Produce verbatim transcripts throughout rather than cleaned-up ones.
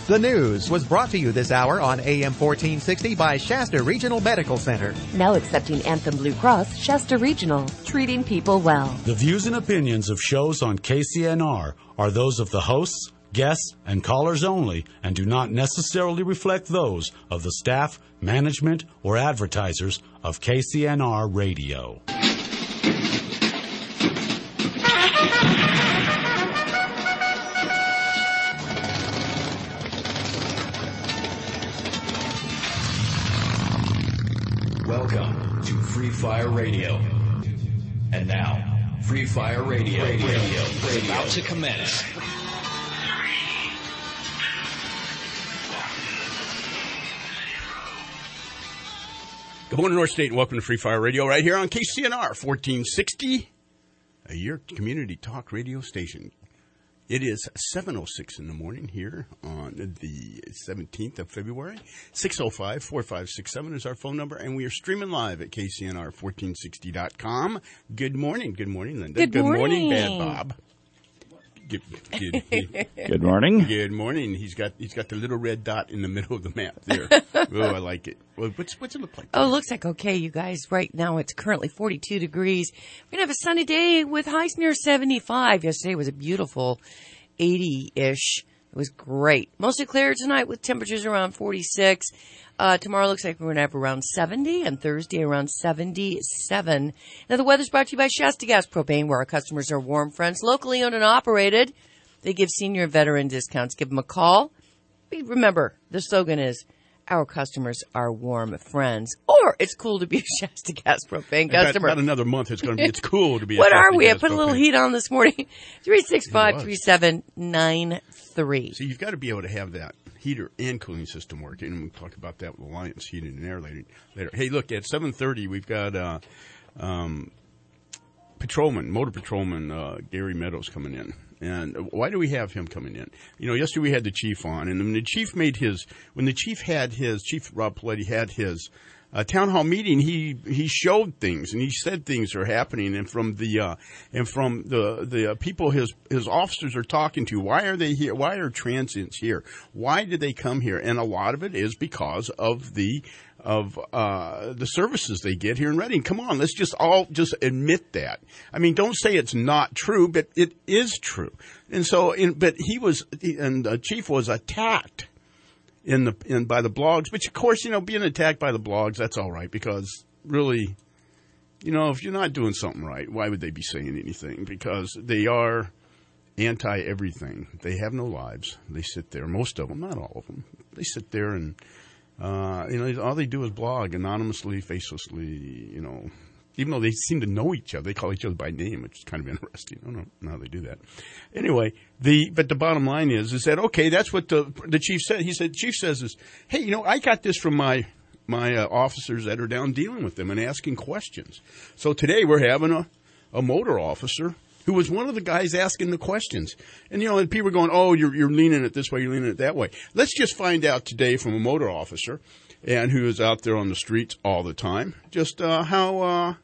The news was brought to you this hour on A M fourteen sixty by Shasta Regional Medical Center. Now accepting Anthem Blue Cross, Shasta Regional, treating people well. The views and opinions of shows on K C N R are those of the hosts, guests, and callers only, and do not necessarily reflect those of the staff, management, or advertisers of K C N R Radio. Welcome to Free Fire Radio. And now, Free Fire Radio, Radio, Radio is about to commence. Good morning, North State, and welcome to Free Fire Radio right here on K C N R fourteen sixty, a your community talk radio station. It is seven oh six in the morning here on the seventeenth of February. six oh five, four five six seven is our phone number, and we are streaming live at K C N R fourteen sixty dot com. Good morning. Good morning, Linda. Good, good morning. morning, Bad Bob. Good, good, good morning. Good morning. He's got he's got the little red dot in the middle of the map there. Oh, I like it. Well, what's what's it look like? Oh, it looks like okay, you guys. Right now it's currently forty-two degrees. We're gonna have a sunny day with highs near seventy-five. Yesterday was a beautiful eighty-ish. It was great. Mostly clear tonight with temperatures around forty-six. Uh, tomorrow looks like we're going to have around seventy, and Thursday around seventy-seven. Now, the weather's brought to you by Shasta Gas Propane, where our customers are warm friends, locally owned and operated. They give senior and veteran discounts. Give them a call. Remember, the slogan is, our customers are warm friends. Or, it's cool to be a Shasta Gas Propane customer. About another month, it's going to be, it's cool to be a what Shasta are we? Gas I put propane. a little heat on this morning. three six five, three seven nine three. So you've got to be able to have that heater and cooling system working, and we'll talk about that with Alliance Heating and Air later. later. Hey, look, at seven thirty, we've got uh, um, patrolman, motor patrolman uh, Gary Meadows coming in. And why do we have him coming in? You know, yesterday we had the chief on, and when the chief made his, when the chief had his, Chief Rob Paletti had his uh, town hall meeting, he he showed things and he said things are happening, and from the uh, and from the the uh, people his his officers are talking to, why are they here? Why are transients here? Why did they come here? And a lot of it is because of the of uh the services they get here in Reading. Come on, let's just all just admit that. I mean, don't say it's not true, but it is true. And so, in, but he was, and the chief was attacked in the in by the blogs. Which, of course, you know, being attacked by the blogs, that's all right, because really, you know, if you're not doing something right, why would they be saying anything? Because they are anti everything. They have no lives. They sit there. Most of them, not all of them. They sit there and. Uh, you know, all they do is blog anonymously, facelessly, you know, even though they seem to know each other. They call each other by name, which is kind of interesting. I don't know how they do that. Anyway, the, but the bottom line is, is that, okay, that's what the, the chief said. He said, chief says is, hey, you know, I got this from my, my uh, officers that are down dealing with them and asking questions. So today we're having a, a motor officer who was one of the guys asking the questions. And, you know, and people are going, oh, you're, you're leaning it this way, you're leaning it that way. Let's just find out today from a motor officer, and who is out there on the streets all the time, just uh, how, uh,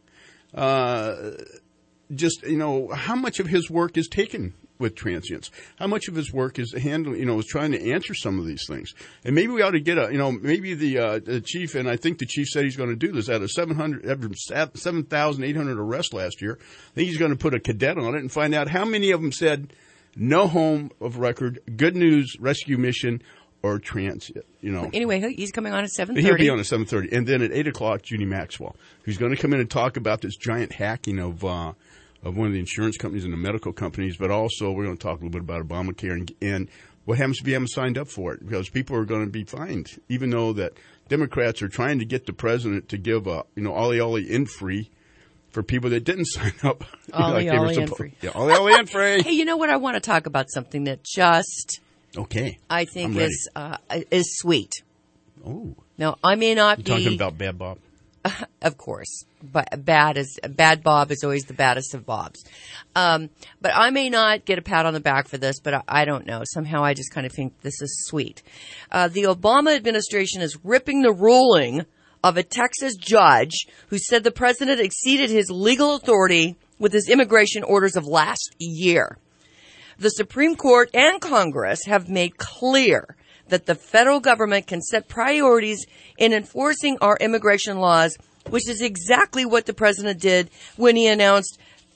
uh, just, you know, how much of his work is taken with transients, how much of his work is handling, you know, is trying to answer some of these things. And maybe we ought to get a, you know, maybe the, uh, the chief, and I think the chief said he's going to do this, out of seven hundred, seven thousand eight hundred arrests last year, I think he's going to put a cadet on it and find out how many of them said no home of record, good news, rescue mission, or transit, you know. Anyway, he's coming on at seven thirty. He'll be on at seven thirty. And then at eight o'clock, Judy Maxwell, who's going to come in and talk about this giant hacking of, uh, of one of the insurance companies and the medical companies, but also we're going to talk a little bit about Obamacare and, and what happens if you haven't signed up for it, because people are going to be fined, even though that Democrats are trying to get the president to give a, you know, ollie ollie in free for people that didn't sign up. Ollie like ollie in suppo- free. Yeah, ollie ollie in free. Hey, you know what? I want to talk about something that just, okay, I think I'm is uh, is sweet. Oh, now I may not you be talking about Bad Bob? Uh, of course, but bad is bad. Bob is always the baddest of Bobs. Um, but I may not get a pat on the back for this, but I, I don't know. Somehow, I just kind of think this is sweet. Uh, the Obama administration is ripping the ruling of a Texas judge who said the president exceeded his legal authority with his immigration orders of last year. The Supreme Court and Congress have made clear that the federal government can set priorities in enforcing our immigration laws, which is exactly what the president did when he announced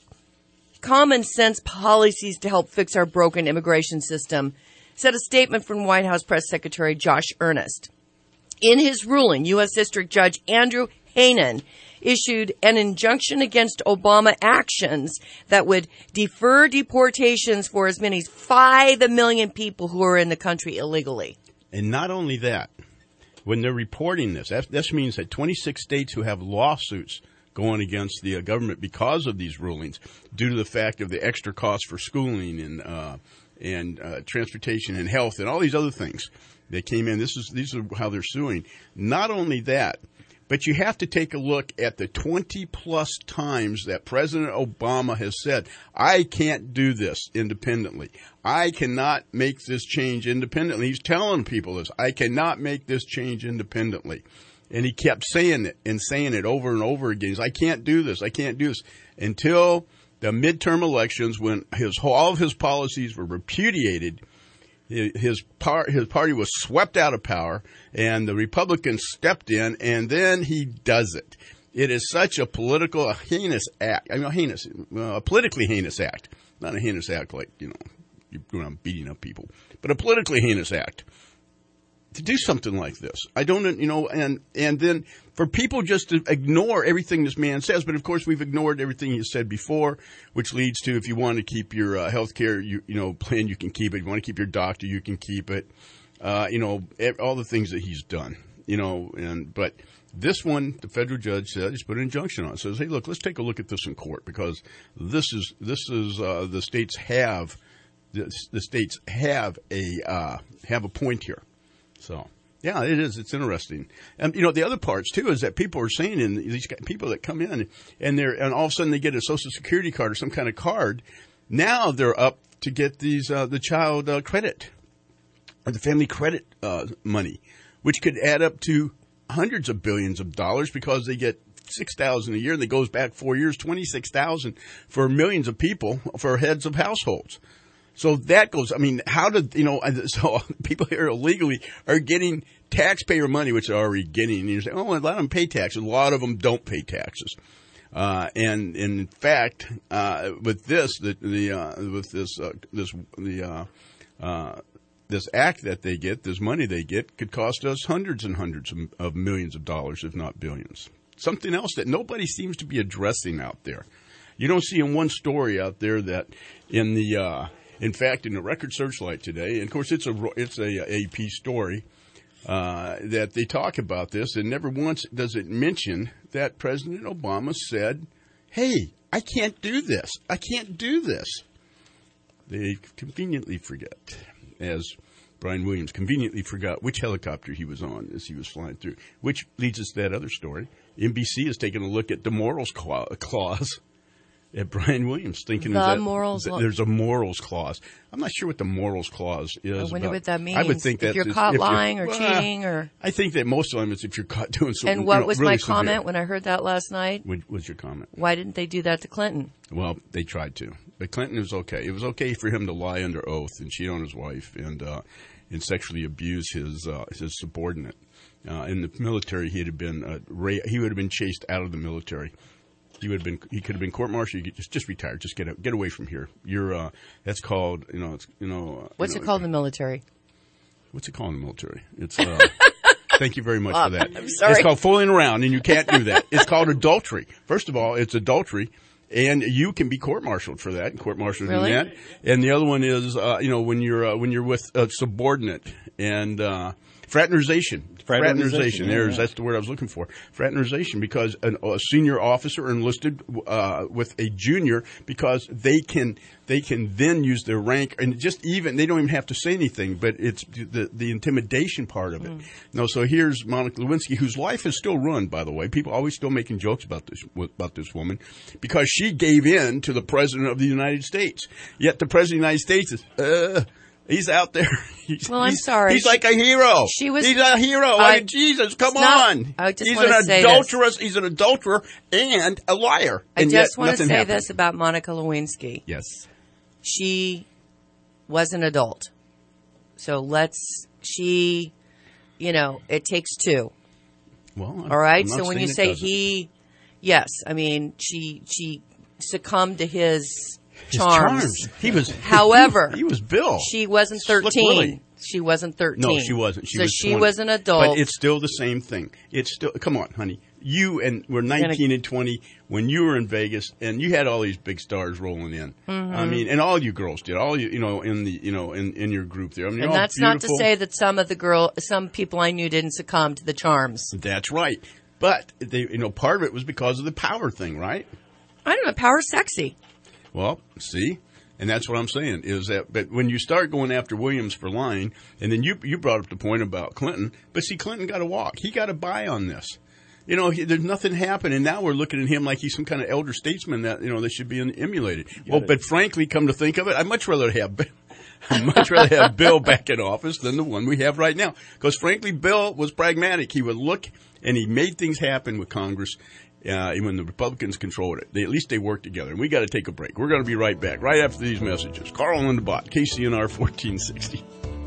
common sense policies to help fix our broken immigration system, said a statement from White House Press Secretary Josh Earnest. In his ruling, U S District Judge Andrew Hanen issued an injunction against Obama actions that would defer deportations for as many as five million people who are in the country illegally. And not only that, when they're reporting this, that, this means that twenty-six states who have lawsuits going against the uh, government because of these rulings, due to the fact of the extra cost for schooling and uh, and uh, transportation and health and all these other things that came in. This is these are how they're suing. Not only that, but you have to take a look at the twenty plus times that President Obama has said, I can't do this independently. I cannot make this change independently. He's telling people this. I cannot make this change independently. And he kept saying it and saying it over and over again. He's, I can't do this. I can't do this. Until the midterm elections, when his all of his policies were repudiated, his par, his party was swept out of power, and the Republicans stepped in, and then he does it. It is such a political, a heinous act. I mean, a heinous, well, a politically heinous act. Not a heinous act like, you know, you're going around beating up people, but a politically heinous act. To do something like this. I don't, you know, and, and then for people just to ignore everything this man says, but of course we've ignored everything he said before, which leads to if you want to keep your uh, health care, you, you know, plan, you can keep it. If you want to keep your doctor, you can keep it. Uh, you know, all the things that he's done, you know, and, but this one, the federal judge said, he's put an injunction on it. Says, hey, look, let's take a look at this in court because this is, this is, uh, the states have, the, the states have a, uh, have a point here. So, yeah, it is. It's interesting. And, you know, the other parts, too, is that people are saying, and these people that come in, and they're, and all of a sudden they get a Social Security card or some kind of card, now they're up to get these, uh, the child uh, credit or the family credit uh, money, which could add up to hundreds of billions of dollars because they get six thousand dollars a year, and it goes back four years, twenty-six thousand dollars for millions of people, for heads of households. So that goes, I mean, how did, you know, so people here illegally are getting taxpayer money, which they're already getting. And you say, oh, a lot of them pay taxes. A lot of them don't pay taxes. Uh, and, and in fact, uh, with this, the, the, uh, with this, uh, this, the, uh, uh, this act that they get, this money they get could cost us hundreds and hundreds of, of millions of dollars, if not billions. Something else that nobody seems to be addressing out there. You don't see in one story out there that in the, uh, in fact, in the Record Searchlight today, and of course it's a it's a A P story uh, that they talk about this, and never once does it mention that President Obama said, "Hey, I can't do this. I can't do this." They conveniently forget, as Brian Williams conveniently forgot which helicopter he was on as he was flying through. Which leads us to that other story. N B C is taking a look at the morals clause. At Brian Williams, thinking the that, morals that there's a morals clause. I'm not sure what the morals clause is. I wonder about. what that means. I would think if that you're is, caught if lying you're, or well, cheating, or I think that most of them is if you're caught doing something. and what you know, was really my severe. comment when I heard that last night? What was your comment? Why didn't they do that to Clinton? Well, they tried to, but Clinton was okay. It was okay for him to lie under oath and cheat on his wife and uh, and sexually abuse his uh, his subordinate. Uh, in the military, he'd have been uh, ra- he would have been chased out of the military. He would have been. He could have been court-martialed. You could just just retire. Just get out, get away from here. You're. Uh, that's called. You know. It's. You know. Uh, What's you know, it called in the military? What's it called in the military? It's. Uh, thank you very much uh, for that. I'm sorry. It's called fooling around, and you can't do that. It's called adultery. First of all, it's adultery, and you can be court-martialed for that. Court-martialed Really? in that. And the other one is, uh, you know, when you're uh, when you're with a subordinate and. Uh, Fraternization. Fraternization. There's yeah. That's the word I was looking for. Fraternization, because an, a senior officer enlisted uh, with a junior, because they can they can then use their rank, and just even they don't even have to say anything, but it's the the intimidation part of it. Mm. No, so here's Monica Lewinsky, whose life is still ruined, by the way. People are always still making jokes about this about this woman because she gave in to the president of the United States. Yet the president of the United States is. Uh, He's out there. He's, well, I'm he's, sorry. He's like a hero. She was. He's a hero. I, like Jesus, come not, on. I just he's want an to say adulterous. this. He's an adulterer and a liar. I and just yet want to say happened. this about Monica Lewinsky. Yes. She was an adult. So let's she, you know, it takes two. Well, all right. I'm not So when saying you it say doesn't. he, yes, I mean she she succumbed to his His charms. charms. He was. However, he, he was Bill. She wasn't Slick thirteen. Willie. She wasn't thirteen. No, she wasn't. She so was she twenty. was an adult. But it's still the same thing. It's still. Come on, honey. You and we're nineteen gonna, and twenty when you were in Vegas, and you had all these big stars rolling in. Mm-hmm. I mean, and all you girls did. All you, you know, in the, you know, in, in your group there. I mean, and all that's beautiful. not to say that some of the girl, some people I knew didn't succumb to the charms. That's right. But they, you know, part of it was because of the power thing, right? I don't know. Power's sexy. Well, see. And that's what I'm saying is that, but when you start going after Williams for lying, and then you you brought up the point about Clinton, but see, Clinton got to walk. He got to buy on this. You know, he, there's nothing happened, and now we're looking at him like he's some kind of elder statesman that, you know, that should be emulated. Well, but frankly, come to think of it, I'd much rather have I'd much rather have Bill back in office than the one we have right now. Because frankly, Bill was pragmatic. He would look, and he made things happen with Congress. Uh, when the Republicans controlled it, they, at least they worked together. And we got to take a break. We're going to be right back, right after these messages. Carl and the Bot, K C N R fourteen sixty.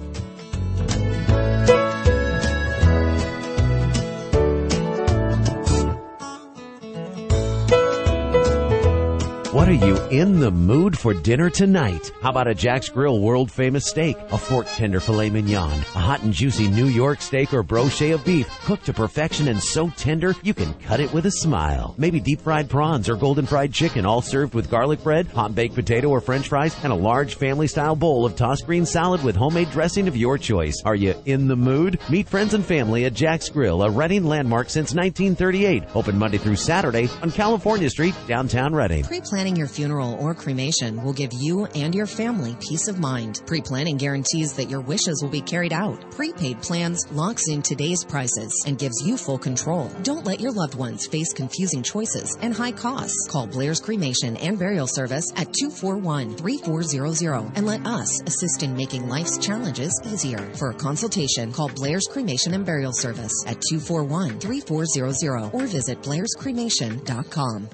What are you in the mood for dinner tonight? How about a Jack's Grill world-famous steak, a fork tender filet mignon, a hot and juicy New York steak or brochet of beef, cooked to perfection and so tender you can cut it with a smile. Maybe deep-fried prawns or golden fried chicken, all served with garlic bread, hot baked potato or french fries, and a large family-style bowl of tossed green salad with homemade dressing of your choice. Are you in the mood? Meet friends and family at Jack's Grill, a Reading landmark since nineteen thirty-eight. Open Monday through Saturday on California Street, downtown Reading. Pre-planning your funeral or cremation will give you and your family peace of mind. Pre-planning guarantees that your wishes will be carried out. Prepaid plans locks in today's prices and gives you full control. Don't let your loved ones face confusing choices and high costs. Call Blair's Cremation and Burial Service at two four one, three four zero zero and let us assist in making life's challenges easier. For a consultation, call Blair's Cremation and Burial Service at two four one, three four zero zero or visit blairs cremation dot com.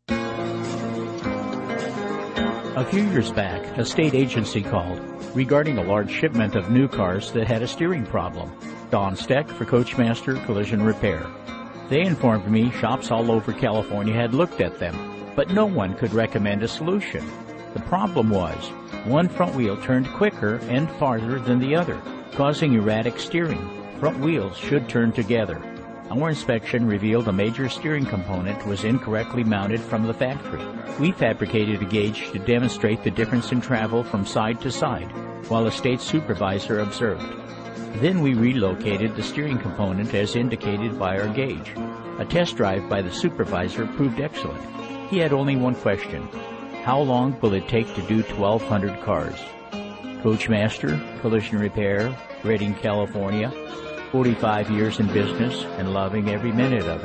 A few years back, a state agency called regarding a large shipment of new cars that had a steering problem. Don Steck for Coachmaster Collision Repair. They informed me shops all over California had looked at them, but no one could recommend a solution. The problem was, one front wheel turned quicker and farther than the other, causing erratic steering. Front wheels should turn together. Our inspection revealed a major steering component was incorrectly mounted from the factory. We fabricated a gauge to demonstrate the difference in travel from side to side, while a state supervisor observed. Then we relocated the steering component as indicated by our gauge. A test drive by the supervisor proved excellent. He had only one question. How long will it take to do twelve hundred cars? Coachmaster, Collision Repair, Redding, California. forty-five years in business and loving every minute of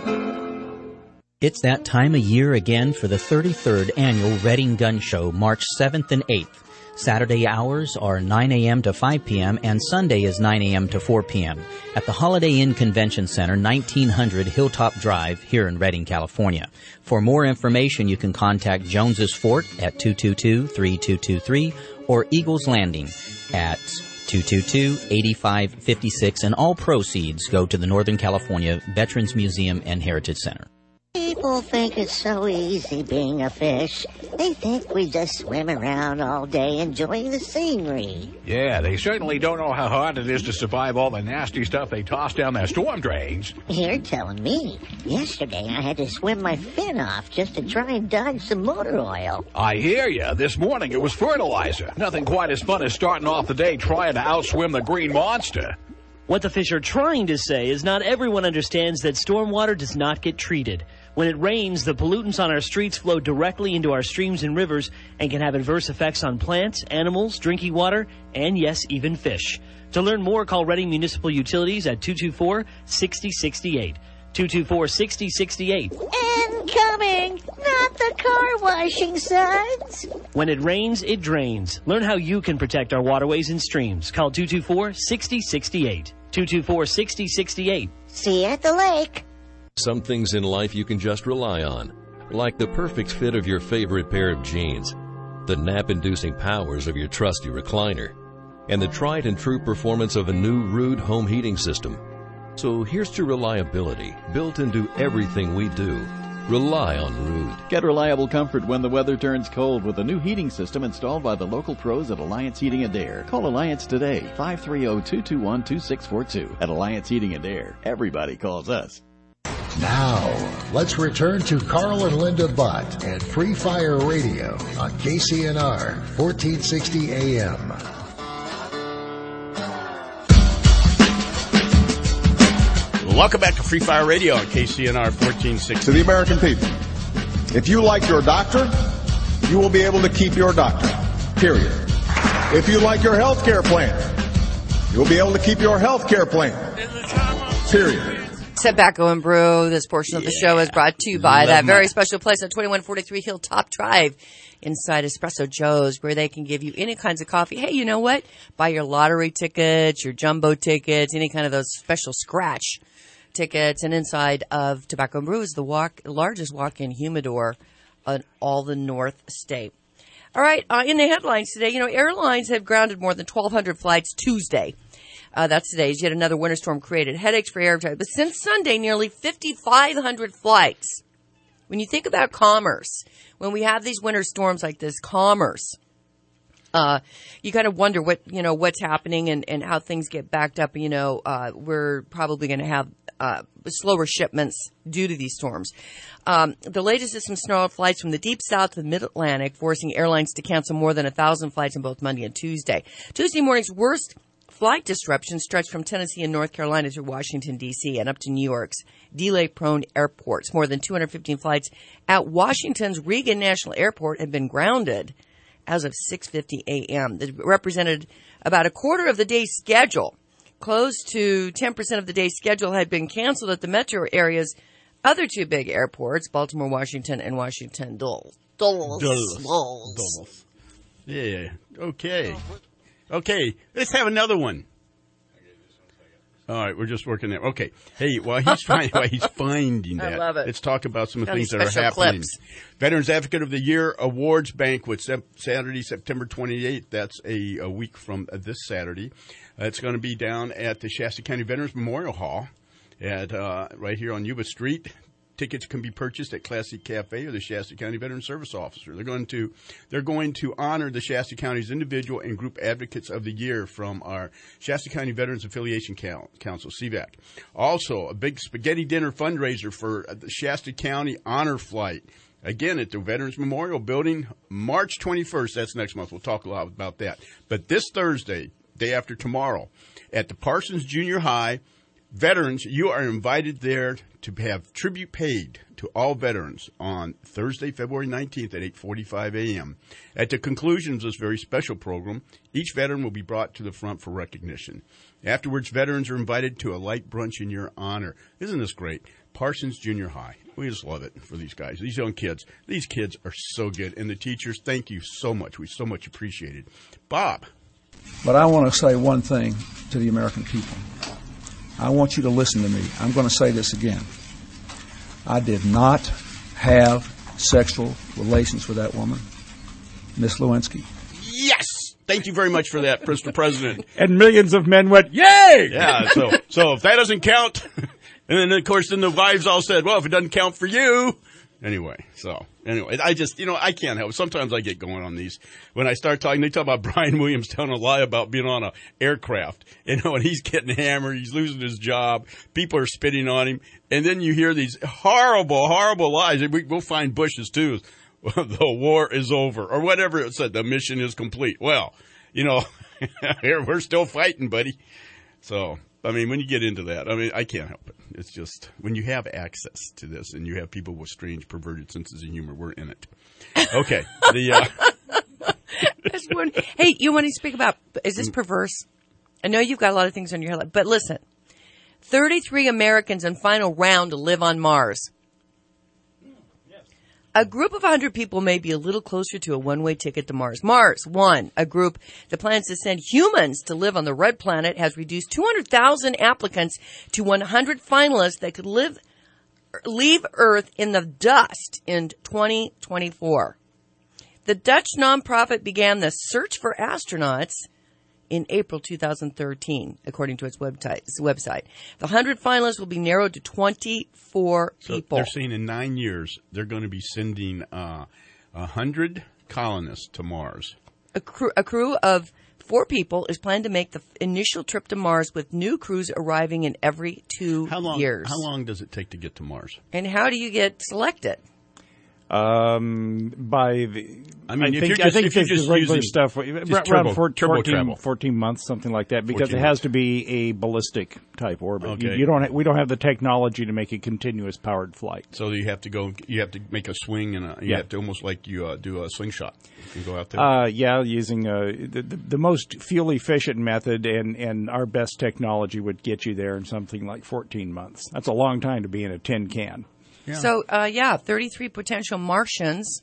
it. It's that time of year again for the thirty-third Annual Reading Gun Show, March seventh and eighth. Saturday hours are nine a.m. to five p.m. and Sunday is nine a.m. to four p.m. at the Holiday Inn Convention Center, nineteen hundred Hilltop Drive, here in Redding, California. For more information, you can contact Jones's Fort at two two two, three two two three or Eagles Landing at two two two, eight five five six, and all proceeds go to the Northern California Veterans Museum and Heritage Center. People think it's so easy being a fish. They think we just swim around all day enjoying the scenery. Yeah, they certainly don't know how hard it is to survive all the nasty stuff they toss down their storm drains. You're telling me. Yesterday I had to swim my fin off just to try and dodge some motor oil. I hear ya. This morning it was fertilizer. Nothing quite as fun as starting off the day trying to outswim the green monster. What the fish are trying to say is not everyone understands that stormwater does not get treated. When it rains, the pollutants on our streets flow directly into our streams and rivers and can have adverse effects on plants, animals, drinking water, and yes, even fish. To learn more, call Reading Municipal Utilities at two two four, six zero six eight. two two four, six zero six eight. Incoming! Not the car washing suds! When it rains, it drains. Learn how you can protect our waterways and streams. Call two two four, six zero six eight. two two four, six zero six eight. See you at the lake. Some things in life you can just rely on, like the perfect fit of your favorite pair of jeans, the nap-inducing powers of your trusty recliner, and the tried and true performance of a new Ruud home heating system. So here's to reliability, built into everything we do. Rely on Ruud. Get reliable comfort when the weather turns cold with a new heating system installed by the local pros at Alliance Heating and Air. Call Alliance today, five three zero, two two one, two six four two. At Alliance Heating and Air, everybody calls us. Now, let's return to Carl and Linda Butt and Free Fire Radio on K C N R, fourteen sixty A M. Welcome back to Free Fire Radio on K C N R fourteen sixty. To the American people, if you like your doctor, you will be able to keep your doctor, period. If you like your health care plan, you'll be able to keep your health care plan, period. Tobacco and Brew. This portion of the show is brought to you by Love that my- very special place at twenty-one forty-three Hilltop Drive inside Espresso Joe's, where they can give you any kinds of coffee. Hey, you know what? Buy your lottery tickets, your jumbo tickets, any kind of those special scratch tickets. And inside of Tobacco and Brew is the walk, largest walk-in humidor on all the North State. All right, uh, in the headlines today, you know, airlines have grounded more than twelve hundred flights Tuesday. Uh, that's today's. Yet another winter storm created headaches for air travel. But since Sunday, nearly fifty-five hundred flights. When you think about commerce, when we have these winter storms like this, commerce, uh, you kind of wonder what, you know, what's happening and, and how things get backed up. You know, uh, we're probably going to have uh, slower shipments due to these storms. Um, the latest is some snarled flights from the deep south to the mid-Atlantic, forcing airlines to cancel more than one thousand flights on both Monday and Tuesday. Tuesday morning's worst flight disruption stretched from Tennessee and North Carolina to Washington, D C, and up to New York's delay-prone airports. More than two hundred fifteen flights at Washington's Reagan National Airport have been grounded as of six fifty a.m. That represented about a quarter of the day's schedule. Close to ten percent of the day's schedule had been canceled at the metro area's other two big airports, Baltimore, Washington, and Washington Dulles. Dulles. Dulles. Dulles. Yeah, okay. Okay, let's have another one. All right, we're just working there. Okay. Hey, while he's trying, while he's finding that, I love it. let's talk about some of the Got things any that are special happening. clips. Veterans Advocate of the Year Awards Banquet, sep- Saturday, September twenty-eighth. That's a, a week from uh, this Saturday. Uh, it's going to be down at the Shasta County Veterans Memorial Hall at uh, right here on Yuba Street. Tickets can be purchased at Classic Cafe or the Shasta County Veteran Service Officer. They're going to they're going to honor the Shasta County's individual and group advocates of the year from our Shasta County Veterans Affiliation Council, C V A C. Also, a big spaghetti dinner fundraiser for the Shasta County Honor Flight. Again, at the Veterans Memorial Building, March twenty-first. That's next month. We'll talk a lot about that. But this Thursday, day after tomorrow, at the Parsons Junior High, veterans, you are invited there to have tribute paid to all veterans on Thursday, February nineteenth at eight forty-five a.m. At the conclusion of this very special program, each veteran will be brought to the front for recognition. Afterwards, veterans are invited to a light brunch in your honor. Isn't this great? Parsons Junior High. We just love it for these guys, these young kids. These kids are so good. And the teachers, thank you so much. We so much appreciate it. Bob. But I want to say one thing to the American people. I want you to listen to me. I'm going to say this again. I did not have sexual relations with that woman, Miss Lewinsky. Yes! Thank you very much for that, Mister President. And millions of men went, yay! Yeah, so so if that doesn't count, and then, of course, then the wives all said, well, if it doesn't count for you. Anyway, so, anyway, I just, you know, I can't help it. Sometimes I get going on these. When I start talking, they talk about Brian Williams telling a lie about being on an aircraft. You know, and he's getting hammered. He's losing his job. People are spitting on him. And then you hear these horrible, horrible lies. And we, we'll find Bush's, too. The war is over. Or whatever it said. The mission is complete. Well, you know, here we're still fighting, buddy. So, I mean, when you get into that, I mean, I can't help it. It's just, when you have access to this and you have people with strange, perverted senses of humor, we're in it. Okay. The, uh, That's one. Hey, you want to speak about, is this perverse? I know you've got a lot of things on your head, but listen. thirty-three Americans in final round to live on Mars. A group of one hundred people may be a little closer to a one-way ticket to Mars. Mars, one, a group that plans to send humans to live on the red planet, has reduced two hundred thousand applicants to one hundred finalists that could live, leave Earth in the dust in twenty twenty-four. The Dutch nonprofit began the search for astronauts in April two thousand thirteen, according to its website. Its website. The one hundred finalists will be narrowed to twenty-four so people. They're saying in nine years they're going to be sending uh, one hundred colonists to Mars. A crew, a crew of four people is planned to make the initial trip to Mars, with new crews arriving in every two how long, years. How long does it take to get to Mars? And how do you get selected? Um, by the, I mean, I if think, you're just, I think if you're the just regular using stuff just around turbo, four, turbo fourteen, travel. fourteen months, something like that, because it has to be a ballistic type orbit. Okay. You, you don't, ha- we don't have the technology to make a continuous powered flight. So you have to go, you have to make a swing and a, you Yeah. have to almost like you uh, do a slingshot. You can go out there. Uh, yeah, using uh, the, the the most fuel efficient method, and, and our best technology would get you there in something like fourteen months. That's a long time to be in a tin can. Yeah. So, uh, yeah, thirty-three potential Martians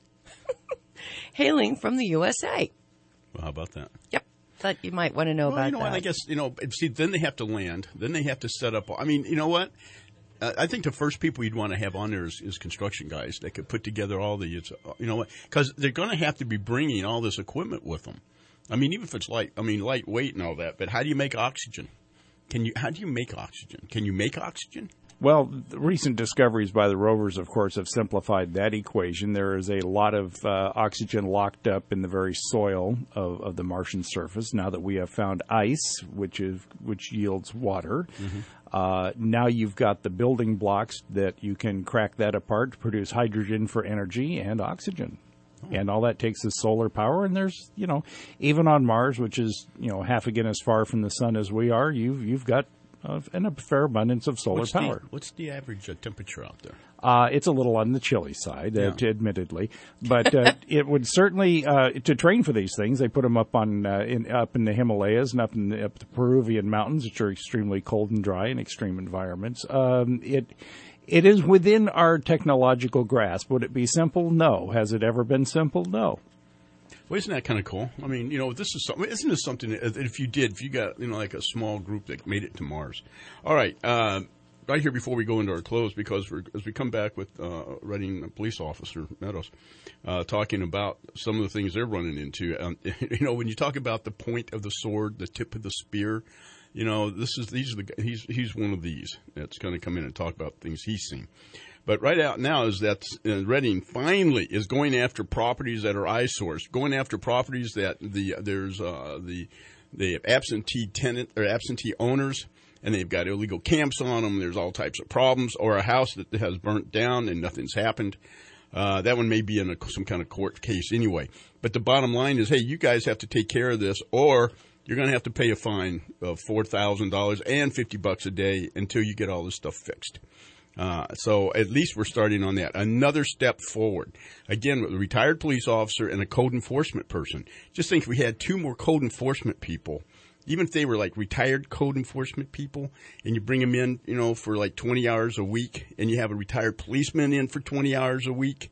hailing from the U S A. Well, how about that? Yep. Thought you might want to know Well, about you know that. what? I guess, you know, see, then they have to land. Then they have to set up. I mean, you know what? Uh, I think the first people you'd want to have on there is, is construction guys that could put together all the, it's, uh, you know what? Because they're going to have to be bringing all this equipment with them. I mean, even if it's light, I mean, lightweight and all that. But how do you make oxygen? Can you? How do you make oxygen? Can you make oxygen? Well, the recent discoveries by the rovers, of course, have simplified that equation. There is a lot of uh, oxygen locked up in the very soil of, of the Martian surface. Now that we have found ice, which is which yields water, Mm-hmm. uh, now you've got the building blocks that you can crack that apart to produce hydrogen for energy and oxygen. Oh. And all that takes is solar power. And there's, you know, even on Mars, which is, you know, half again as far from the sun as we are, you've you've got Uh, and a fair abundance of solar what's power. The, what's the average uh, temperature out there? Uh, it's a little on the chilly side, uh, Yeah. to admittedly, but uh, it would certainly uh, to train for these things. They put them up on uh, in, up in the Himalayas and up in the, up the Peruvian mountains, which are extremely cold and dry in extreme environments. Um, it it is within our technological grasp. Would it be simple? No. Has it ever been simple? No. Well, isn't that kind of cool? I mean, you know, this is something. Isn't this something that if you did, if you got, you know, like a small group that made it to Mars? All right, uh, right here before we go into our close, because we're, as we come back with uh, Reading police officer Meadows, uh, talking about some of the things they're running into. Um, you know, when you talk about the point of the sword, the tip of the spear, you know, this is these are the he's he's one of these that's going to come in and talk about things he's seen. But right out now is that uh, Reading finally is going after properties that are eyesores, going after properties that the there's uh, the the absentee tenant or absentee owners, and they've got illegal camps on them. There's all types of problems, or a house that has burnt down and nothing's happened. Uh, that one may be in a, some kind of court case anyway. But the bottom line is, hey, you guys have to take care of this, or you're going to have to pay a fine of four thousand dollars and fifty bucks a day until you get all this stuff fixed. Uh, so at least we're starting on that. Another step forward. Again, with a retired police officer and a code enforcement person. Just think if we had two more code enforcement people, even if they were like retired code enforcement people, and you bring them in, you know, for like twenty hours a week, and you have a retired policeman in for twenty hours a week,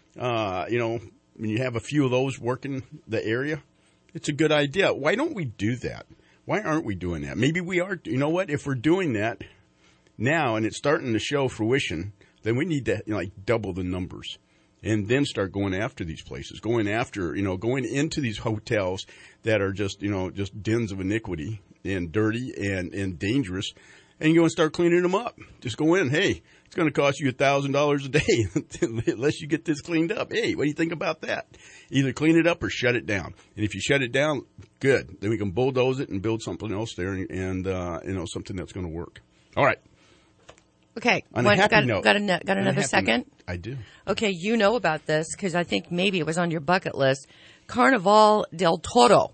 uh, you know, when you have a few of those working the area, it's a good idea. Why don't we do that? Why aren't we doing that? Maybe we are. You know what? If we're doing that now, and it's starting to show fruition, then we need to, you know, like double the numbers and then start going after these places, going after, you know, going into these hotels that are just, you know, just dens of iniquity and dirty and, and dangerous, and you go and start cleaning them up. Just go in. Hey, it's going to cost you a thousand dollars a day unless you get this cleaned up. Hey, what do you think about that? Either clean it up or shut it down. And if you shut it down, good. Then we can bulldoze it and build something else there and, uh, you know, something that's going to work. All right. Okay. On One, a happy got, note. Got, a, got On a another happy second? note. I do. Okay, you know about this because I think maybe it was on your bucket list. Carnaval del Toro.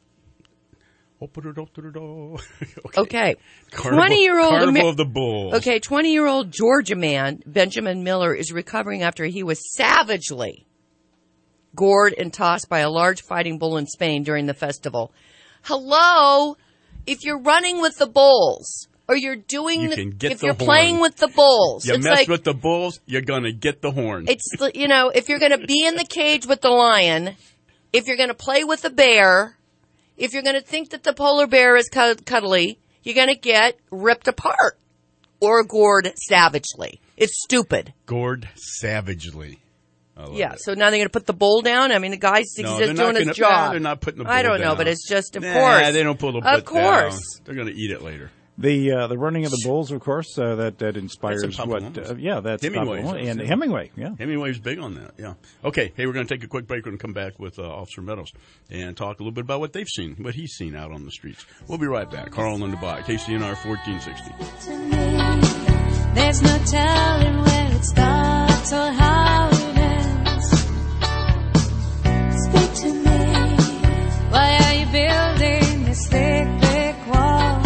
okay. Okay. Carnival, twenty-year-old Carnival Amer- of the Bulls. Okay, twenty-year-old Georgia man, Benjamin Miller, is recovering after he was savagely gored and tossed by a large fighting bull in Spain during the festival. Hello? If you're running with the bulls, or you're doing You the, can get if the you're horn. playing with the bulls, You it's mess like, with the bulls, you're going to get the horn. it's, the- you know, if you're going to be in the cage with the lion, if you're going to play with the bear, if you're going to think that the polar bear is cud- cuddly, you're going to get ripped apart or gored savagely. It's stupid. Gored savagely. Yeah, it. so now they're going to put the bowl down? I mean, the guy's No, just they're doing not his gonna, job. Nah, they're not putting the bowl I don't know, down. but it's just, of nah, course. they don't pull the Of bowl course. down. They're going to eat it later. The uh, the running of the bulls, of course, uh, that that inspires That's in what? Papa Uh, yeah, that's Hemingway. Papa and Hemingway. Yeah, Hemingway's big on that. Yeah. Okay. Hey, we're going to take a quick break. We're going to come back with uh, Officer Meadows and talk a little bit about what they've seen, what he's seen out on the streets. We'll be right back. Carl and Linda Bott, K C N R fourteen sixty. There's no telling where it starts or how it ends. Speak to me. Why are you building this thick, thick wall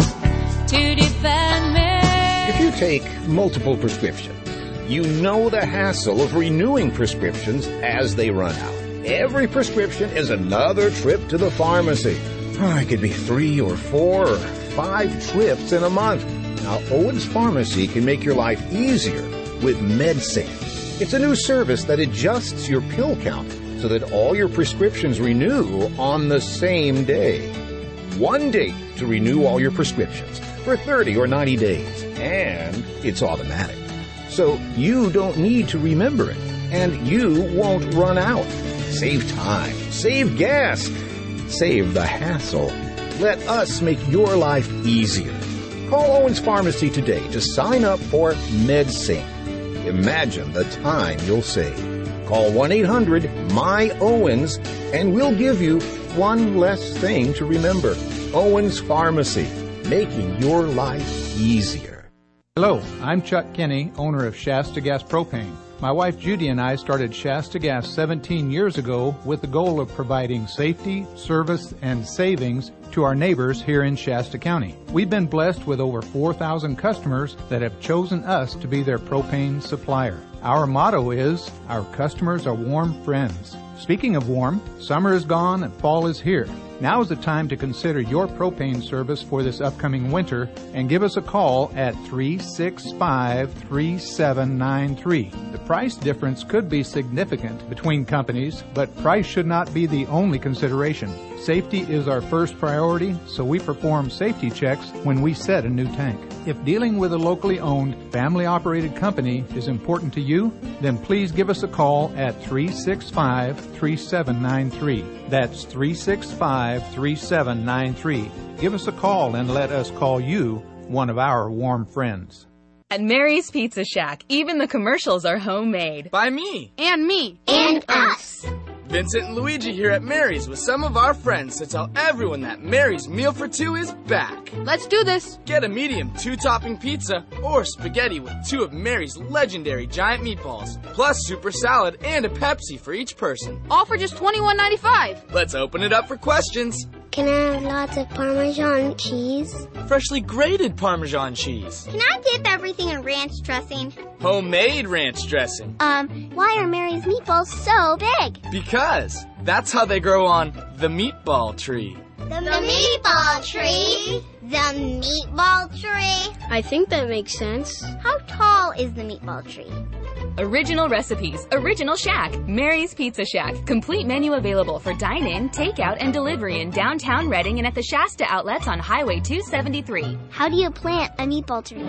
to defend me? If you take multiple prescriptions, you know the hassle of renewing prescriptions as they run out. Every prescription is another trip to the pharmacy. Oh, it could be three or four or five trips in a month. Now, Owens Pharmacy can make your life easier with MedSync. It's a new service that adjusts your pill count so that all your prescriptions renew on the same day. One date to renew all your prescriptions for thirty or ninety days, and it's automatic. So you don't need to remember it, and you won't run out. Save time, save gas, save the hassle. Let us make your life easier. Call Owens Pharmacy today to sign up for MedSync. Imagine the time you'll save. Call one eight hundred M Y Owens and we'll give you one less thing to remember. Owens Pharmacy, making your life easier. Hello, I'm Chuck Kinney, owner of Shasta Gas Propane. My wife Judy and I started Shasta Gas seventeen years ago with the goal of providing safety, service, and savings to our neighbors here in Shasta County. We've been blessed with over four thousand customers that have chosen us to be their propane supplier. Our motto is, our customers are warm friends. Speaking of warm, summer is gone and fall is here. Now is the time to consider your propane service for this upcoming winter and give us a call at three six five, three seven nine three. The price difference could be significant between companies, but price should not be the only consideration. Safety is our first priority, so we perform safety checks when we set a new tank. If dealing with a locally owned, family-operated company is important to you, then please give us a call at three six five, three seven nine three. That's three six five, three seven nine three. Give us a call and let us call you one of our warm friends. At Mary's Pizza Shack, even the commercials are homemade. By me. And me. And us. Vincent and Luigi here at Mary's with some of our friends to tell everyone that Mary's Meal for Two is back. Let's do this. Get a medium two-topping pizza or spaghetti with two of Mary's legendary giant meatballs, plus super salad and a Pepsi for each person. All for just twenty-one ninety-five. Let's open it up for questions. Can I have lots of Parmesan cheese? Freshly grated Parmesan cheese. Can I dip everything in ranch dressing? Homemade ranch dressing. Um, why are Mary's meatballs so big? Because that's how they grow on the meatball tree. The, the meatball tree? The meatball tree? I think that makes sense. How tall is the meatball tree? Original recipes, original shack, Mary's Pizza Shack. Complete menu available for dine-in, takeout, and delivery in downtown Reading and at the Shasta outlets on Highway two seventy-three. How do you plant a meatball tree?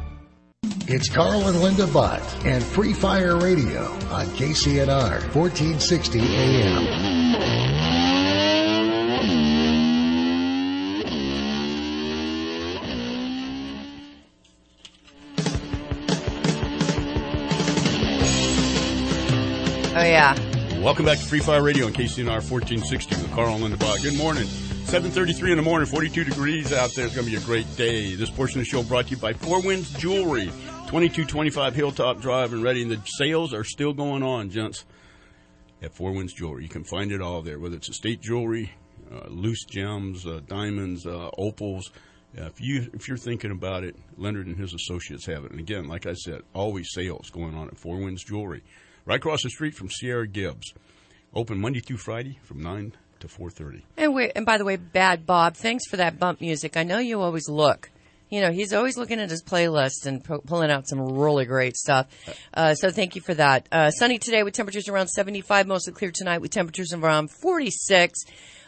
It's Carl and Linda Bott and Free Fire Radio on K C N R fourteen sixty A M. Oh, yeah. Welcome back to Free Fire Radio on K C N R fourteen sixty with Carl and Linda Bott. Good morning. seven thirty-three in the morning, forty-two degrees out there. It's going to be a great day. This portion of the show brought to you by Four Winds Jewelry, twenty-two twenty-five Hilltop Drive in Reading. The sales are still going on, gents, at Four Winds Jewelry. You can find it all there, whether it's estate jewelry, uh, loose gems, uh, diamonds, uh, opals. Uh, if, you, if you're thinking about it, Leonard and his associates have it. And again, like I said, always sales going on at Four Winds Jewelry. Right across the street from Sierra Gibbs. Open Monday through Friday from nine to four thirty. And, we, and by the way, Bad Bob, thanks for that bump music. I know you always look. You know, he's always looking at his playlist and pu- pulling out some really great stuff. Uh, so thank you for that. Uh, sunny today with temperatures around seventy-five, mostly clear tonight with temperatures around forty-six.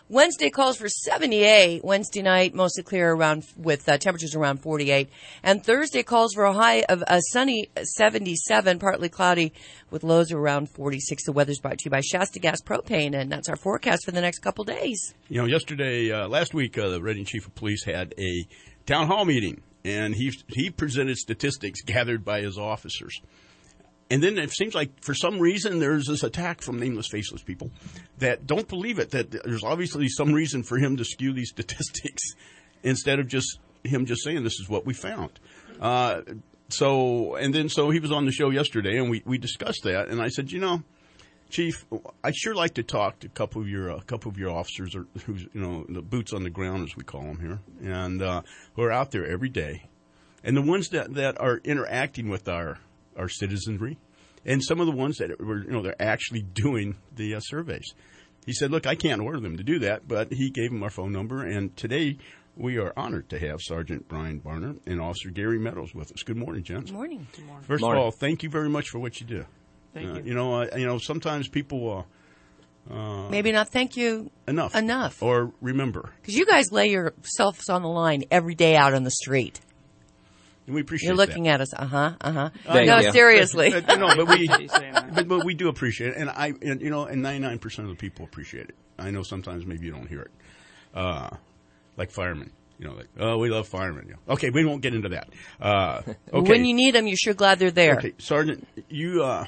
Wednesday calls for seventy-eight. Wednesday night, mostly clear around with uh, temperatures around forty-eight. And Thursday calls for a high of a sunny seventy-seven, partly cloudy with lows around forty-six. The weather's brought to you by Shasta Gas Propane, and that's our forecast for the next couple days. You know, yesterday, uh, last week, uh, the Reading Chief of Police had a town hall meeting, and he he presented statistics gathered by his officers. And then it seems like for some reason there's this attack from nameless, faceless people that don't believe it, that there's obviously some reason for him to skew these statistics instead of just him just saying this is what we found. Uh, so, and then so he was on the show yesterday and we, we discussed that. And I said, you know, Chief, I'd sure like to talk to a couple of your, a couple of your officers or who's, you know, the boots on the ground as we call them here, and uh, who are out there every day. And the ones that, that are interacting with our our citizenry, and some of the ones that were, you know, they're actually doing the uh, surveys. He said, look, I can't order them to do that, but he gave them our phone number, and today we are honored to have Sergeant Brian Barner and Officer Gary Meadows with us. Good morning, gents. Good morning. Good morning. First morning. of all, thank you very much for what you do. Thank uh, you. You know, uh, you know, sometimes people uh, uh, Maybe not thank you enough, enough, or remember, because you guys lay yourselves on the line every day out on the street. And we appreciate You're looking that. at us, uh huh, uh huh. Thank No, you. seriously. But, no, but we, but, but we do appreciate it, and I, and, you know, and ninety-nine percent of the people appreciate it. I know sometimes maybe you don't hear it, uh, like firemen. You know, like, oh, we love firemen. You know. Okay, we won't get into that. Uh, okay. When you need them, you're sure glad they're there. Okay, Sergeant, you, uh,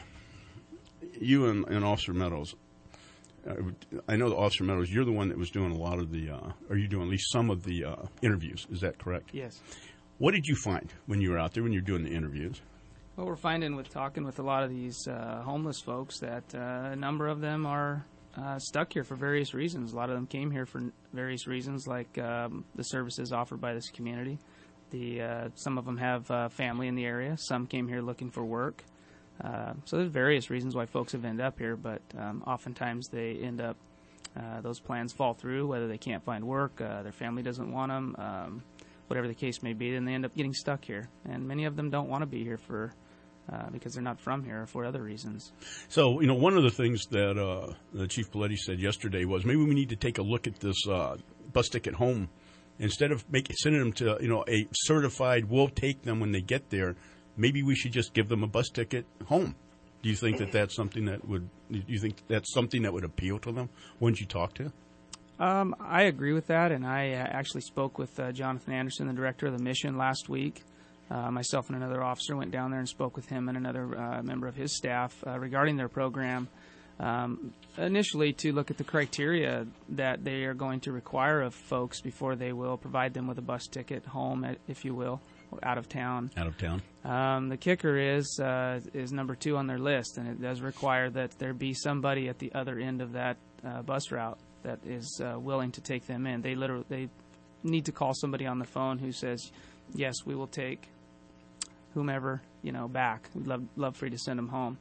you and, and Officer Meadows. Uh, I know the Officer Meadows. You're the one that was doing a lot of the, uh, or you doing at least some of the uh, interviews. Is that correct? Yes. What did you find when you were out there, when you were doing the interviews? Well, we're finding with talking with a lot of these uh, homeless folks that uh, a number of them are uh, stuck here for various reasons. A lot of them came here for various reasons, like um, the services offered by this community. The uh, some of them have uh, family in the area. Some came here looking for work. Uh, so there's various reasons why folks have ended up here, but um, oftentimes they end up, uh, those plans fall through, whether they can't find work, uh, their family doesn't want them, um, whatever the case may be, then they end up getting stuck here. And many of them don't want to be here for uh, because they're not from here or for other reasons. So, you know, one of the things that uh, the Chief Paletti said yesterday was maybe we need to take a look at this uh, bus ticket home. Instead of making sending them to, you know, a certified, we'll take them when they get there, maybe we should just give them a bus ticket home. Do you think that that's something that would, do you think that's something that would appeal to them? Ones you talk to? Um, I agree with that, and I uh, actually spoke with uh, Jonathan Anderson, the director of the mission, last week. Uh, myself and another officer went down there and spoke with him and another uh, member of his staff uh, regarding their program, um, initially to look at the criteria that they are going to require of folks before they will provide them with a bus ticket home, if you will, or out of town. Out of town. Um, the kicker is uh, is number two on their list, and it does require that there be somebody at the other end of that uh, bus route that is uh, willing to take them in. They literally they need to call somebody on the phone who says, "Yes, we will take whomever you know back. We'd love love for you to send them home."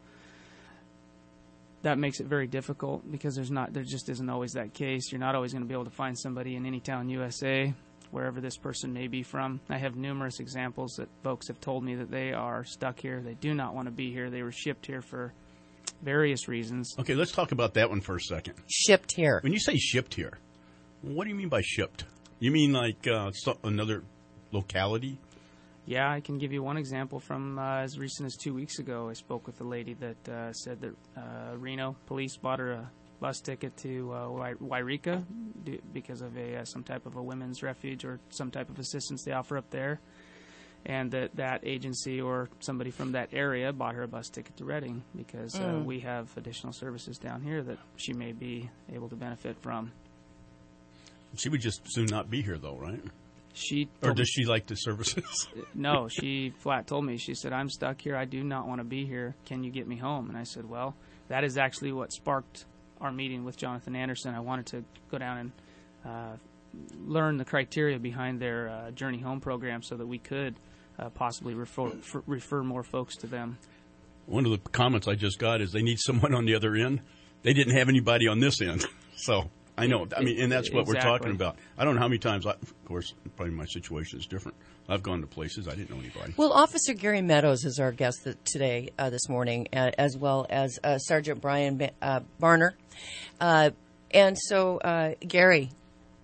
That makes it very difficult because there's not there just isn't always that case. You're not always going to be able to find somebody in any town U S A, wherever this person may be from. I have numerous examples that folks have told me that they are stuck here. They do not want to be here. They were shipped here for various reasons. Okay, let's talk about that one for a second. Shipped here. When you say shipped here, what do you mean by shipped? You mean like uh, so, another locality? Yeah, I can give you one example from uh, as recent as two weeks ago. I spoke with a lady that uh, said that uh, Reno police bought her a bus ticket to uh, Wairika because of a uh, some type of a women's refuge or some type of assistance they offer up there, and that that agency or somebody from that area bought her a bus ticket to Reading because uh, Mm. we have additional services down here that she may be able to benefit from. She would just soon not be here, though, right? She or does she like the services? No, she flat told me. She said, "I'm stuck here. I do not want to be here. Can you get me home?" And I said, "Well, that is actually what sparked our meeting with Jonathan Anderson. I wanted to go down and uh, learn the criteria behind their uh, Journey Home program so that we could uh, possibly refer, f- refer more folks to them." One of the comments I just got is they need someone on the other end. They didn't have anybody on this end. So I know. I mean, and that's what Exactly. we're talking about. I don't know how many times, I, of course, probably my situation is different. I've gone to places I didn't know anybody. Well, Officer Gary Meadows is our guest th- today, uh, this morning, uh, as well as uh, Sergeant Brian ba- uh, Barner. Uh, and so, uh, Gary,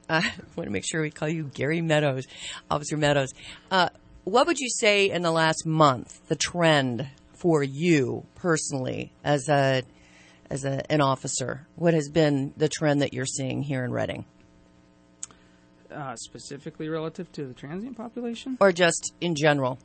Uh, I want to make sure we call you Gary Meadows, Officer Meadows. Uh, what would you say in the last month, the trend for you personally as a as a, an officer? What has been the trend that you're seeing here in Reading? Uh, specifically relative to the transient population? Or just in general?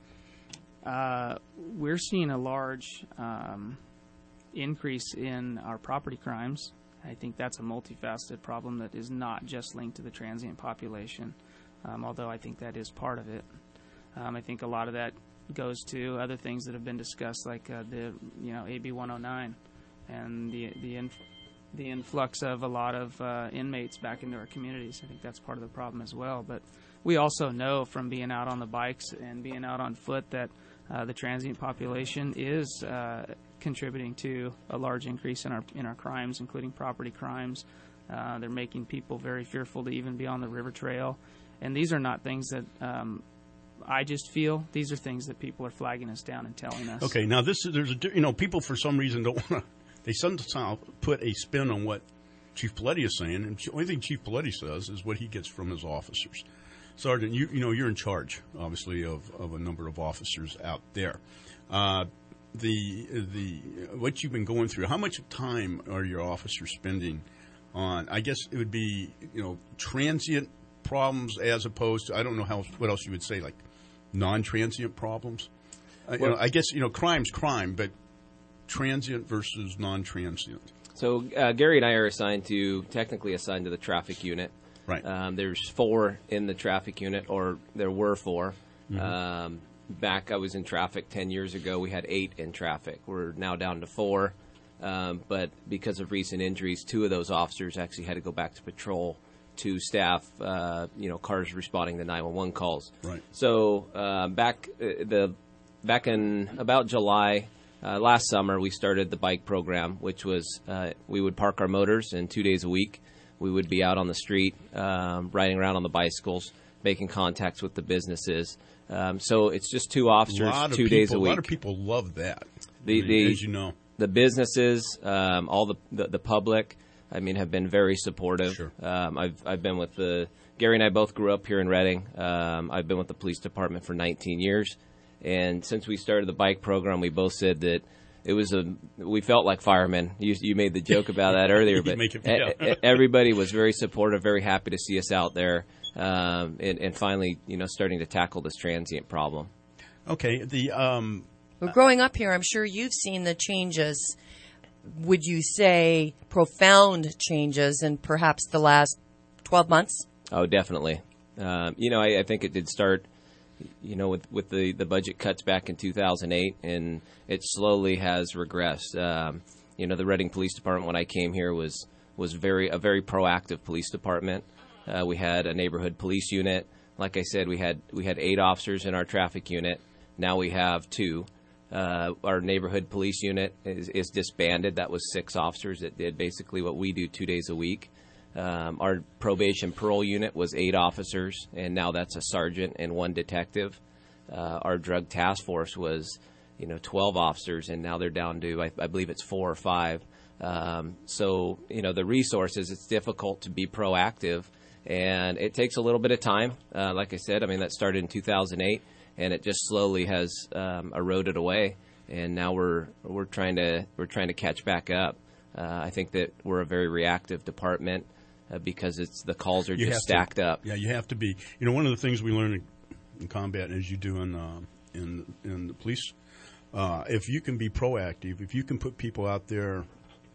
Uh, we're seeing a large um, increase in our property crimes. I think that's a multifaceted problem that is not just linked to the transient population, um, although I think that is part of it. Um, I think a lot of that goes to other things that have been discussed, like uh, the you know A B one oh nine and the the inf- the influx of a lot of uh, inmates back into our communities. I think that's part of the problem as well. But we also know from being out on the bikes and being out on foot that uh, the transient population is uh, contributing to a large increase in our in our crimes, including property crimes. Uh, they're making people very fearful to even be on the river trail, and these are not things that um, I just feel. These are things that people are flagging us down and telling us. Okay, now this is there's a you know people for some reason don't want to. They somehow put a spin on what Chief Paletti is saying, and the only thing Chief Paletti says is what he gets from his officers. Sergeant, you you know you're in charge, obviously, of, of a number of officers out there. Uh, the the what you've been going through. How much time are your officers spending on? I guess it would be you know transient problems as opposed to I don't know how what else you would say like non-transient problems. Uh, well, you know, I guess you know crime's crime, but transient versus non-transient. So uh, Gary and I are assigned to technically assigned to the traffic unit. Right. Um, there's four in the traffic unit, or there were four. Mm-hmm. Um, back I was in traffic ten years ago. We had eight in traffic. We're now down to four. Um, but because of recent injuries, two of those officers actually had to go back to patrol to staff, uh, you know, cars responding to nine one one calls. Right. So uh, back uh, the back in about July uh, last summer, we started the bike program, which was uh, we would park our motors, and two days a week we would be out on the street, um, riding around on the bicycles, making contacts with the businesses. Um, so it's just two officers, two people, days a week. A lot of people love that. The, I mean, the, as you know, the businesses, um, all the, the the public, I mean, have been very supportive. Sure. Um, I've I've been with the Gary and I both grew up here in Reading. Um, I've been with the police department for nineteen years, and since we started the bike program, we both said that it was a we felt like firemen. You you made the joke about that earlier, but make it, yeah. everybody was very supportive, very happy to see us out there, um, and, and finally, you know, starting to tackle this transient problem. Okay, the um, well, growing up here, I'm sure you've seen the changes. Would you say profound changes in perhaps the last twelve months? Oh, definitely. Um, you know, I, I think it did start, you know, with, with the, the budget cuts back in two thousand eight, and it slowly has regressed. Um, you know, the Reading Police Department, when I came here, was was very a very proactive police department. Uh, we had a neighborhood police unit. Like I said, we had we had eight officers in our traffic unit. Now we have two. Uh, our neighborhood police unit is, is disbanded. That was six officers that did basically what we do two days a week. Um, our probation parole unit was eight officers, and now that's a sergeant and one detective. Uh, our drug task force was, you know, twelve officers, and now they're down to, I, I believe it's four or five. Um, so, you know, the resources, it's difficult to be proactive, and it takes a little bit of time. Uh, like I said, I mean, that started in two thousand eight. And it just slowly has um, eroded away, and now we're we're trying to we're trying to catch back up. Uh, I think that we're a very reactive department uh, because it's the calls are you just stacked to, up. Yeah, you have to be. You know, one of the things we learn in, in combat, as you do in uh, in in the police, uh, if you can be proactive, if you can put people out there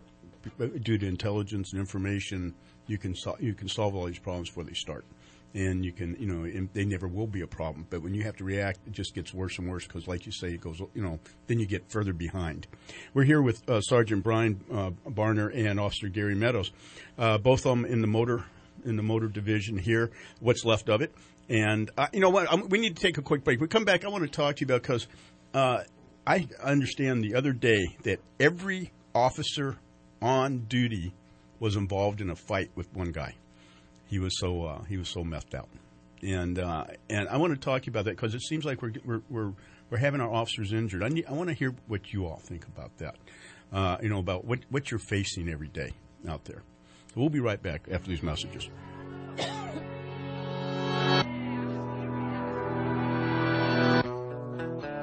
due to intelligence and information, you can so, you can solve all these problems before they start. And you can, you know, and they never will be a problem. But when you have to react, it just gets worse and worse because, like you say, it goes, you know, then you get further behind. We're here with uh, Sergeant Brian uh, Barner and Officer Gary Meadows, uh, both of them in the motor in the motor division here. What's left of it, and uh, you know what? I'm, we need to take a quick break. We come back. I want to talk to you about because uh, I understand the other day that every officer on duty was involved in a fight with one guy. He was so uh, he was so messed out, and uh, and I want to talk to you about that because it seems like we're we're we're, we're having our officers injured. I need, I want to hear what you all think about that. Uh, you know about what what you're facing every day out there. So we'll be right back after these messages.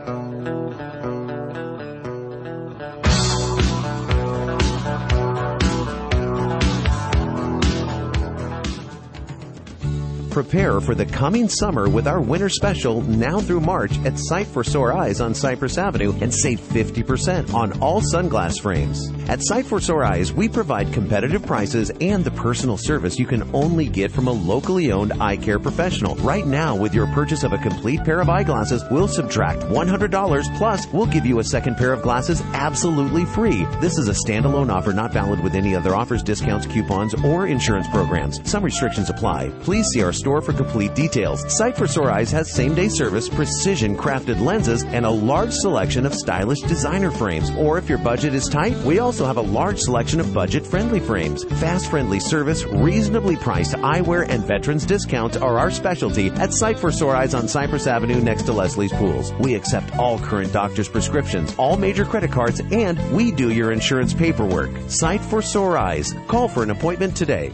Prepare for the coming summer with our winter special now through March at Sight for Sore Eyes on Cypress Avenue and save fifty percent on all sunglass frames. At Sight for Sore Eyes, we provide competitive prices and the personal service you can only get from a locally owned eye care professional. Right now, with your purchase of a complete pair of eyeglasses, we'll subtract one hundred dollars plus we'll give you a second pair of glasses absolutely free. This is a standalone offer not valid with any other offers, discounts, coupons, or insurance programs. Some restrictions apply. Please see our store for complete details. Sight for Sore Eyes has same-day service, precision-crafted lenses, and a large selection of stylish designer frames. Or if your budget is tight, we also have a large selection of budget-friendly frames. Fast-friendly service, reasonably priced eyewear, and veterans discounts are our specialty at Sight for Sore Eyes on Cypress Avenue next to Leslie's Pools. We accept all current doctor's prescriptions, all major credit cards, and we do your insurance paperwork. Sight for Sore Eyes. Call for an appointment today.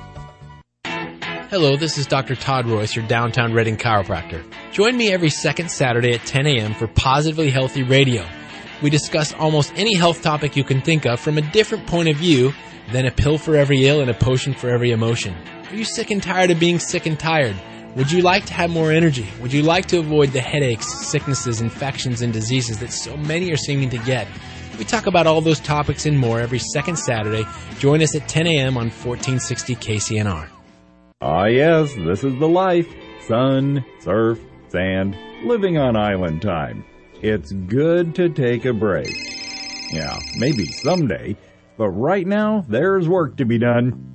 Hello, this is Doctor Todd Royce, your downtown Reading chiropractor. Join me every second Saturday at ten a.m. for Positively Healthy Radio. We discuss almost any health topic you can think of from a different point of view than a pill for every ill and a potion for every emotion. Are you sick and tired of being sick and tired? Would you like to have more energy? Would you like to avoid the headaches, sicknesses, infections, and diseases that so many are seeming to get? We talk about all those topics and more every second Saturday. Join us at ten a.m. on fourteen sixty K C N R. Ah, yes, this is the life. Sun, surf, sand, living on island time. It's good to take a break. Yeah, maybe someday, but right now, there's work to be done.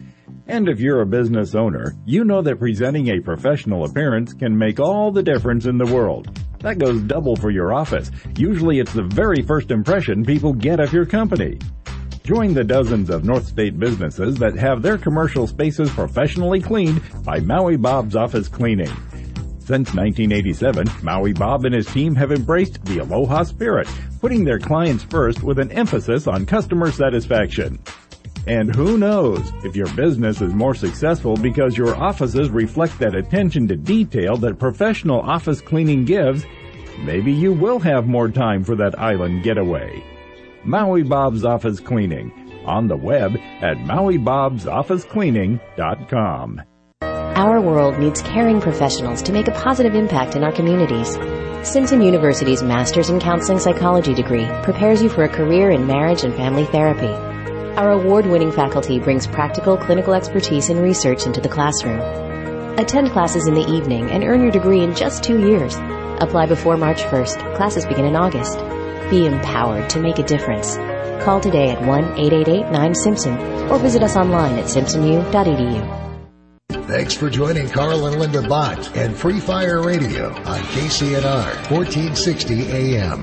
And if you're a business owner, you know that presenting a professional appearance can make all the difference in the world. That goes double for your office. Usually it's the very first impression people get of your company. Join the dozens of North State businesses that have their commercial spaces professionally cleaned by Maui Bob's Office Cleaning. Since nineteen eighty-seven, Maui Bob and his team have embraced the Aloha spirit, putting their clients first with an emphasis on customer satisfaction. And who knows, if your business is more successful because your offices reflect that attention to detail that professional office cleaning gives, maybe you will have more time for that island getaway. Maui Bob's Office Cleaning, on the web at maui bobs office cleaning dot com. Our world needs caring professionals to make a positive impact in our communities. Simpson University's Master's in Counseling Psychology degree prepares you for a career in marriage and family therapy. Our award-winning faculty brings practical clinical expertise and research into the classroom. Attend classes in the evening and earn your degree in just two years. Apply before March first. Classes begin in August. Be empowered to make a difference. Call today at one eight eight eight nine Simpson or visit us online at simpson u dot e d u. Thanks for joining Carl and Linda Bott and Free Fire Radio on K C N R fourteen sixty A M.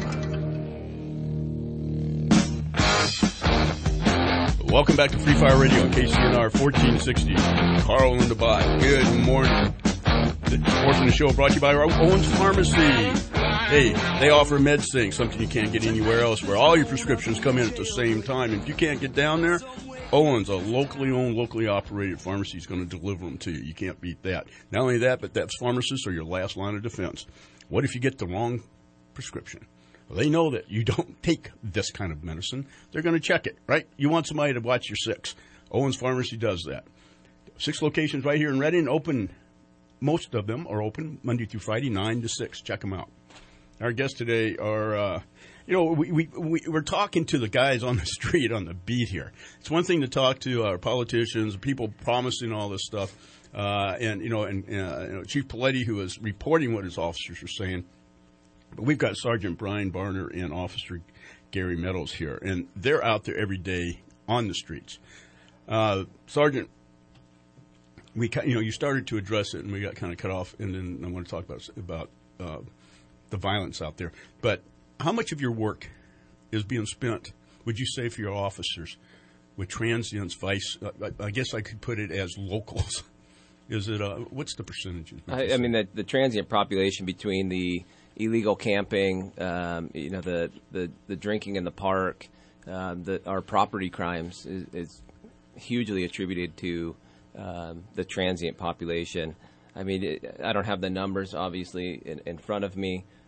Welcome back to Free Fire Radio on K C N R fourteen sixty. Carl and Linda Bott. Good morning. The portion of the show brought to you by Owens Pharmacy. Hey, they offer MedSync, something you can't get anywhere else, where all your prescriptions come in at the same time. And if you can't get down there, Owens, a locally owned, locally operated pharmacy, is going to deliver them to you. You can't beat that. Not only that, but that's pharmacists are your last line of defense. What if you get the wrong prescription? Well, they know that you don't take this kind of medicine. They're going to check it, right? You want somebody to watch your six. Owens Pharmacy does that. Six locations right here in Reading, open. Most of them are open Monday through Friday, nine to six. Check them out. Our guests today are, uh, you know, we, we, we, we're talking to the guys on the street, on the beat here. It's one thing to talk to our politicians, people promising all this stuff, uh, and, you know, and uh, you know, Chief Paletti, who is reporting what his officers are saying. But we've got Sergeant Brian Barner and Officer Gary Meadows here, and they're out there every day on the streets. Uh, Sergeant, we, you know, you started to address it, and we got kind of cut off, and then I want to talk about about uh, the violence out there. But how much of your work is being spent, would you say, for your officers with transients, vice? Uh, I, I guess I could put it as locals. Is it? Uh, what's the percentage? I, I mean, the, the transient population between the illegal camping, um, you know, the, the, the drinking in the park, um, the, our property crimes is, is hugely attributed to um, the transient population. I mean, it, I don't have the numbers, obviously, in, in front of me,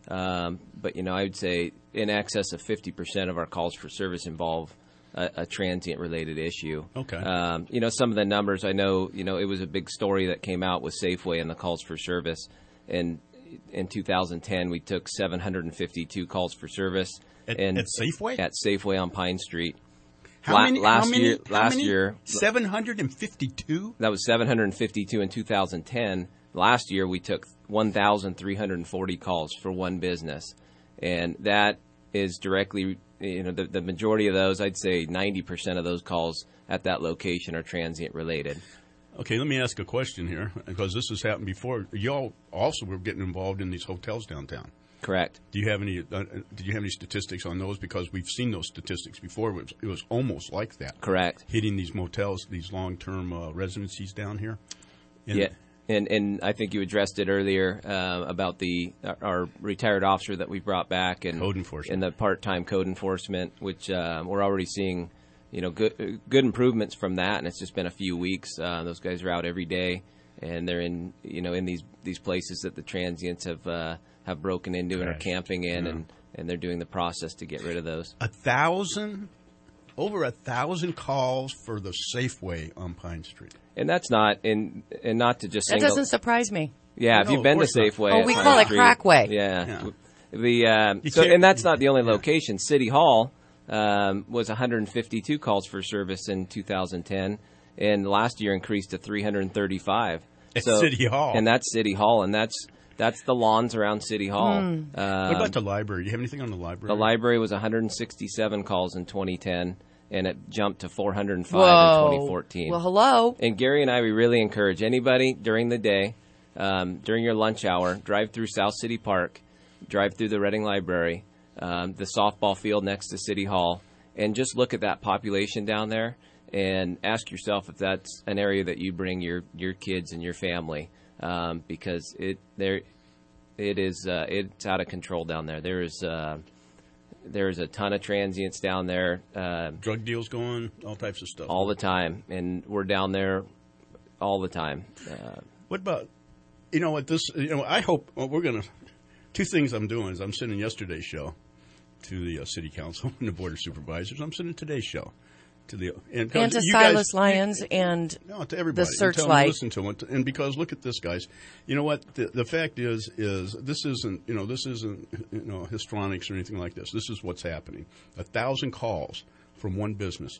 Um, but, you know, I would say in excess of fifty percent of our calls for service involve a, a transient-related issue. Okay. Um, you know, some of the numbers, I know, you know, it was a big story that came out with Safeway and the calls for service. And in two thousand ten, we took seven hundred fifty-two calls for service. At, and at Safeway? At Safeway on Pine Street. How La- many? Last how many, year, how last many? year, seven hundred fifty-two? That was seven hundred fifty-two in two thousand ten. Last year, we took one thousand three hundred forty calls for one business. And that is directly, you know, the, the majority of those, I'd say ninety percent of those calls at that location are transient related. Okay, let me ask a question here, because this has happened before. Y'all also were getting involved in these hotels downtown. Correct. Do you have any? Uh, did you have any statistics on those? Because we've seen those statistics before. It was, it was almost like that. Correct. Hitting these motels, these long-term uh, residencies down here. And yeah, and and I think you addressed it earlier uh, about the our retired officer that we brought back and code enforcement, and the part-time code enforcement, which uh, we're already seeing, you know, good good improvements from that. And it's just been a few weeks. Uh, those guys are out every day, and they're in you know in these these places that the transients have. Uh, have broken into and are camping in, yeah. and, and they're doing the process to get rid of those. A thousand, over a thousand calls for the Safeway on Pine Street. And that's not, and, and not to just That single, doesn't surprise me. Yeah, if No, you've been to of course Safeway. not. Oh, at we Pine call it Street, Crackway. Yeah. Yeah. The, um, You so, can't- and that's not the only location. City Hall um, was one hundred fifty-two calls for service in two thousand ten, and last year increased to three hundred thirty-five. At so, City Hall. And that's City Hall, and that's That's the lawns around City Hall. Hmm. Um, what about the library? Do you have anything on the library? The library was one hundred sixty-seven calls in twenty ten, and it jumped to four hundred five Whoa. in twenty fourteen. Well, hello. And Gary and I, we really encourage anybody during the day, um, during your lunch hour, drive through South City Park, drive through the Reading Library, um, the softball field next to City Hall, and just look at that population down there and ask yourself if that's an area that you bring your, your kids and your family. Um, because it there, it is uh, it's out of control down there. There is uh, there is a ton of transients down there. Uh, Drug deals going, all types of stuff. all the time, and we're down there all the time. Uh, What about, you know what, this, you know, I hope, well, we're going to, two things I'm doing is I'm sending yesterday's show to the uh, city council and the board of supervisors. I'm sending today's show to the, and, And to you Silas guys- Lyons and No, to everybody. the And tell them to Searchlight. listen to it. And because look at this, guys. You know what? The, the fact is, is this isn't, you know, this isn't, you know, histrionics or anything like this. This is what's happening. A thousand calls from one business.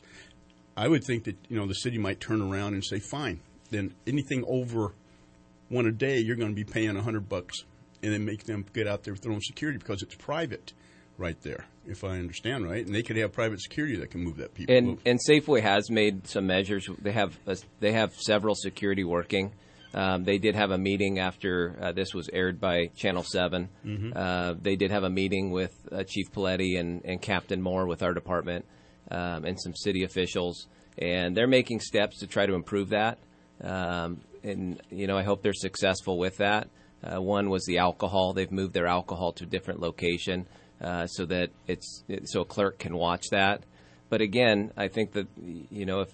I would think that, you know, the city might turn around and say, fine, then anything over one a day, you're going to be paying a hundred bucks, and then make them get out there throwing security because it's private right there, if I understand right. And they could have private security that can move that people. and move. and Safeway has made some measures. They have a, they have several security working. Um, they did have a meeting after uh, this was aired by Channel seven. Mhm. Uh, they did have a meeting with uh, Chief Paletti and, and Captain Moore with our department um, and some city officials, and they're making steps to try to improve that. Um, and you know, I hope they're successful with that. Uh, one was the alcohol. They've moved their alcohol to a different location uh, so that it's it, so a clerk can watch that. But again, I think that you know if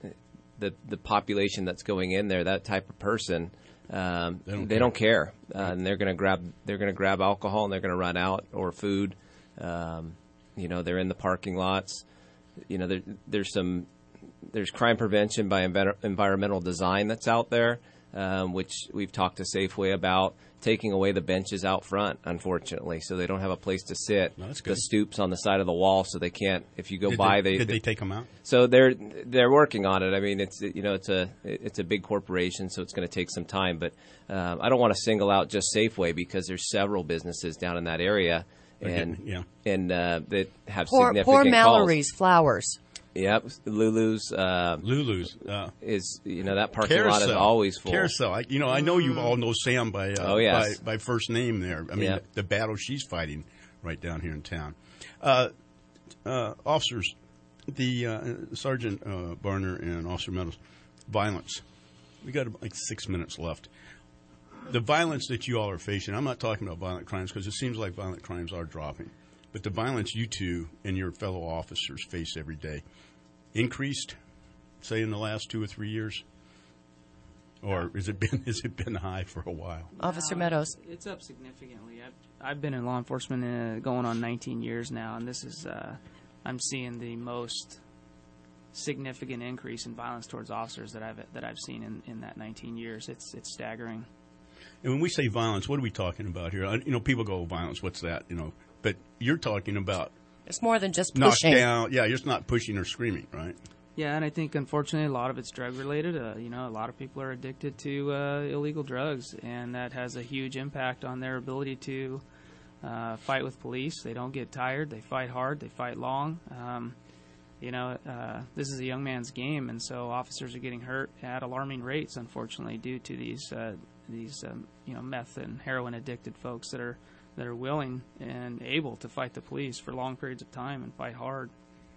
the the population that's going in there, that type of person, um, They don't they care. don't care, uh, and they're going to grab they're going to grab alcohol and they're going to run out or food. Um, you know, they're in the parking lots. You know, there, there's some there's crime prevention by envi- environmental design that's out there, um, which we've talked to Safeway about, taking away the benches out front, unfortunately, so they don't have a place to sit. No, that's the good. stoops on the side of the wall, so they can't. If you go Did by, they, they did they take them out? So they're they're working on it. I mean, it's you know it's a it's a big corporation, so it's going to take some time. But um, I don't want to single out just Safeway because there's several businesses down in that area, and Okay, yeah. and uh, that have Poor, significant poor calls. Mallory's flowers. Yep, Lulu's. Uh, Lulu's uh, is you know that parking lot is Carousel. always full. Carousel. I, you know, I know you all know Sam by uh, Oh, yes. by, by first name there. I mean, Yep. the, the battle she's fighting right down here in town. Uh, uh, officers, the uh, Sergeant uh, Barner and Officer Meadows, violence. We got like six minutes left. The violence that you all are facing. I'm not talking about violent crimes because it seems like violent crimes are dropping, but the violence you two and your fellow officers face every day increased, say, in the last two or three years? or has it been has it been high for a while? Officer Uh, Meadows. It's up significantly. I've I've been in law enforcement uh, going on nineteen years now, and this is uh, I'm seeing the most significant increase in violence towards officers that I've that I've seen in, in that nineteen years. It's it's staggering. And when we say violence, what are we talking about here? Uh, You know, people go, violence, what's that? You know, but you're talking about It's more than just knocked pushing. down. Yeah, you're just not pushing or screaming, right? Yeah, and I think unfortunately a lot of it's drug related. Uh, you know, a lot of people are addicted to uh, illegal drugs, and that has a huge impact on their ability to uh, fight with police. They don't get tired. They fight hard. They fight long. Um, you know, uh, this is a young man's game, and so officers are getting hurt at alarming rates, unfortunately, due to these uh, these um, you know meth and heroin addicted folks that are that are willing and able to fight the police for long periods of time and fight hard.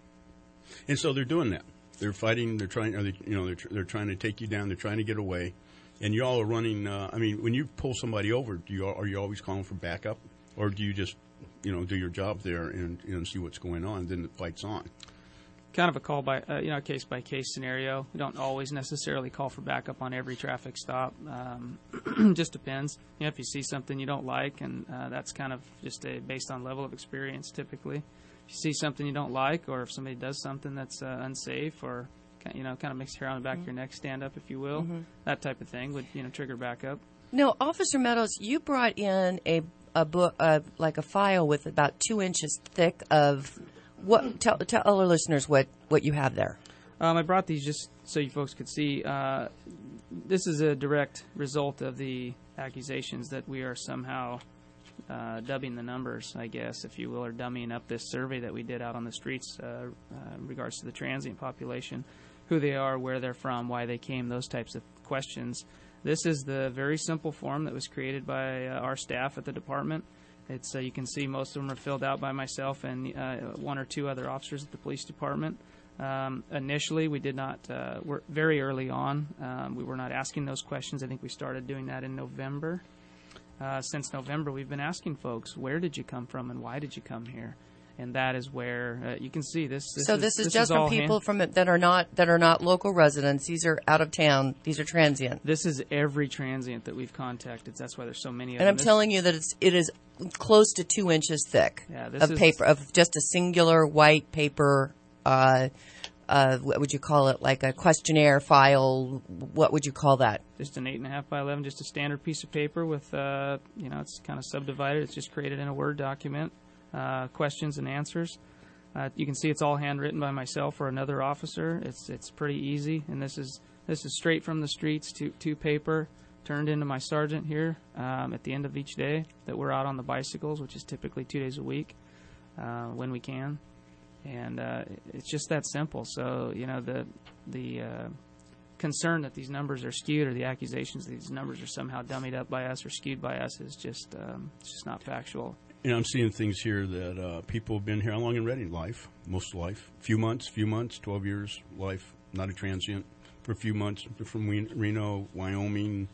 And so they're doing that. They're fighting. They're trying. Are they, you know, they're tr- they're trying to take you down. They're trying to get away, and y'all are running. Uh, I mean, when you pull somebody over, do you are you always calling for backup, or do you just, you know, do your job there and you know see what's going on? Then the fight's on. Kind of a call by, uh, you know, case by case scenario. We don't always necessarily call for backup on every traffic stop. Um, just depends. You know, if you see something you don't like, and uh, that's kind of just a, based on level of experience typically. If you see something you don't like, or if somebody does something that's uh, unsafe, or you know, kind of makes your hair on the back Mm-hmm. of your neck stand up, if you will, Mhm. that type of thing would you know trigger backup. No, Officer Meadows, you brought in a a book, uh, like a file with about two inches thick of what? Tell, tell all our listeners what, what you have there. Um, I brought these just so you folks could see. Uh, this is a direct result of the accusations that we are somehow uh, dubbing the numbers, I guess, if you will, or dummying up this survey that we did out on the streets uh, uh, in regards to the transient population, who they are, where they're from, why they came, those types of questions. This is the very simple form that was created by uh, our staff at the department. It's uh, you can see most of them are filled out by myself and uh, one or two other officers at the police department. Um, initially, we did not. Uh, we're very early on. Um, we were not asking those questions. I think we started doing that in November. Uh, since November, we've been asking folks, where did you come from and why did you come here? And that is where uh, you can see this. this so is, this is this just is all from people hand- from it that are not that are not local residents. These are out of town. These are transient. This is every transient that we've contacted. That's why there's so many of And them. I'm This- telling you that it's it is close to two inches thick Yeah, this of is- paper of just a singular white paper. Uh, uh, what would you call it? Like a questionnaire file? What would you call that? Just an eight and a half by eleven, just a standard piece of paper with, uh, you know, it's kind of subdivided. It's just created in a Word document, uh, questions and answers. Uh, you can see it's all handwritten by myself or another officer. It's it's pretty easy, and this is this is straight from the streets to, to paper, turned into my sergeant here um, at the end of each day that we're out on the bicycles, which is typically two days a week uh, when we can. And uh, it's just that simple. So, you know, the the uh, concern that these numbers are skewed or the accusations that these numbers are somehow dummied up by us or skewed by us is just um, it's just not factual. You know, I'm seeing things here that uh, people have been here. How long in Reading? Life, most life. Few months, few months, twelve years, life, not a transient. For a few months, from Reno, Wyoming.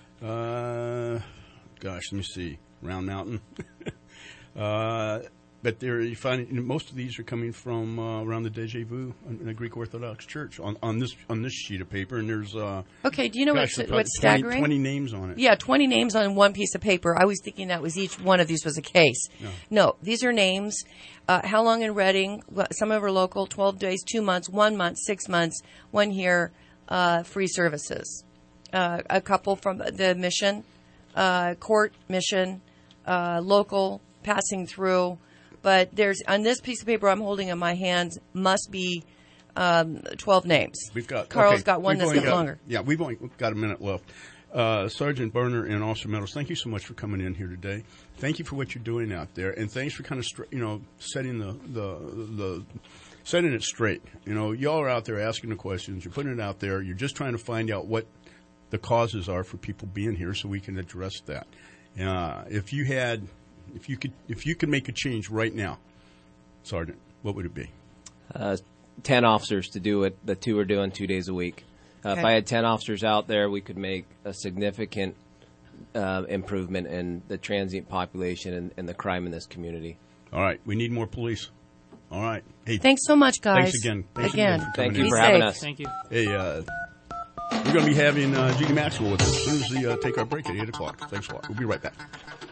Uh, gosh, let me see. Round Mountain. uh, but there, you find most of these are coming from uh, around the Deja Vu in the Greek Orthodox Church on, on this on this sheet of paper, and there's uh, Okay, do you know gosh, what's, there's what's probably staggering? twenty, twenty names on it. Yeah, twenty names on one piece of paper. I was thinking that was each one of these was a case. No. No, these are names. Uh, how long in Reading? Well, some of them are local, twelve days, two months, one month, six months, one year, uh, free services. Uh, a couple from the mission, uh, court mission, uh, local, passing through. But there's on this piece of paper I'm holding in my hands must be um, twelve names. We've got Carl's okay, got one we've that's only got got- longer. Yeah, we've only got a minute left. Uh, Sergeant Berner and Officer Meadows, thank you so much for coming in here today. Thank you for what you're doing out there, and thanks for kind of str- you know setting the, the the setting it straight. You know, y'all are out there asking the questions. You're putting it out there. You're just trying to find out what the causes are for people being here, so we can address that. Uh, if you had, if you could, if you could make a change right now, Sergeant, what would it be? Uh, ten officers to do what the two are doing two days a week. Uh, If Okay. I had ten officers out there, we could make a significant uh, improvement in the transient population and, and the crime in this community. All right, we need more police. All right. Hey, Thanks so much, guys. Thanks again. Thanks Again. for Thank coming you in. for having safe. us. Thank you. Hey, uh, We're going to be having uh, Judy Maxwell with us as soon as we uh, take our break at eight o'clock. Thanks a lot. We'll be right back.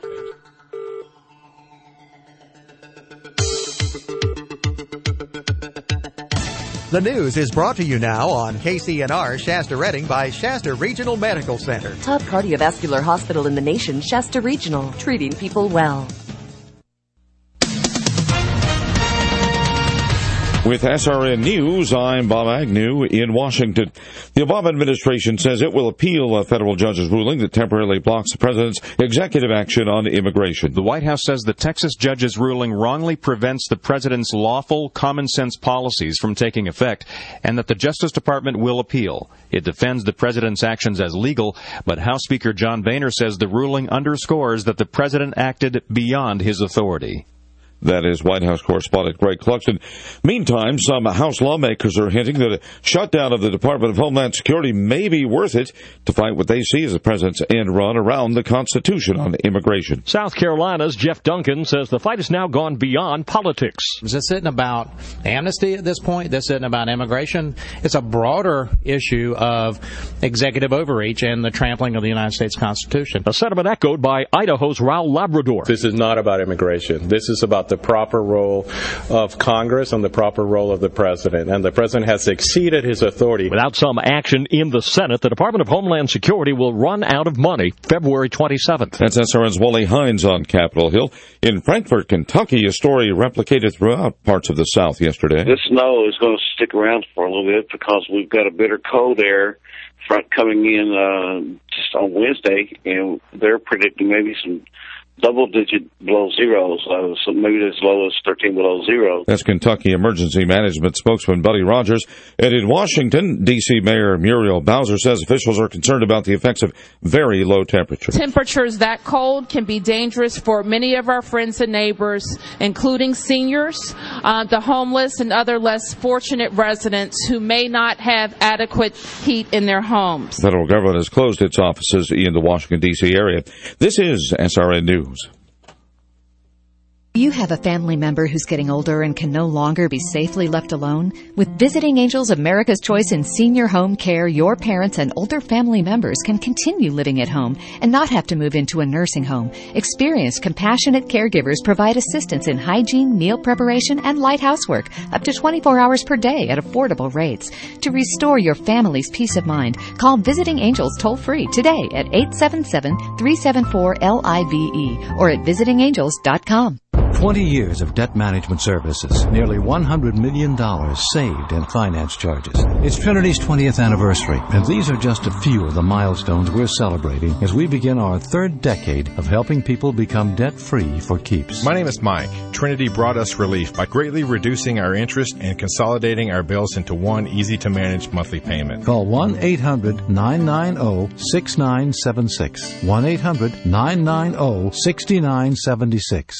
The news is brought to you now on K C N R Shasta Redding by Shasta Regional Medical Center. Top cardiovascular hospital in the nation, Shasta Regional, treating people well. With S R N News, I'm Bob Agnew in Washington. The Obama administration says it will appeal a federal judge's ruling that temporarily blocks the president's executive action on immigration. The White House says the Texas judge's ruling wrongly prevents the president's lawful, common-sense policies from taking effect, and that the Justice Department will appeal. It defends the president's actions as legal, but House Speaker John Boehner says the ruling underscores that the president acted beyond his authority. That is White House correspondent Greg Cluxton. Meantime, some House lawmakers are hinting that a shutdown of the Department of Homeland Security may be worth it to fight what they see as the president's end run around the Constitution on immigration. South Carolina's Jeff Duncan says the fight has now gone beyond politics. This isn't about amnesty at this point. This isn't about immigration. It's a broader issue of executive overreach and the trampling of the United States Constitution. A sentiment echoed by Idaho's Raul Labrador. This is not about immigration. This is about the proper role of Congress and the proper role of the president. And the president has exceeded his authority. Without some action in the Senate, the Department of Homeland Security will run out of money February twenty-seventh. That's S R N's Wally Hines on Capitol Hill. In Frankfort, Kentucky, a story replicated throughout parts of the South yesterday. This snow is going to stick around for a little bit because we've got a bitter cold air front coming in uh, just on Wednesday, and they're predicting maybe some double-digit below zeros, uh, so maybe as low as thirteen below zero. That's Kentucky Emergency Management spokesman Buddy Rogers. And in Washington, D C Mayor Muriel Bowser says officials are concerned about the effects of very low temperatures. Temperatures that cold can be dangerous for many of our friends and neighbors, including seniors, uh, the homeless, and other less fortunate residents who may not have adequate heat in their homes. The federal government has closed its offices in the Washington, D C area. This is S R N News. You have a family member who's getting older and can no longer be safely left alone? With Visiting Angels America's Choice in Senior Home Care, your parents and older family members can continue living at home and not have to move into a nursing home. Experienced, compassionate caregivers provide assistance in hygiene, meal preparation, and light housework up to twenty-four hours per day at affordable rates. To restore your family's peace of mind, call Visiting Angels toll-free today at eight seven seven, three seven four, L I V E or at visiting angels dot com. twenty years of debt management services, nearly one hundred million dollars saved in finance charges. It's Trinity's twentieth anniversary, and these are just a few of the milestones we're celebrating as we begin our third decade of helping people become debt-free for keeps. My name is Mike. Trinity brought us relief by greatly reducing our interest and consolidating our bills into one easy-to-manage monthly payment. Call one eight hundred, nine nine zero, six nine seven six. one eight hundred, nine nine zero, six nine seven six.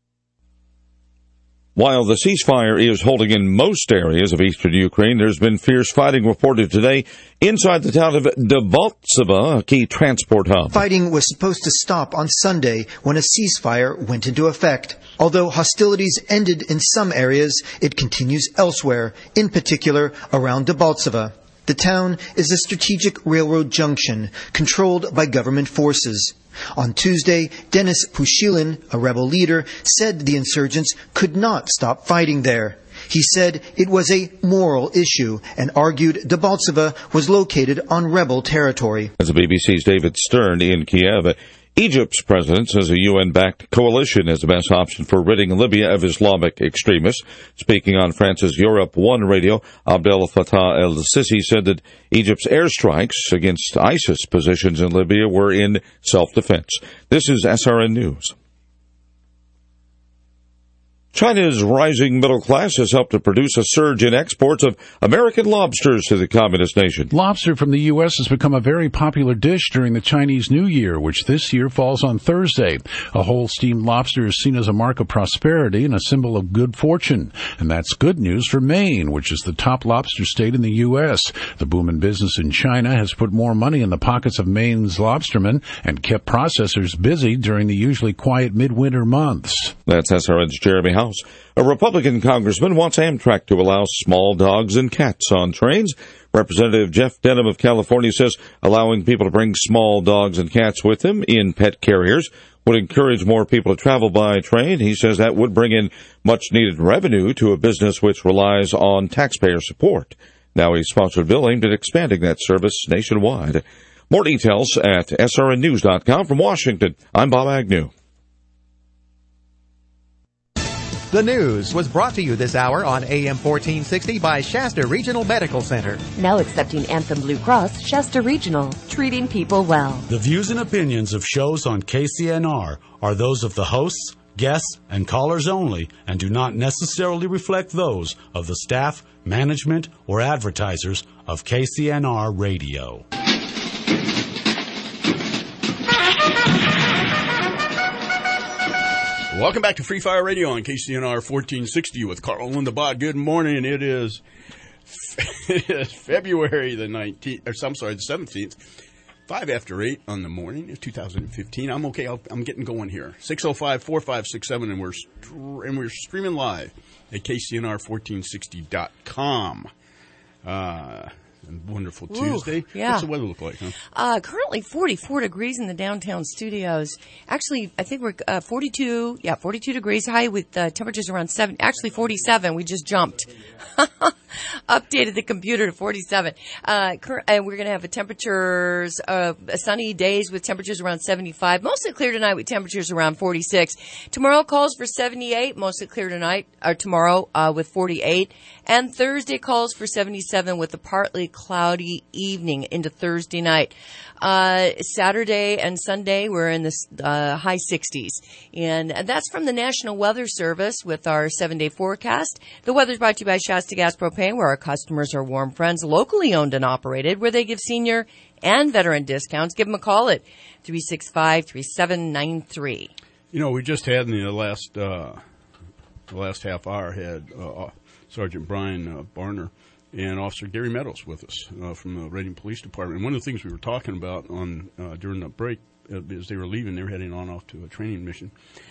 While the ceasefire is holding in most areas of eastern Ukraine, there's been fierce fighting reported today inside the town of Debaltseve, a key transport hub. Fighting was supposed to stop on Sunday when a ceasefire went into effect. Although hostilities ended in some areas, it continues elsewhere, in particular around Debaltseve. The town is a strategic railroad junction controlled by government forces. On Tuesday, Denis Pushilin, a rebel leader, said the insurgents could not stop fighting there. He said it was a moral issue and argued Debaltseve was located on rebel territory. As the B B C's David Stern in Kiev, Egypt's president says a U N-backed coalition is the best option for ridding Libya of Islamic extremists. Speaking on France's Europe one radio, Abdel Fattah el-Sisi said that Egypt's airstrikes against ISIS positions in Libya were in self-defense. This is S R N News. China's rising middle class has helped to produce a surge in exports of American lobsters to the communist nation. Lobster from the U S has become a very popular dish during the Chinese New Year, which this year falls on Thursday. A whole steamed lobster is seen as a mark of prosperity and a symbol of good fortune. And that's good news for Maine, which is the top lobster state in the U S. The boom in business in China has put more money in the pockets of Maine's lobstermen and kept processors busy during the usually quiet midwinter months. That's S R N's Jeremy Howe. House. A Republican congressman wants Amtrak to allow small dogs and cats on trains. Representative Jeff Denham of California says allowing people to bring small dogs and cats with them in pet carriers would encourage more people to travel by train. He says that would bring in much-needed revenue to a business which relies on taxpayer support. Now a sponsored bill aimed at expanding that service nationwide. More details at S R N news dot com. From Washington, I'm Bob Agnew. The news was brought to you this hour on A M fourteen sixty by Shasta Regional Medical Center. Now accepting Anthem Blue Cross, Shasta Regional, treating people well. The views and opinions of shows on K C N R are those of the hosts, guests, and callers only and do not necessarily reflect those of the staff, management, or advertisers of K C N R Radio. Welcome back to Free Fire Radio on K C N R fourteen sixty with Carl and Linda Bott. Good morning. It is, it is February the nineteenth, or I'm sorry, the seventeenth, five after eight on the morning of two thousand fifteen. I'm okay. I'll, I'm getting going here. six oh five, four five six seven, and we're and we're streaming live at K C N R fourteen sixty dot com. Uh, wonderful Tuesday. Ooh, yeah. What's the weather look like, huh? Uh, currently forty-four degrees in the downtown studios. Actually, I think we're uh, forty-two, yeah, forty-two degrees high with uh, temperatures around seven, actually forty-seven. We just jumped. Updated the computer to forty-seven. Uh, cur- and we're going to have a temperatures, uh, sunny days with temperatures around seventy-five. Mostly clear tonight with temperatures around forty-six. Tomorrow calls for seventy-eight. Mostly clear tonight, or tomorrow, uh, with forty-eight. And Thursday calls for seventy-seven with a partly cloudy evening into Thursday night. Uh, Saturday and Sunday, we're in the uh, high sixties. And that's from the National Weather Service with our seven-day forecast. The weather's brought to you by Shasta Gas Propane, where our customers are warm friends, locally owned and operated, where they give senior and veteran discounts. Give them a call at three six five, three seven nine three. You know, we just had in the last, uh, the last half hour had uh, Sergeant Brian uh, Barner and Officer Gary Meadows with us uh, from the Reading Police Department. And one of the things we were talking about on uh, during the break, uh, as they were leaving, they were heading on off to a training mission,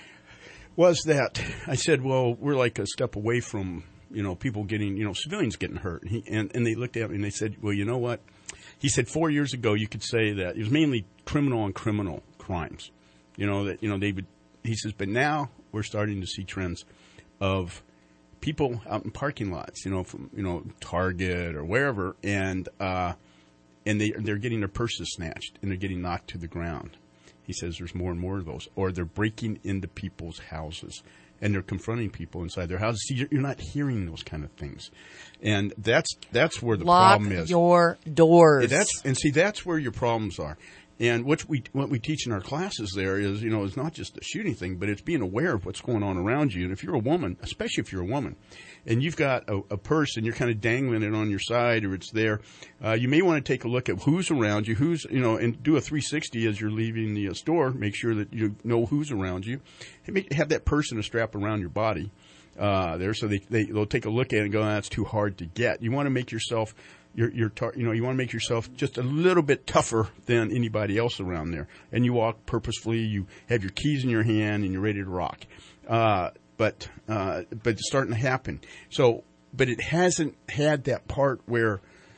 was that I said, well, we're like a step away from, you know, people getting, you know, civilians getting hurt. And, he, and, and they looked at me and they said, well, you know what? He said four years ago you could say that it was mainly criminal on criminal crimes. You know, that, you know, they would, he says, but now we're starting to see trends of people out in parking lots, you know, from, you know, Target or wherever, and uh, and they, they're getting their purses snatched and they're getting knocked to the ground. He says there's more and more of those. Or they're breaking into people's houses and they're confronting people inside their houses. See, you're not hearing those kind of things. And that's that's where the Lock problem is. your doors. That's, and see, that's where your problems are. And what we what we teach in our classes there is, you know, it's not just the shooting thing, but it's being aware of what's going on around you. And if you're a woman, especially if you're a woman, and you've got a, a purse and you're kind of dangling it on your side or it's there, uh, you may want to take a look at who's around you, who's, you know, and do a three sixty as you're leaving the uh, store. Make sure that you know who's around you. And make, have that purse and a strap around your body uh, there, so they, they they'll take a look at it and go, oh, that's too hard to get. You want to make yourself. You're, you're tar- you know, you want to make yourself just a little bit tougher than anybody else around there. And you walk purposefully. You have your keys in your hand and you're ready to rock. Uh, but uh, but it's starting to happen. So, but it hasn't had that part where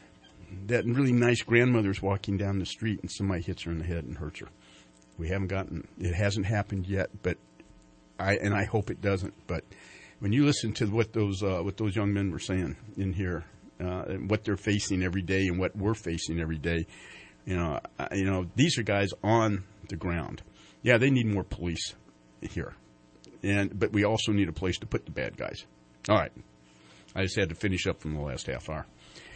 that really nice grandmother's walking down the street and somebody hits her in the head and hurts her. We haven't gotten. It hasn't happened yet. But I and I hope it doesn't. But when you listen to what those uh, what those young men were saying in here. Uh, and what they're facing every day and what we're facing every day. You know, uh, you know, these are guys on the ground. Yeah, they need more police here. And but we also need a place to put the bad guys. All right. I just had to finish up from the last half hour.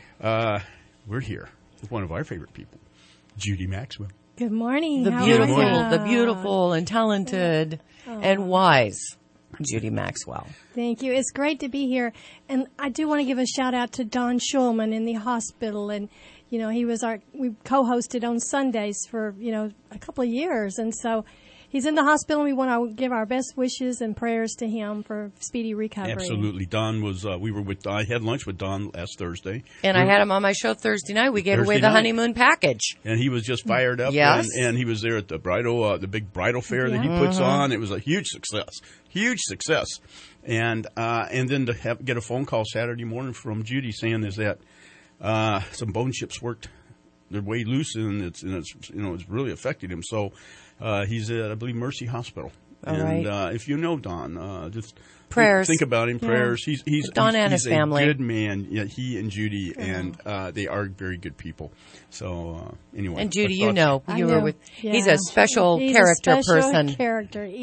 Uh, we're here with one of our favorite people, Judy Maxwell. Good morning. The How beautiful, are you? the beautiful and talented Oh. and wise Judy Maxwell. Thank you. It's great to be here. And I do want to give a shout out to Don Schulman in the hospital. And, you know, he was our, we co-hosted on Sundays for, you know, a couple of years. And so he's in the hospital. We want to give our best wishes and prayers to him for speedy recovery. Absolutely. Don was, uh, we were with, I had lunch with Don last Thursday. And we I were, had him on my show Thursday night. We gave Thursday away the night. honeymoon package. And he was just fired up. Yes. And, and he was there at the bridal, uh, the big bridal fair that he Yeah. puts Mhm. on. It was a huge success. Huge success. And, uh, and then to have, get a phone call Saturday morning from Judy saying is that, uh, some bone chips worked their way loose and it's, and it's, you know, it's really affected him. So, uh, he's at, I believe, Mercy Hospital. All and, right. uh, if you know Don, uh, just Prayers. think about him. Yeah. Prayers. He's, he's, Don he's, and he's his family. a good man. Yeah, he and Judy, and, uh, they are very good people. So, uh, anyway. And Judy, I you thought- know, I you know. were with. Yeah. He's a special He's character a special person. character. He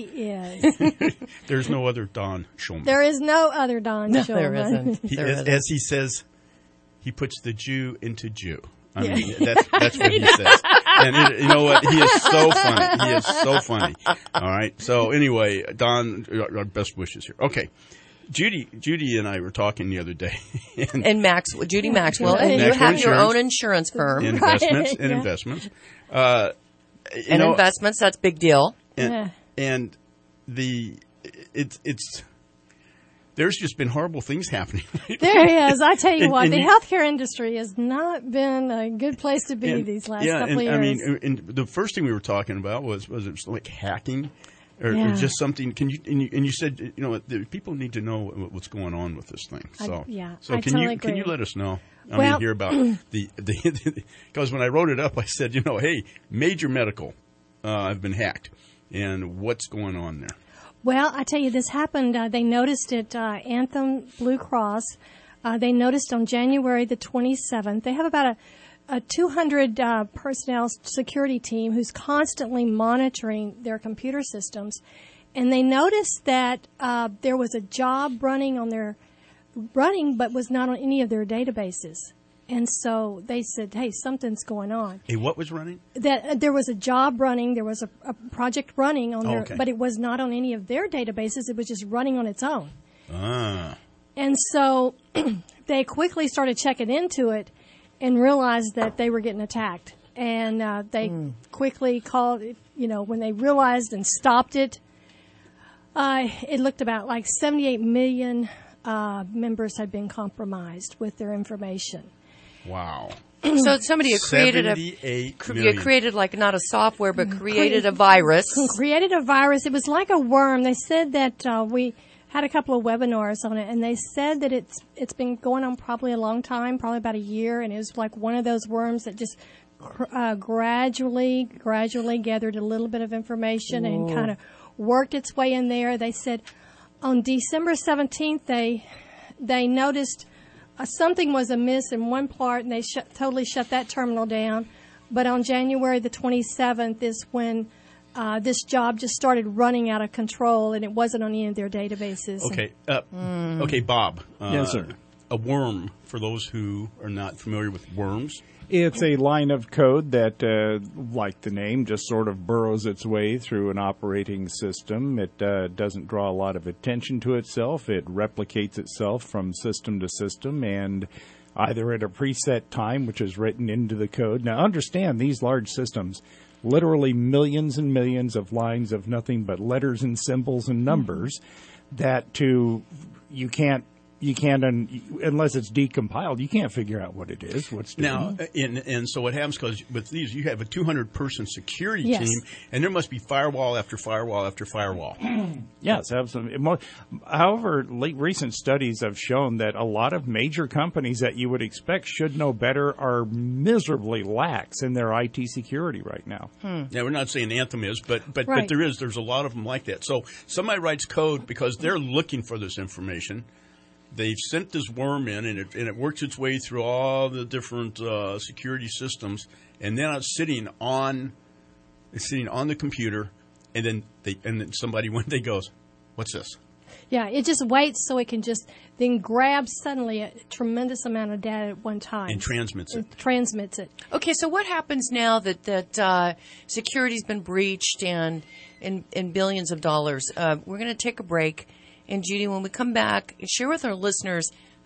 is. There's no other Don Schulman. There is no other Don No, Schulman. there isn't. He, There as, isn't. as he says, he puts the Jew into Jew. I Yeah. mean, that's that's what he says. And it, you know what? He is so funny. He is so funny. All right. So anyway, Don, our best wishes here. Okay. Judy, Judy and I were talking the other day. And, And Max, Judy Maxwell, and you Maxwell have your Insurance. own insurance firm. investments Right, and yeah. investments. Uh, you And know, investments, that's a big deal. and, Yeah. and the it's it's there's just been horrible things happening. There is. I tell you And- what, and the you- healthcare industry has not been a good place to be And- these last yeah, couple and, of years. I mean, and the first thing we were talking about was was it like hacking, or, Yeah. or just something? Can you and, you and you said you know the people need to know what- what's going on with this thing. I- So yeah, so I can totally you can you agree. let us know? I Well- mean, hear about the the because when I wrote it up, I said you know hey, major medical, uh, have been hacked, and what's going on there? Well, I tell you, this happened. Uh, they noticed it, uh, Anthem Blue Cross. Uh, they noticed on January the twenty-seventh. They have about a, a two hundred uh, personnel security team who's constantly monitoring their computer systems. And they noticed that uh, there was a job running on their running, but was not on any of their databases. And so they said, "Hey, something's going on." Hey, what was running? That uh, there was a job running, there was a, a project running on Oh, their, okay. but it was not on any of their databases. It was just running on its own. Ah, And so they quickly started checking into it and realized that they were getting attacked. And uh, they quickly called, you know, when they realized and stopped it, uh, it looked about like seventy-eight million uh, members had been compromised with their information. wow. So somebody had created a seventy-eight cre- million. created like not a software, but created a virus. Created a virus. It was like a worm. They said that uh, we had a couple of webinars on it, and they said that it's it's been going on probably a long time, probably about a year, and it was like one of those worms that just uh, gradually, gradually gathered a little bit of information and Whoa. kind of worked its way in there. They said on December seventeenth, they they noticed uh, something was amiss in one part, and they sh- totally shut that terminal down. But on January the twenty-seventh is when uh, this job just started running out of control, and it wasn't on any of their databases. Okay, uh, Hmm. okay, Bob. Uh, Yes, sir. A worm, for those who are not familiar with worms. It's a line of code that, uh, like the name, just sort of burrows its way through an operating system. It uh, doesn't draw a lot of attention to itself. It replicates itself from system to system and either at a preset time, which is written into the code. Now, understand these large systems, literally millions and millions of lines of nothing but letters and symbols and numbers that to you can't you can't un, unless it's decompiled, you can't figure out what it is. What's doing. Now, and, and so what happens, because with these, you have a two hundred person security Yes. team, and there must be firewall after firewall after firewall. Yes, absolutely. Mo- However, late recent studies have shown that a lot of major companies that you would expect should know better are miserably lax in their I T security right now. Now, we're not saying Anthem is, but but, Right. but there is. There's a lot of them like that. So somebody writes code because they're looking for this information. They've sent this worm in, and it, and it works its way through all the different uh, security systems, and then it's sitting on it's sitting on the computer, and then they and then somebody one day goes, "What's this?" Yeah, it just waits so it can just then grab suddenly a tremendous amount of data at one time. And transmits it. And transmits it. Okay, so what happens now that that uh, security's been breached and and, and billions of dollars? Uh, we're going to take a break, and Judy, when we come back, share with our listeners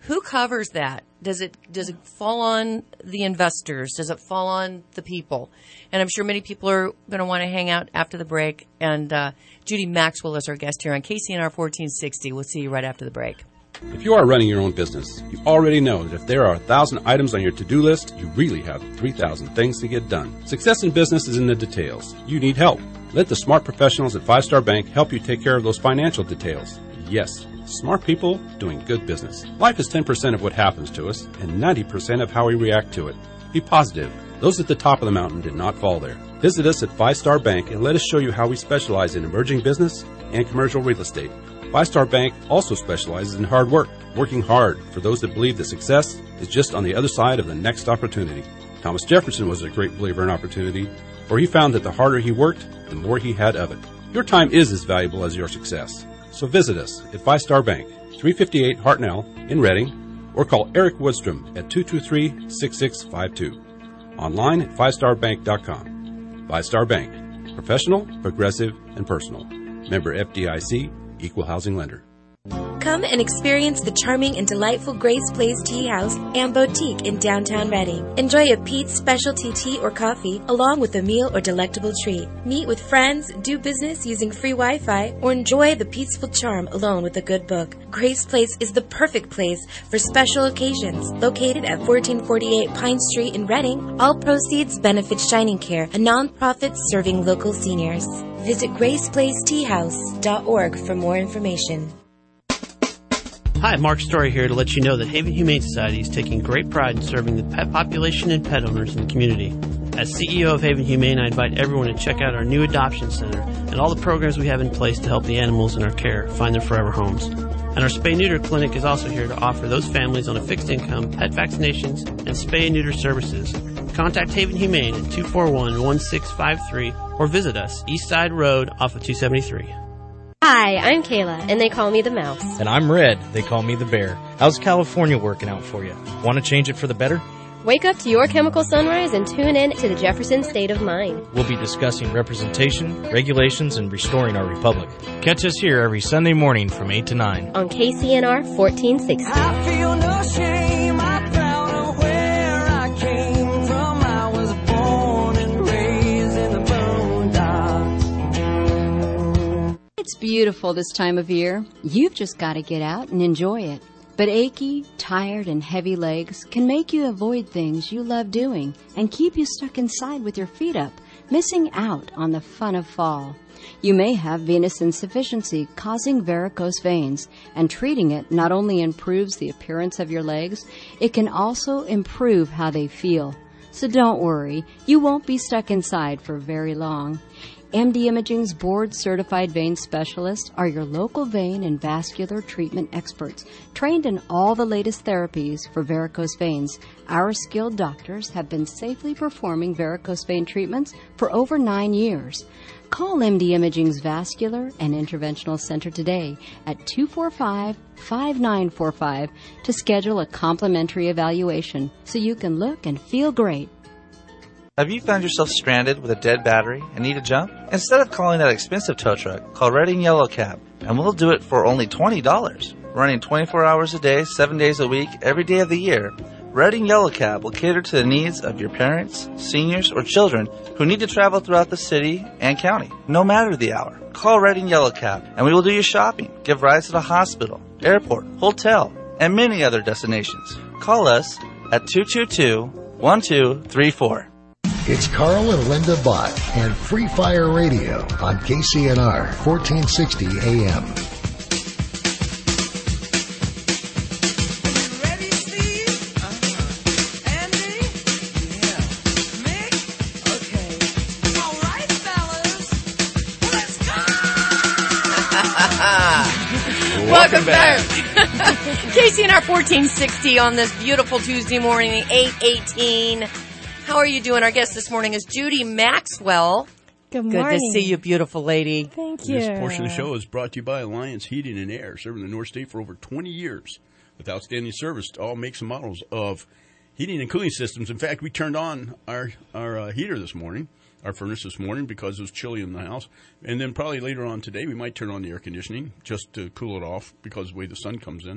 Who covers that? Does it does it fall on the investors? Does it fall on the people? And I'm sure many people are going to want to hang out after the break. And uh, Judy Maxwell is our guest here on K C N R fourteen sixty. We'll see you right after the break. If you are running your own business, you already know that if there are a thousand items on your to-do list, you really have three thousand things to get done. Success in business is in the details. You need help. Let the smart professionals at Five Star Bank help you take care of those financial details. Yes, smart people doing good business. Life is ten percent of what happens to us and ninety percent of how we react to it. Be positive. Those at the top of the mountain did not fall there. Visit us at Five Star Bank and let us show you how we specialize in emerging business and commercial real estate. Five Star Bank also specializes in hard work, working hard for those that believe that success is just on the other side of the next opportunity. Thomas Jefferson was a great believer in opportunity, for he found that the harder he worked, the more he had of it. Your time is as valuable as your success. So visit us at Five Star Bank, three fifty-eight Hartnell in Reading, or call Eric Woodstrom at two two three, six six five two. Online at five star bank dot com. Five Star Bank. Professional, progressive, and personal. Member F D I C, Equal Housing Lender. Come and experience the charming and delightful Grace Place Tea House and Boutique in downtown Reading. Enjoy a Pete's specialty tea or coffee along with a meal or delectable treat. Meet with friends, do business using free Wi-Fi, or enjoy the peaceful charm alone with a good book. Grace Place is the perfect place for special occasions. Located at fourteen forty-eight Pine Street in Reading, all proceeds benefit Shining Care, a nonprofit serving local seniors. Visit grace place tea house dot org for more information. Hi, Mark Story here to let you know that Haven Humane Society is taking great pride in serving the pet population and pet owners in the community. As C E O of Haven Humane, I invite everyone to check out our new adoption center and all the programs we have in place to help the animals in our care find their forever homes. And our spay-neuter clinic is also here to offer those families on a fixed income pet vaccinations and spay and neuter services. Contact Haven Humane at two four one, one six five three or visit us East Side Road off of two seventy-three. Hi, I'm Kayla, and they call me the Mouse. And I'm Red. They call me the Bear. How's California working out for you? Want to change it for the better? Wake up to your chemical sunrise and tune in to the Jefferson State of Mind. We'll be discussing representation, regulations, and restoring our republic. Catch us here every Sunday morning from eight to nine. On K C N R fourteen sixty. I feel no shame. I'm proud of where I came from. I was born and raised in the boondocks. It's beautiful this time of year. You've just got to get out and enjoy it. But achy, tired, and heavy legs can make you avoid things you love doing and keep you stuck inside with your feet up, missing out on the fun of fall. You may have venous insufficiency causing varicose veins, and treating it not only improves the appearance of your legs, it can also improve how they feel. So don't worry, you won't be stuck inside for very long. M D Imaging's board-certified vein specialists are your local vein and vascular treatment experts, trained in all the latest therapies for varicose veins. Our skilled doctors have been safely performing varicose vein treatments for over nine years. Call M D Imaging's Vascular and Interventional Center today at two four five, five nine four five to schedule a complimentary evaluation so you can look and feel great. Have you found yourself stranded with a dead battery and need a jump? Instead of calling that expensive tow truck, call Reading Yellow Cab, and we'll do it for only twenty dollars. Running twenty-four hours a day, seven days a week, every day of the year, Reading Yellow Cab will cater to the needs of your parents, seniors, or children who need to travel throughout the city and county, no matter the hour. Call Reading Yellow Cab, and we will do your shopping, give rides to the hospital, airport, hotel, and many other destinations. Call us at two two two, one two three four. It's Carl and Linda Bott and Free Fire Radio on K C N R fourteen sixty A M. Welcome back. K C N R fourteen sixty on this beautiful Tuesday morning, eight eighteen. How are you doing? Our guest this morning is Judy Maxwell. Good morning. Good to see you, beautiful lady. Thank you. This portion of the show is brought to you by Alliance Heating and Air, serving the North State for over twenty years with outstanding service to all makes and models of heating and cooling systems. In fact, we turned on our, our uh, heater this morning, our furnace this morning, because it was chilly in the house. And then probably later on today, we might turn on the air conditioning just to cool it off because of the way the sun comes in.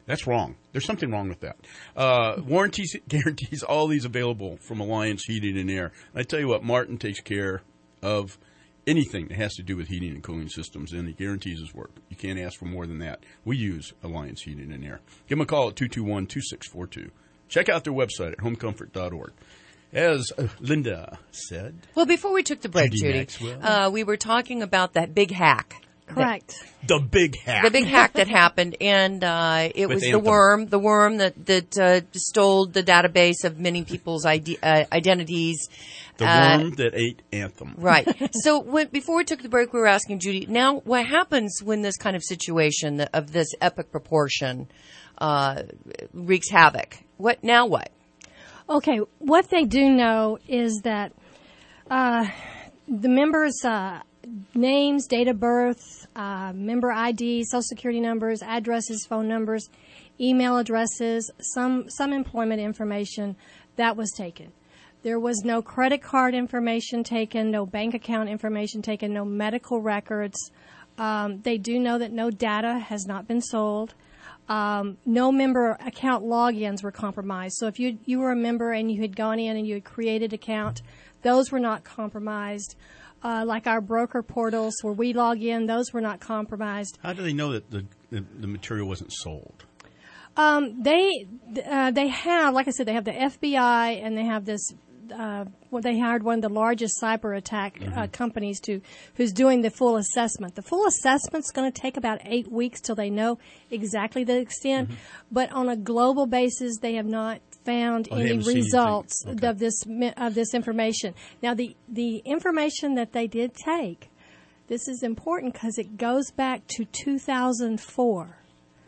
That's wrong. There's something wrong with that. Uh, warranties, guarantees, all these available from Alliance Heating and Air. And I tell you what, Martin takes care of anything that has to do with heating and cooling systems, and he guarantees his work. You can't ask for more than that. We use Alliance Heating and Air. Give them a call at two two one, two six four two. Check out their website at home comfort dot org. As uh, Linda said. Well, before we took the break, Judy Judy, uh, we were talking about that big hack. Correct. The big hack. The big hack that happened, and uh, it With was Anthem. the worm, the worm that that uh, stole the database of many people's ide- uh, identities. The Uh, worm that ate Anthem. Right. So when, before we took the break, we were asking Judy, now what happens when this kind of situation of this epic proportion uh, wreaks havoc? What now? What? Okay, what they do know is that uh, the members' uh, names, date of birth, uh, member I D, social security numbers, addresses, phone numbers, email addresses, some some employment information, that was taken. There was no credit card information taken, no bank account information taken, no medical records. Um, they do know that no data has not been sold. Um, no member account logins were compromised. So if you you were a member and you had gone in and you had created an account, those were not compromised. Uh, like our broker portals where we log in, those were not compromised. How do they know that the, the, the material wasn't sold? Um, they uh, they have, like I said, they have the F B I and they have this. Uh, well, they hired one of the largest cyber attack uh, Mhm. companies to who's doing the full assessment. The full assessment's going to take about eight weeks till they know exactly the extent. But on a global basis, they have not found Oh, they any haven't seen results anything. of this mi- of this information. Now, the the information that they did take, this is important because it goes back to two thousand four.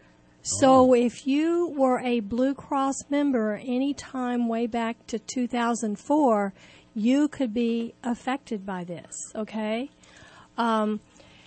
So if you were a Blue Cross member any time way back to two thousand four, you could be affected by this, okay? Um,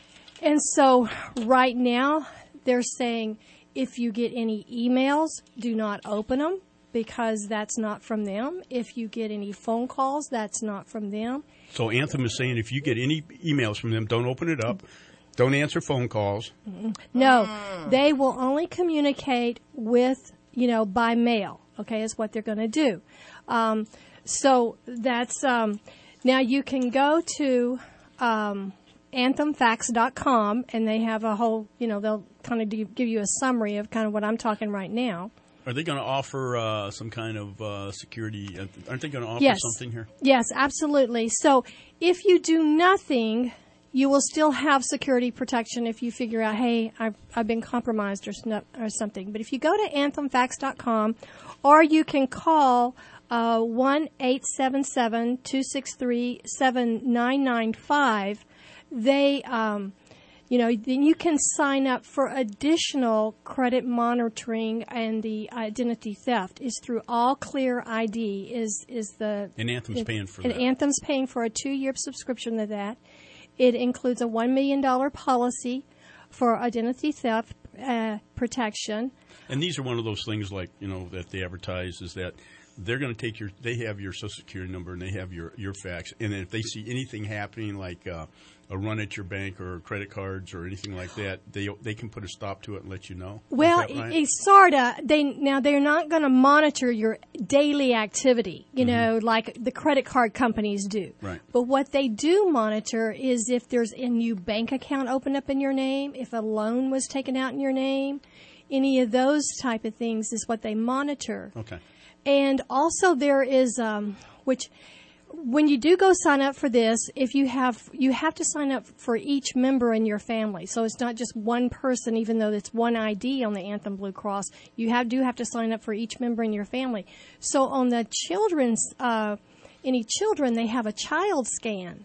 and so right now they're saying if you get any emails, do not open them because that's not from them. If you get any phone calls, that's not from them. So Anthem is saying if you get any emails from them, don't open it up. Don't answer phone calls. No, they will only communicate with, you know, by mail, okay, is what they're going to do. Um, so that's, um, now you can go to um, anthem fax dot com and they have a whole, you know, they'll kind of do, give you a summary of kind of what I'm talking right now. Are they going to offer uh, some kind of uh, security? uh, Aren't they going to offer Yes. something here? Yes, absolutely. So if you do nothing, you will still have security protection if you figure out, hey, I've, I've been compromised or, snu- or something. But if you go to anthem fax dot com, or you can call uh, one eight seven seven, two six three, seven nine nine five, they, um, you know, then you can sign up for additional credit monitoring, and the identity theft is through All Clear I D. Is is the And Anthem's it- paying for and that. Anthem's paying for a two-year subscription to that. It includes a one million dollars policy for identity theft uh, protection. And these are one of those things like, you know, that they advertise is that they're going to take your, they have your social security number and they have your, your fax. And then if they see anything happening like uh, a run at your bank or credit cards or anything like that, they they can put a stop to it and let you know. Well, Is that right? it, it's sorta. They now they're not going to monitor your daily activity, you know, like the credit card companies do. Right. But what they do monitor is if there's a new bank account opened up in your name, if a loan was taken out in your name, any of those type of things is what they monitor. Okay. And also there is, um, which when you do go sign up for this, if you have, you have to sign up for each member in your family. So it's not just one person, even though it's one I D on the Anthem Blue Cross. You have, do have to sign up for each member in your family. So on the children's, uh, any children, they have a child scan.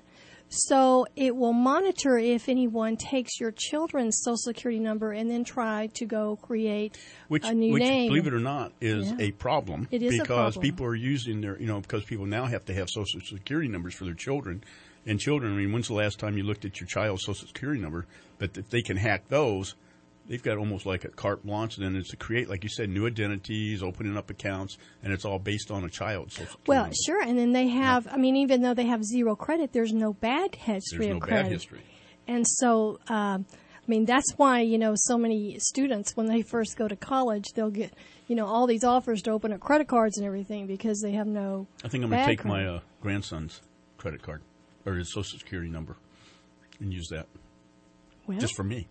So it will monitor if anyone takes your children's social security number and then try to go create Which, a new which name. believe it or not, is Yeah. a problem. It is a because problem. people are using their, you know, because people now have to have social security numbers for their children. And children, I mean, when's the last time you looked at your child's social security number? But if they can hack those, they've got almost like a carte blanche. And then it's to create, like you said, new identities, opening up accounts, and it's all based on a child's social security Well, number. sure, and then they have, I mean, even though they have zero credit, there's no bad history There's no of bad credit. history. And so, um, I mean, that's why, you know, so many students, when they first go to college, they'll get, you know, all these offers to open up credit cards and everything because they have no I think I'm going to take background. my uh, grandson's credit card or his Social Security number and use that. Well. Just for me.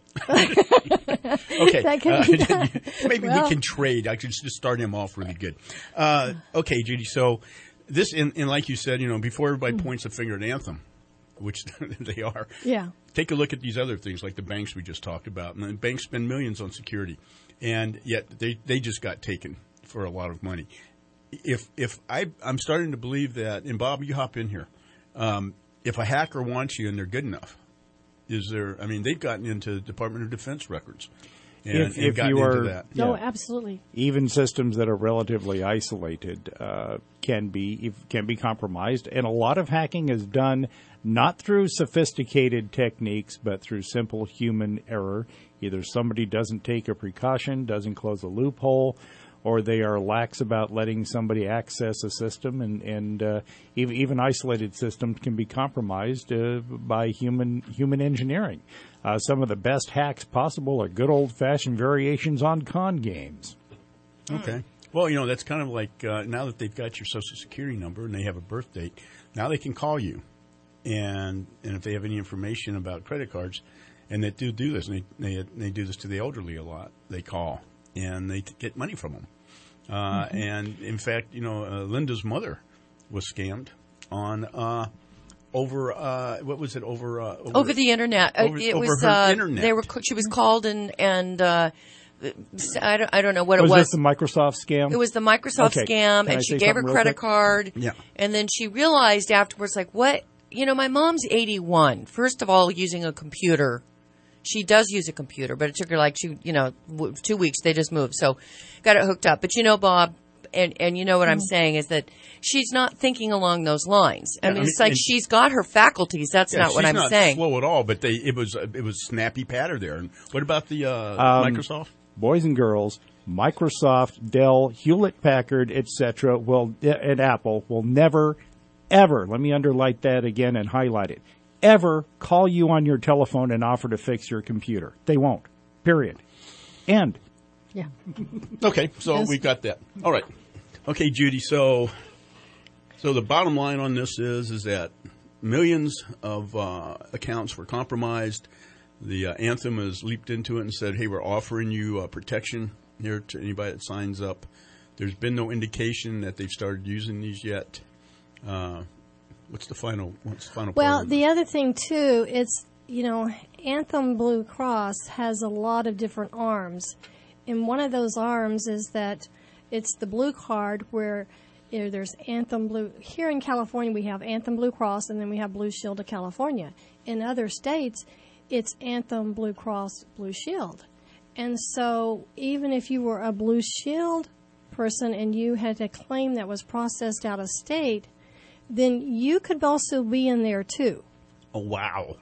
Okay. That can be done. Maybe Well. we can trade. I could just start him off really good. Uh, okay, Judy. So this, and, and like you said, you know, before everybody points a finger at Anthem, which they are, Yeah. take a look at these other things like the banks we just talked about. And the banks spend millions on security, and yet they, they just got taken for a lot of money. If if I I'm starting to believe that, and Bob, you hop in here. Um, if a hacker wants you and they're good enough, is there? I mean, they've gotten into Department of Defense records, and, If- and if gotten you are- into that. No, absolutely. Even systems that are relatively isolated uh, can be can be compromised, and a lot of hacking is done not through sophisticated techniques, but through simple human error. Either somebody doesn't take a precaution, doesn't close a loophole, or they are lax about letting somebody access a system, and, and uh, even, even isolated systems can be compromised uh, by human human engineering. Uh, some of the best hacks possible are good old-fashioned variations on con games. Okay. Well, you know, that's kind of like uh, now that they've got your Social Security number and they have a birth date, now they can call you. And and if they have any information about credit cards, and they do do this, and they, they, they do this to the elderly a lot, they call, and they t- get money from them. Uh, Mm-hmm. And, in fact, you know, uh, Linda's mother was scammed on uh, over, uh, what was it, over... Uh, over, Over the internet. Uh, Over, it over was, her uh, internet. They were, she was called and, and, uh, I don't, I don't know what was it was. this the Microsoft scam? It was the Microsoft Okay. scam, Can I and she say gave her something real credit quick? card. Yeah. And then she realized afterwards, like, what? You know, my mom's eighty-one. First of all, using a computer. She does use a computer, but it took her like two, you know, w- two weeks. They just moved, so got it hooked up. But you know, Bob, and and you know what I'm saying is that she's not thinking along those lines. I Yeah, mean, I mean, it's like and- she's got her faculties. That's Yeah, not what she's I'm not saying. slow at all, but they it was it was snappy patter there. And what about the uh, Um, Microsoft? Boys and girls, Microsoft, Dell, Hewlett-Packard, et cetera, will and Apple will never, ever, let me underline that again and highlight it, ever call you on your telephone and offer to fix your computer. They won't. Period. End. Yeah. Okay, so Yes. we got that. All right. Okay, Judy. So, so the bottom line on this is is that millions of uh, accounts were compromised. The uh, Anthem has leaped into it and said, "Hey, we're offering you uh, protection here to anybody that signs up." There's been no indication that they've started using these yet. Uh, what's the final? What's the final? Well, part of the other thing too, it's, you know, Anthem Blue Cross has a lot of different arms, and one of those arms is that it's the Blue Card, where you know, there's Anthem Blue. Here in California, we have Anthem Blue Cross, and then we have Blue Shield of California. In other states, it's Anthem Blue Cross Blue Shield, and so even if you were a Blue Shield person and you had a claim that was processed out of state, then you could also be in there too. Oh, wow.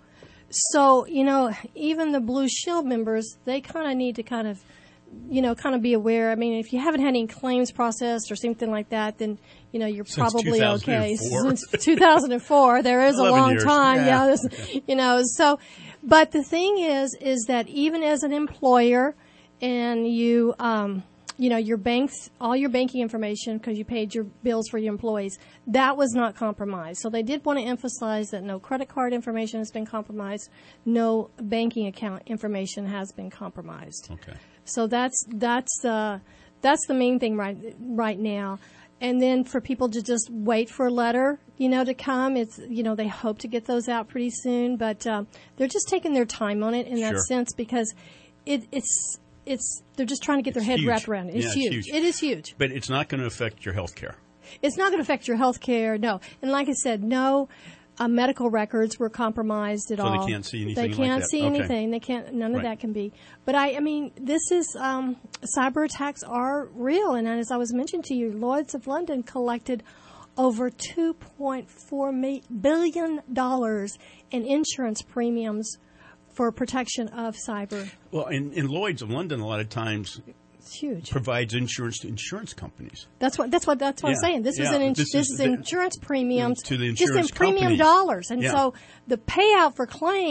So, you know, even the Blue Shield members, they kind of need to kind of, you know, kind of be aware. I mean, if you haven't had any claims processed or something like that, then, you know, you're Since probably okay. two thousand four. Since two thousand four, there is a eleven long years. time. Yeah. Yeah, this, you know, so, but the thing is, is that even as an employer and you, um, you know, your banks, all your banking information, because you paid your bills for your employees, that was not compromised. So they did want to emphasize that no credit card information has been compromised, no banking account information has been compromised. Okay. So that's that's uh, that's the main thing right right now. And then for people to just wait for a letter, you know, to come, it's, you know, they hope to get those out pretty soon, but um, they're just taking their time on it in that Sure. sense because it, it's. It's they're just trying to get their It's head huge. wrapped around it. It's, Yeah, it's huge. huge. It is huge. But it's not going to affect your health care. It's not going to affect your health care, no. And like I said, no uh, medical records were compromised at So they all. can't see anything They like can't that. see Okay. anything. They can't. None of Right. that can be. But I, I mean, this is um, cyber attacks are real. And as I was mentioning to you, Lloyd's of London collected over two point four billion dollars in insurance premiums for protection of cyber. Well, in, in Lloyd's of London, a lot of times It's huge. provides insurance to insurance companies. That's what. That's what. That's what Yeah, I'm saying. This is yeah. an ins- This this, is is the- insurance premiums to the just in insurance premium companies. dollars, and Yeah. so the payout for claims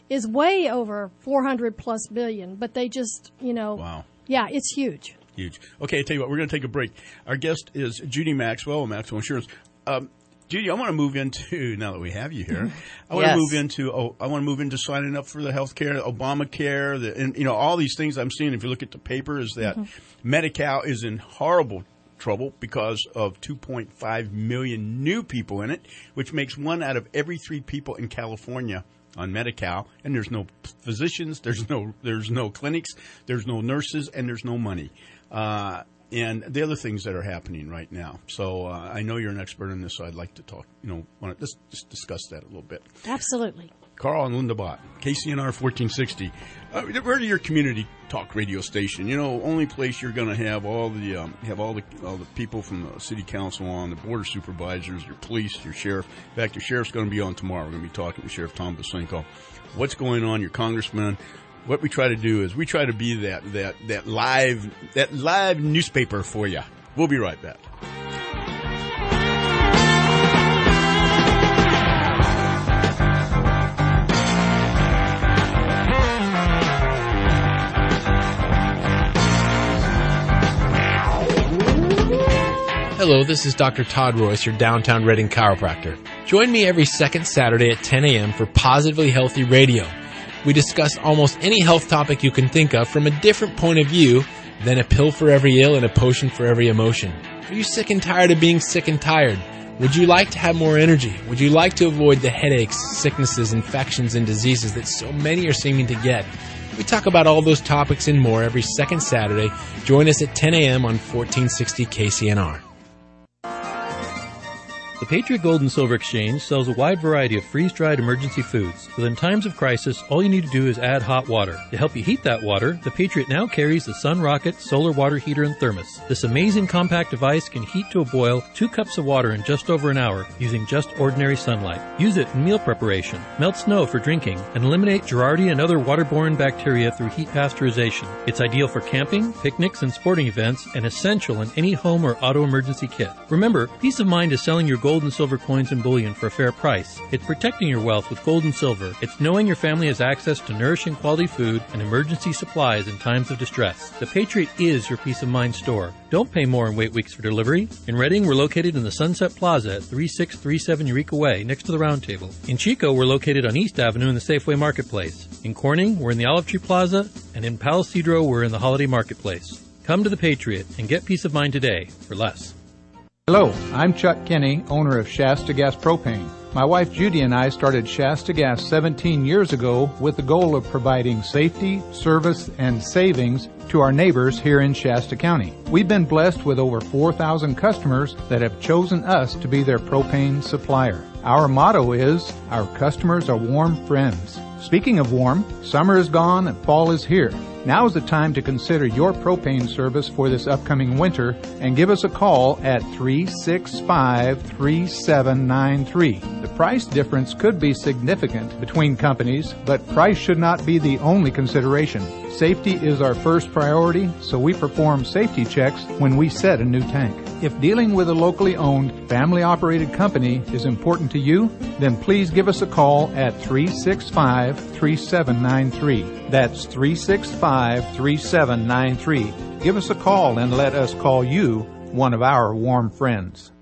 is way over four hundred plus billion. But they just, you know, wow. yeah, it's huge. Huge. Okay, I tell you what, we're going to take a break. Our guest is Judy Maxwell, Maxwell Insurance. Um, Judy, I want to move into, now that we have you here, I want Yes. to move into, oh, I want to move into signing up for the health care, Obamacare, the, and, you know, all these things I'm seeing, if you look at the paper, is that mm-hmm. Medi-Cal is in horrible trouble because of two point five million new people in it, which makes one out of every three people in California on Medi-Cal, and there's no physicians, there's no, there's no clinics, there's no nurses, and there's no money. Uh, And the other things that are happening right now. So uh, I know you're an expert in this, so I'd like to talk, you know, want to just, just discuss that a little bit. Absolutely. Carl and Linda Bott, K C N R fourteen sixty. Uh, we're your community talk radio station. You know, only place you're going to have all the um, have all the all the people from the city council on, the board of supervisors, your police, your sheriff. In fact, your sheriff's going to be on tomorrow. We're going to be talking with Sheriff Tom Basenko. What's going on? Your congressman. What we try to do is we try to be that that that live that live newspaper for you. We'll be right back. Hello, this is Doctor Todd Royce, your downtown Reading chiropractor. Join me every second Saturday at ten a.m. for Positively Healthy Radio. We discuss almost any health topic you can think of from a different point of view than a pill for every ill and a potion for every emotion. Are you sick and tired of being sick and tired? Would you like to have more energy? Would you like to avoid the headaches, sicknesses, infections, and diseases that so many are seeming to get? We talk about all those topics and more every second Saturday. Join us at ten a.m. on fourteen sixty K C N R. The Patriot Gold and Silver Exchange sells a wide variety of freeze-dried emergency foods. So in times of crisis, all you need to do is add hot water. To help you heat that water, the Patriot now carries the Sun Rocket Solar Water Heater and Thermos. This amazing compact device can heat to a boil two cups of water in just over an hour using just ordinary sunlight. Use it in meal preparation, melt snow for drinking, and eliminate Giardia and other waterborne bacteria through heat pasteurization. It's ideal for camping, picnics, and sporting events, and essential in any home or auto emergency kit. Remember, peace of mind is selling your gold and silver coins and bullion for a fair price. It's protecting your wealth with gold and silver. It's knowing your family has access to nourishing quality food and emergency supplies in times of distress. The Patriot is your peace of mind store. Don't pay more and wait weeks for delivery. In Reading, we're located in the Sunset Plaza at thirty-six thirty-seven Eureka Way, next to the Round Table. In Chico, we're located on East Avenue in the Safeway Marketplace. In Corning, we're in the Olive Tree Plaza, and in Palo Cedro, we're in the Holiday Marketplace. Come to the Patriot and get peace of mind today for less. Hello, I'm Chuck Kinney, owner of Shasta Gas Propane. My wife Judy and I started Shasta Gas seventeen years ago with the goal of providing safety, service, and savings to our neighbors here in Shasta County. We've been blessed with over four thousand customers that have chosen us to be their propane supplier. Our motto is, our customers are warm friends. Speaking of warm, summer is gone and fall is here. Now is the time to consider your propane service for this upcoming winter and give us a call at three six five, three seven nine three. The price difference could be significant between companies, but price should not be the only consideration. Safety is our first priority, so we perform safety checks when we set a new tank. If dealing with a locally owned, family-operated company is important to you, then please give us a call at three six five, three seven nine three. That's three six five, three seven nine three. Give us a call and let us call you one of our warm friends.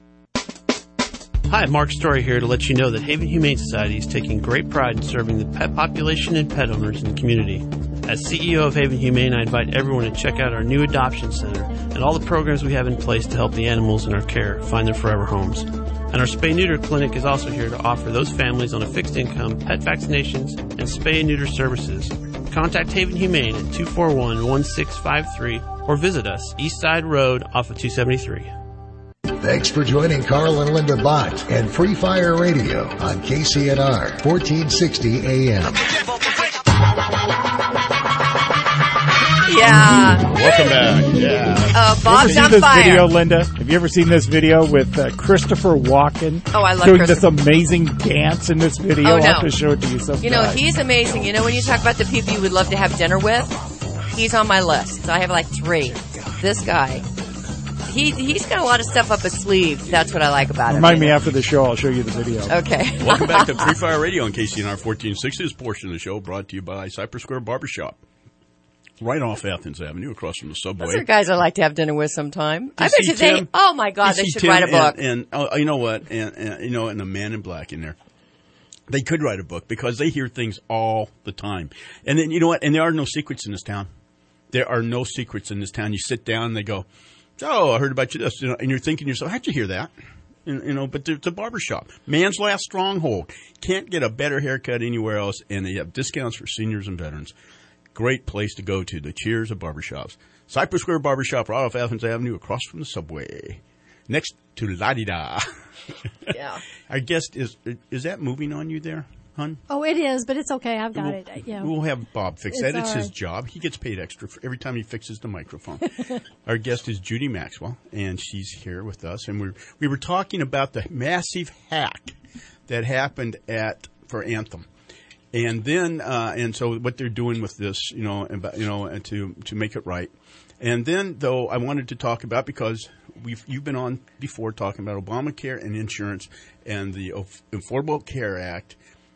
Hi, Mark Story here to let you know that Haven Humane Society is taking great pride in serving the pet population and pet owners in the community. As C E O of Haven Humane, I invite everyone to check out our new adoption center and all the programs we have in place to help the animals in our care find their forever homes. And our spay-neuter clinic is also here to offer those families on a fixed income pet vaccinations and spay and neuter services. Contact Haven Humane at two four one, one six five three or visit us East Side Road off of two seventy-three. Thanks for joining Carl and Linda Bott and Free Fire Radio on K C N R fourteen sixty A M. Yeah. Welcome back. Yeah. Uh, Bob's Have on you ever seen this fire. video, Linda? Have you ever seen this video with uh, Christopher Walken? Oh, I love doing Christopher. this amazing dance in this video. Oh, I'll no. have to show it to you sometime. You know, he's amazing. You know, when you talk about the people you would love to have dinner with, he's on my list. So I have like three. This guy he he's got a lot of stuff up his sleeve. That's what I like about him. Remind me after the show. I'll show you the video. Okay. Welcome back to Free Fire Radio on K C N R fourteen sixty. This portion of the show brought to you by Cypress Square Barbershop. Right off Athens Avenue, across from the subway. Those are guys I like to have dinner with sometime. I bet you Tim, they, oh my God, they should Tim write a book. And, and oh, you know what? And, and, you know, and the Man in Black in there. They could write a book because they hear things all the time. And then, you know what? And there are no secrets in this town. There are no secrets in this town. You sit down and they go, oh, I heard about you this. You know, and you're thinking to yourself, how'd you hear that? And, you know, but it's a barbershop. Man's last stronghold. Can't get a better haircut anywhere else. And they have discounts for seniors and veterans. Great place to go to. The cheers of barbershops. Cypress Square Barbershop, right off Athens Avenue, across from the subway. Next to La-Di-Da. Yeah. Our guest is, is that moving on you there, hon? Oh, it is, but it's okay. I've got we'll, it. Yeah. We'll have Bob fix It's that. It's all his right. job. He gets paid extra for every time he fixes the microphone. Our guest is Judy Maxwell, and she's here with us. And we're, we were talking about the massive hack that happened at for Anthem. And then, uh, and so what they're doing with this, you know, and, you know, and to to make it right. And then, though, I wanted to talk about because we've you've been on before talking about Obamacare and insurance and the Affordable Care Act.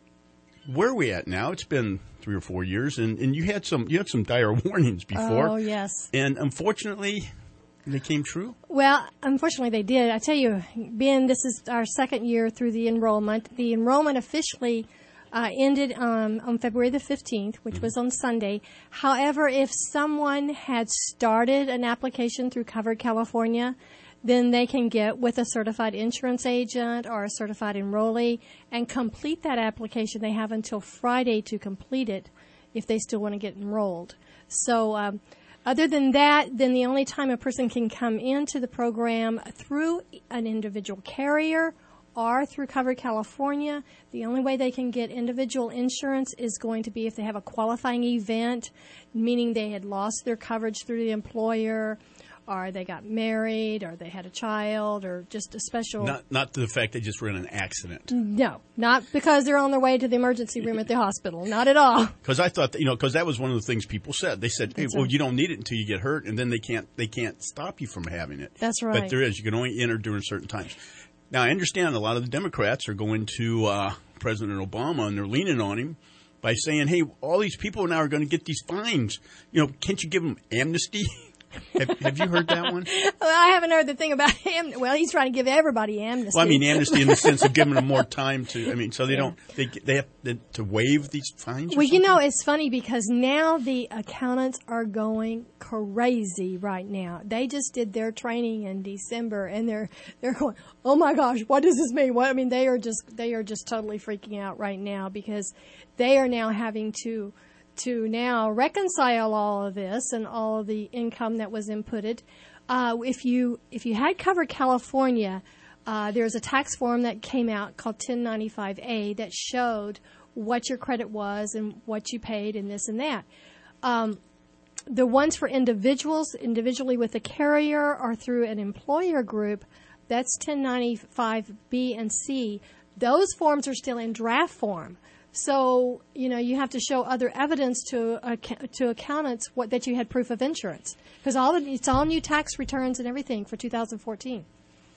Where are we at now? It's been three or four years, and, and you had some you had some dire warnings before. Oh, yes. And unfortunately, they came true. Well, unfortunately, they did. I tell you, Ben, this is our second year through the enrollment. The enrollment officially Uh, ended um, on February the fifteenth, which was on Sunday. However, if someone had started an application through Covered California, then they can get with a certified insurance agent or a certified enrollee and complete that application. They have until Friday to complete it if they still want to get enrolled. So um, other than that, then the only time a person can come into the program through an individual carrier or through Covered California, the only way they can get individual insurance is going to be if they have a qualifying event, meaning they had lost their coverage through the employer, or they got married, or they had a child, or just a special... Not not the fact they just were in an accident. No, not because they're on their way to the emergency room at the hospital. Not at all. Because I thought, that, you know, because that was one of the things people said. They said, hey, That's well, right. you don't need it until you get hurt, and then they can't they can't stop you from having it. That's right. But there is. You can only enter during certain times. Now, I understand a lot of the Democrats are going to uh, President Obama, and they're leaning on him by saying, hey, all these people now are going to get these fines. You know, can't you give them amnesty? have, have you heard that one? Well, I haven't heard the thing about him. Well, he's trying to give everybody amnesty. Well, I mean, amnesty in the sense of giving them more time to, I mean, so they don't, they they have to, to waive these fines or Well, you something? know, it's funny because now the accountants are going crazy right now. They just did their training in December, and they're they're going, oh my gosh, what does this mean? What I mean, they are just they are just totally freaking out right now because they are now having to to now reconcile all of this and all of the income that was inputted. Uh, if you if you had Covered California, uh, there's a tax form that came out called ten ninety-five A that showed what your credit was and what you paid and this and that. Um, the ones for individuals, individually with a carrier or through an employer group, that's ten ninety-five B and C. Those forms are still in draft form. So, you know, you have to show other evidence to uh, to accountants what that you had proof of insurance because all the, it's all new tax returns and everything for two thousand fourteen.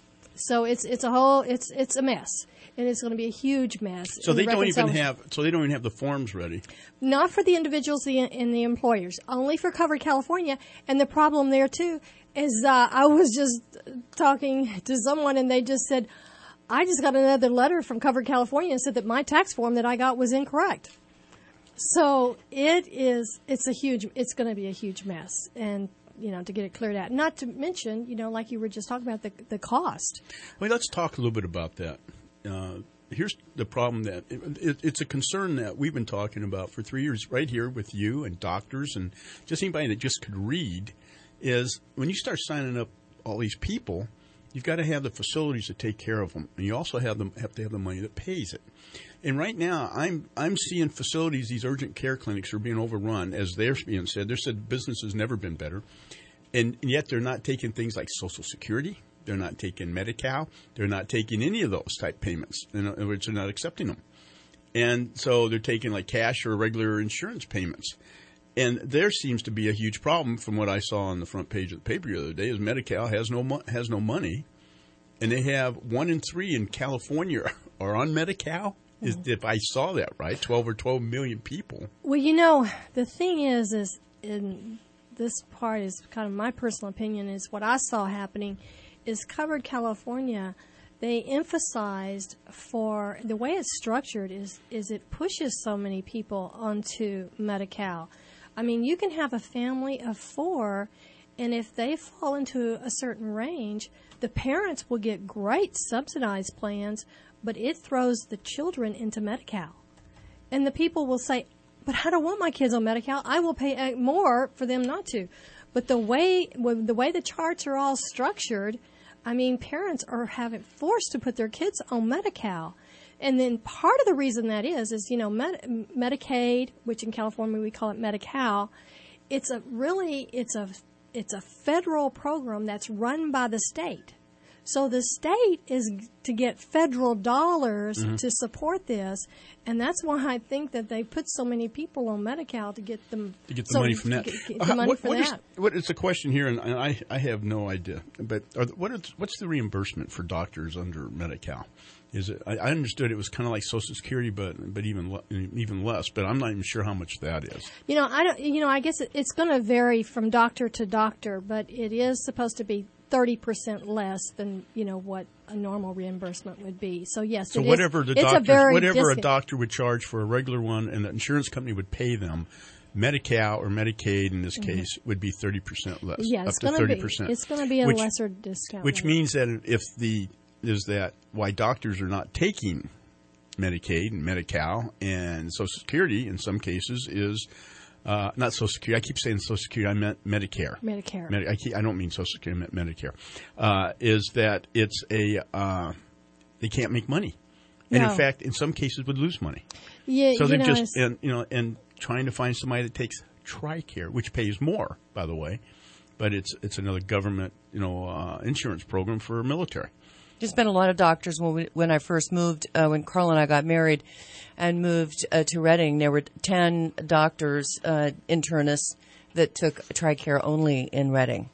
So it's it's a whole it's it's a mess, and it's going to be a huge mess. So they don't even reconciling- have, so they don't even have the forms ready. Not for the individuals and the employers, only for Covered California. And the problem there too is uh, I was just talking to someone, and they just said, I just got another letter from Covered California and said that my tax form that I got was incorrect. So it is, it's a huge, it's going to be a huge mess. And, you know, to get it cleared out. Not to mention, you know, like you were just talking about, the the cost. Well, let's talk a little bit about that. Uh, here's the problem that it, it, it's a concern that we've been talking about for three years right here with you and doctors and just anybody that just could read is when you start signing up all these people, you've got to have the facilities to take care of them, and you also have them have to have the money that pays it. And right now, I'm I'm seeing facilities, these urgent care clinics are being overrun, as they're being said. They're said business has never been better, and, and yet they're not taking things like Social Security. They're not taking Medi-Cal. They're not taking any of those type payments, in other words, they're not accepting them. And so they're taking like cash or regular insurance payments. and there seems to be a huge problem from what I saw on the front page of the paper the other day is Medi-Cal has no mo- has no money, and they have one in three in California are on Medi-Cal. Is, if I saw that right, twelve or twelve million people. Well, you know, the thing is, is in this part is kind of my personal opinion is what I saw happening is Covered California. They emphasized for the way it's structured is is it pushes so many people onto Medi-Cal. I mean, you can have a family of four, and if they fall into a certain range, the parents will get great subsidized plans, but it throws the children into Medi-Cal. And the people will say, but I don't want my kids on Medi-Cal. I will pay more for them not to. But the way the way the charts are all structured, I mean, parents are having forced to put their kids on Medi-Cal. And then part of the reason that is, is, you know, Med- Medicaid, which in California we call it Medi-Cal, it's a really, it's a, it's a federal program that's run by the state. So the state is to get federal dollars mm-hmm. to support this, and that's why I think that they put so many people on Medi-Cal to get them to get the so money from that. Get, get uh, the money what, for what that. Is, what is the question here? And I, I have no idea. But are, what is, what's the reimbursement for doctors under Medi-Cal? Is it? I, I understood it was kind of like Social Security, but but even le- even less. But I'm not even sure how much that is. You know, I don't. You know, I guess it, it's going to vary from doctor to doctor, but it is supposed to be thirty percent less than, you know, what a normal reimbursement would be. So, yes, so it whatever is, the it's doctor, a very whatever discount. a doctor would charge for a regular one and the insurance company would pay them, Medi-Cal or Medicaid in this Mm-hmm. case would be thirty percent less, Yeah, up it's to gonna thirty be- percent. it's gonna be a which, lesser discount Which rate. means that if the is that why doctors are not taking Medicaid and Medi-Cal and Social Security in some cases is uh, not Social Security. I keep saying Social Security. I meant Medicare. Medicare. Medi- I, keep, I don't mean Social Security. I meant Medicare. Uh, is that it's a uh, they can't make money, and No. in fact, in some cases, would lose money. Yeah, so you they're know, just it's- and you know and trying to find somebody that takes TRICARE, which pays more, by the way, but it's it's another government you know uh, insurance program for military. There's been a lot of doctors when we, when I first moved, uh, when Carl and I got married and moved uh, to Reading, there were ten doctors, uh, internists, that took TRICARE only in Reading.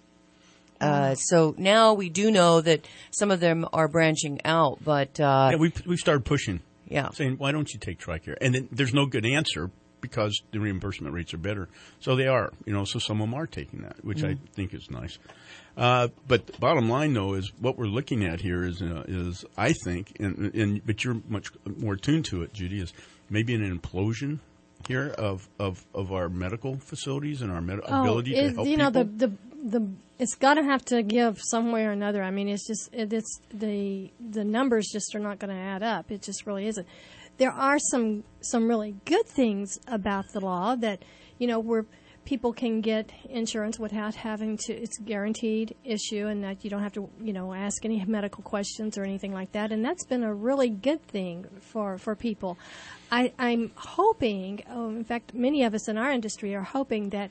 Uh, so now we do know that some of them are branching out, but... Uh, yeah, we've, we've started pushing, yeah. saying, why don't you take TRICARE? And then there's no good answer because the reimbursement rates are better. So they are, you know, so some of them are taking that, which Mm. I think is nice. Uh, but the bottom line, though, is what we're looking at here is, uh, is I think, and, and but you're much more attuned to it, Judy, is maybe an implosion here of, of, of our medical facilities and our med- Oh, ability it- to help you know, people. the, the, the, it's got to have to give some way or another. I mean, it's just, it, it's the, the numbers just are not going to add up. It just really isn't. There are some, some really good things about the law that, you know, where people can get insurance without having to, it's a guaranteed issue and that you don't have to, you know, ask any medical questions or anything like that. And that's been a really good thing for, for people. I, I'm hoping, oh, in fact, many of us in our industry are hoping that,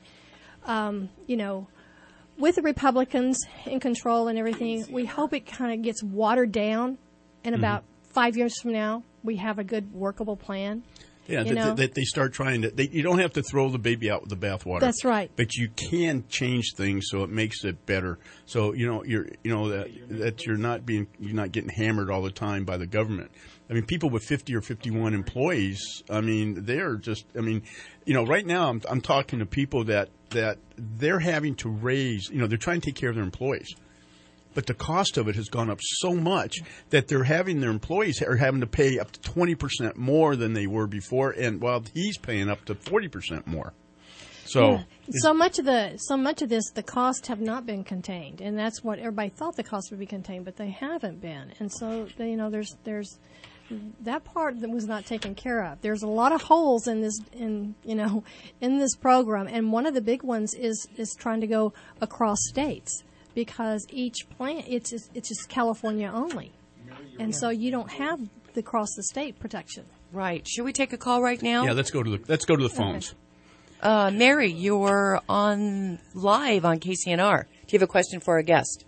um, you know, with the Republicans in control and everything, we hope it kind of gets watered down and Mhm. about five years from now, we have a good workable plan. Yeah, you that, know? that they start trying to. They, you don't have to throw the baby out with the bathwater. That's right. But you can change things so it makes it better. So you know you're you know that that you're not being you're not getting hammered all the time by the government. I mean, people with fifty or fifty-one employees. I mean, they're just. I mean, you know, right now I'm I'm talking to people that that they're having to raise. You know, they're trying to take care of their employees. But the cost of it has gone up so much that they're having their employees are having to pay up to twenty percent more than they were before, and while he's paying up to forty percent more. So, yeah. so much of the so much of this, the costs have not been contained, and that's what everybody thought the costs would be contained, but they haven't been. And so, you know, there's there's that part that was not taken care of. There's a lot of holes in this in you know in this program, and one of the big ones is is trying to go across states. Because each plant, it's just, it's just California only, and so you don't have the cross the state protection. Right. Should we take a call right now? yeah, let's go to the let's go to the phones. Okay. Uh, Mary, you're on live on K C N R. Do you have a question for our guest?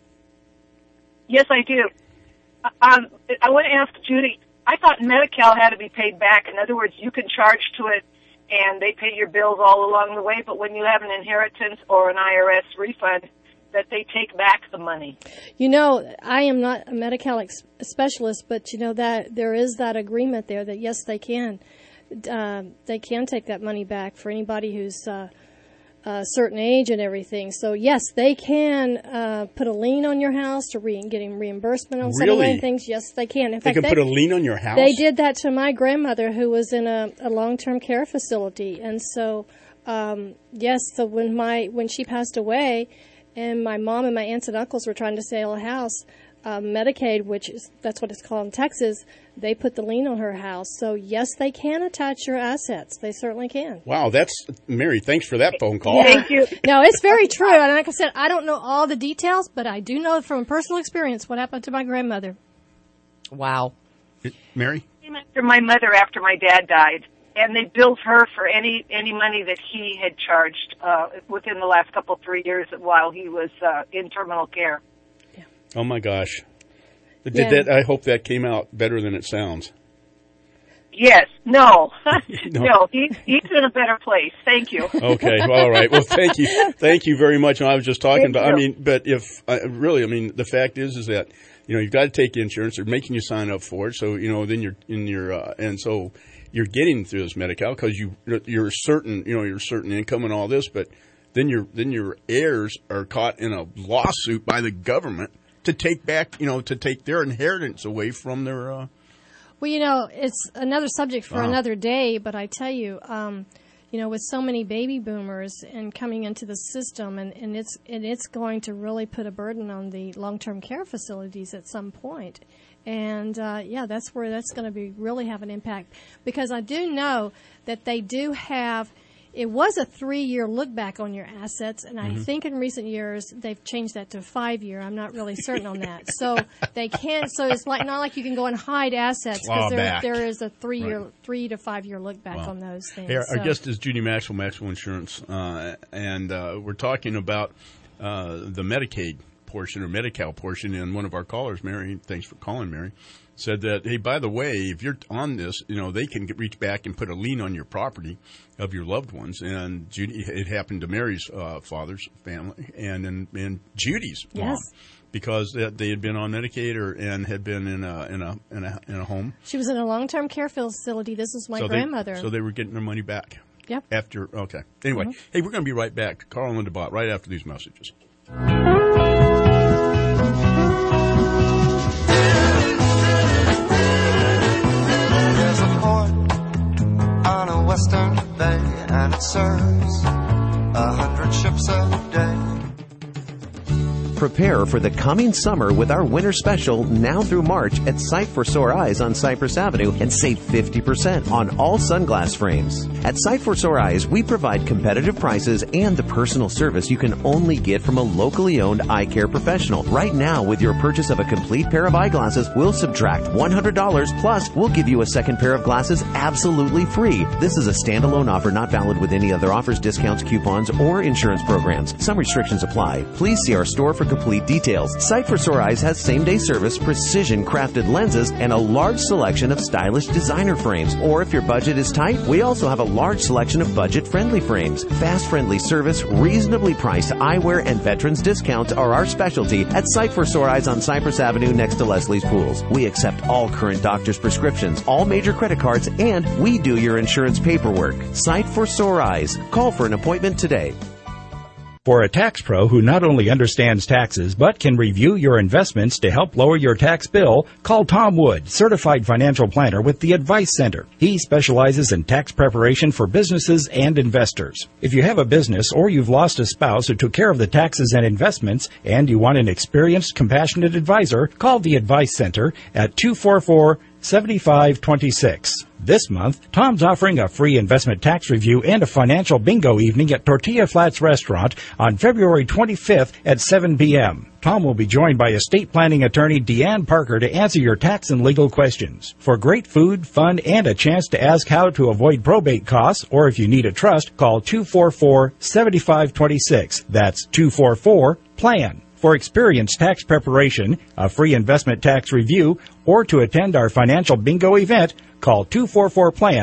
Yes, I do. Um, I want to ask Judy. I thought Medi-Cal had to be paid back. In other words, you can charge to it, and they pay your bills all along the way. But when you have an inheritance or an I R S refund, that they take back the money. You know, I am not a Medi-Cal ex- specialist, but you know that there is that agreement there that yes, they can. Uh, they can take that money back for anybody who's uh, a certain age and everything. So yes, they can uh, put a lien on your house to re- getting reimbursement on some of Really? the things. Yes, they can. In They fact, can they, put a lien on your house? They did that to my grandmother who was in a, a long-term care facility, and so um, yes, so when my when she passed away, and my mom and my aunts and uncles were trying to sell a house, uh, Medicaid, which is that's what it's called in Texas, they put the lien on her house. So yes, they can attach your assets. They certainly can. Wow, that's Mary. Thanks for that phone call. Thank you. No, it's very true. And like I said, I don't know all the details, but I do know from personal experience what happened to my grandmother. Wow. Mary? Came after my mother after my dad died, and they billed her for any any money that he had charged uh, within the last couple three years while he was uh, in terminal care. Oh, my gosh. Did Yeah. that? I hope that came out better than it sounds. Yes. No. No. no. He, he's in a better place. Thank you. Okay. Well, all right. Well, thank you. Thank you very much. And I was just talking Thank about, I you. mean, but if, uh, really, I mean, the fact is, is that, you know, you've got to take insurance. They're making you sign up for it. So, you know, then you're in your, uh, and so you're getting through this Medi-Cal because you, you're certain, you know, you're certain income and all this, but then your, then your heirs are caught in a lawsuit by the government to take back, you know, to take their inheritance away from their, uh, Well, you know, it's another subject for Wow. another day, but I tell you, um, you know, with so many baby boomers and coming into the system, and, and it's and it's going to really put a burden on the long-term care facilities at some point. And, uh, yeah, that's where that's going to be really have an impact. Because I do know that they do have, it was a three-year look back on your assets, and I Mhm. think in recent years they've changed that to five-year. I'm not really certain on that. So they can't, so it's like not like you can go and hide assets Claw because there, back. there is a three-year, Right. three to five-year look back Wow. on those things. Hey, our, our So- guest is Judy Maxwell, Maxwell Insurance, uh, and uh, we're talking about uh, the Medicaid portion or Medi-Cal portion. And one of our callers, Mary, thanks for calling, Mary, said that, hey, by the way, if you're on this, you know, they can get, reach back and put a lien on your property of your loved ones. And Judy, it happened to Mary's uh, father's family and, and and Judy's mom. Yes. Because they, they had been on Medicaid or, and had been in a in a in a, in a home. She was in a long-term care facility. This is my so grandmother. They, so they were getting their money back. Yep. After, okay. Anyway, Mhm. hey, we're going to be right back. Carl and Linda Bott, right after these messages. There's a port on a western bay, and it serves a hundred ships a day. Prepare for the coming summer with our winter special now through March at Sight for Sore Eyes on Cypress Avenue and save fifty percent on all sunglass frames. At Sight for Sore Eyes, we provide competitive prices and the personal service you can only get from a locally owned eye care professional. Right now, with your purchase of a complete pair of eyeglasses, we'll subtract one hundred dollars plus we'll give you a second pair of glasses absolutely free. This is a standalone offer not valid with any other offers, discounts, coupons, or insurance programs. Some restrictions apply. Please see our store for complete details. Sight for Sore Eyes has same-day service, precision-crafted lenses, and a large selection of stylish designer frames. Or if your budget is tight, we also have a large selection of budget-friendly frames. Fast-friendly service, reasonably priced eyewear, and veterans discounts are our specialty at Sight for Sore Eyes on Cypress Avenue next to Leslie's Pools. We accept all current doctor's prescriptions, all major credit cards, and we do your insurance paperwork. Sight for Sore Eyes. Call for an appointment today. For a tax pro who not only understands taxes but can review your investments to help lower your tax bill, call Tom Wood, certified financial planner with the Advice Center. He specializes in tax preparation for businesses and investors. If you have a business or you've lost a spouse who took care of the taxes and investments and you want an experienced, compassionate advisor, call the Advice Center at two four four, seven five two six. This month, Tom's offering a free investment tax review and a financial bingo evening at Tortilla Flats Restaurant on February twenty-fifth at seven p.m. Tom will be joined by estate planning attorney Deanne Parker to answer your tax and legal questions. For great food, fun, and a chance to ask how to avoid probate costs, or if you need a trust, call two four four, seven five two six. That's two four four, PLAN. For experienced tax preparation, a free investment tax review, or to attend our financial bingo event, call two four four, PLAN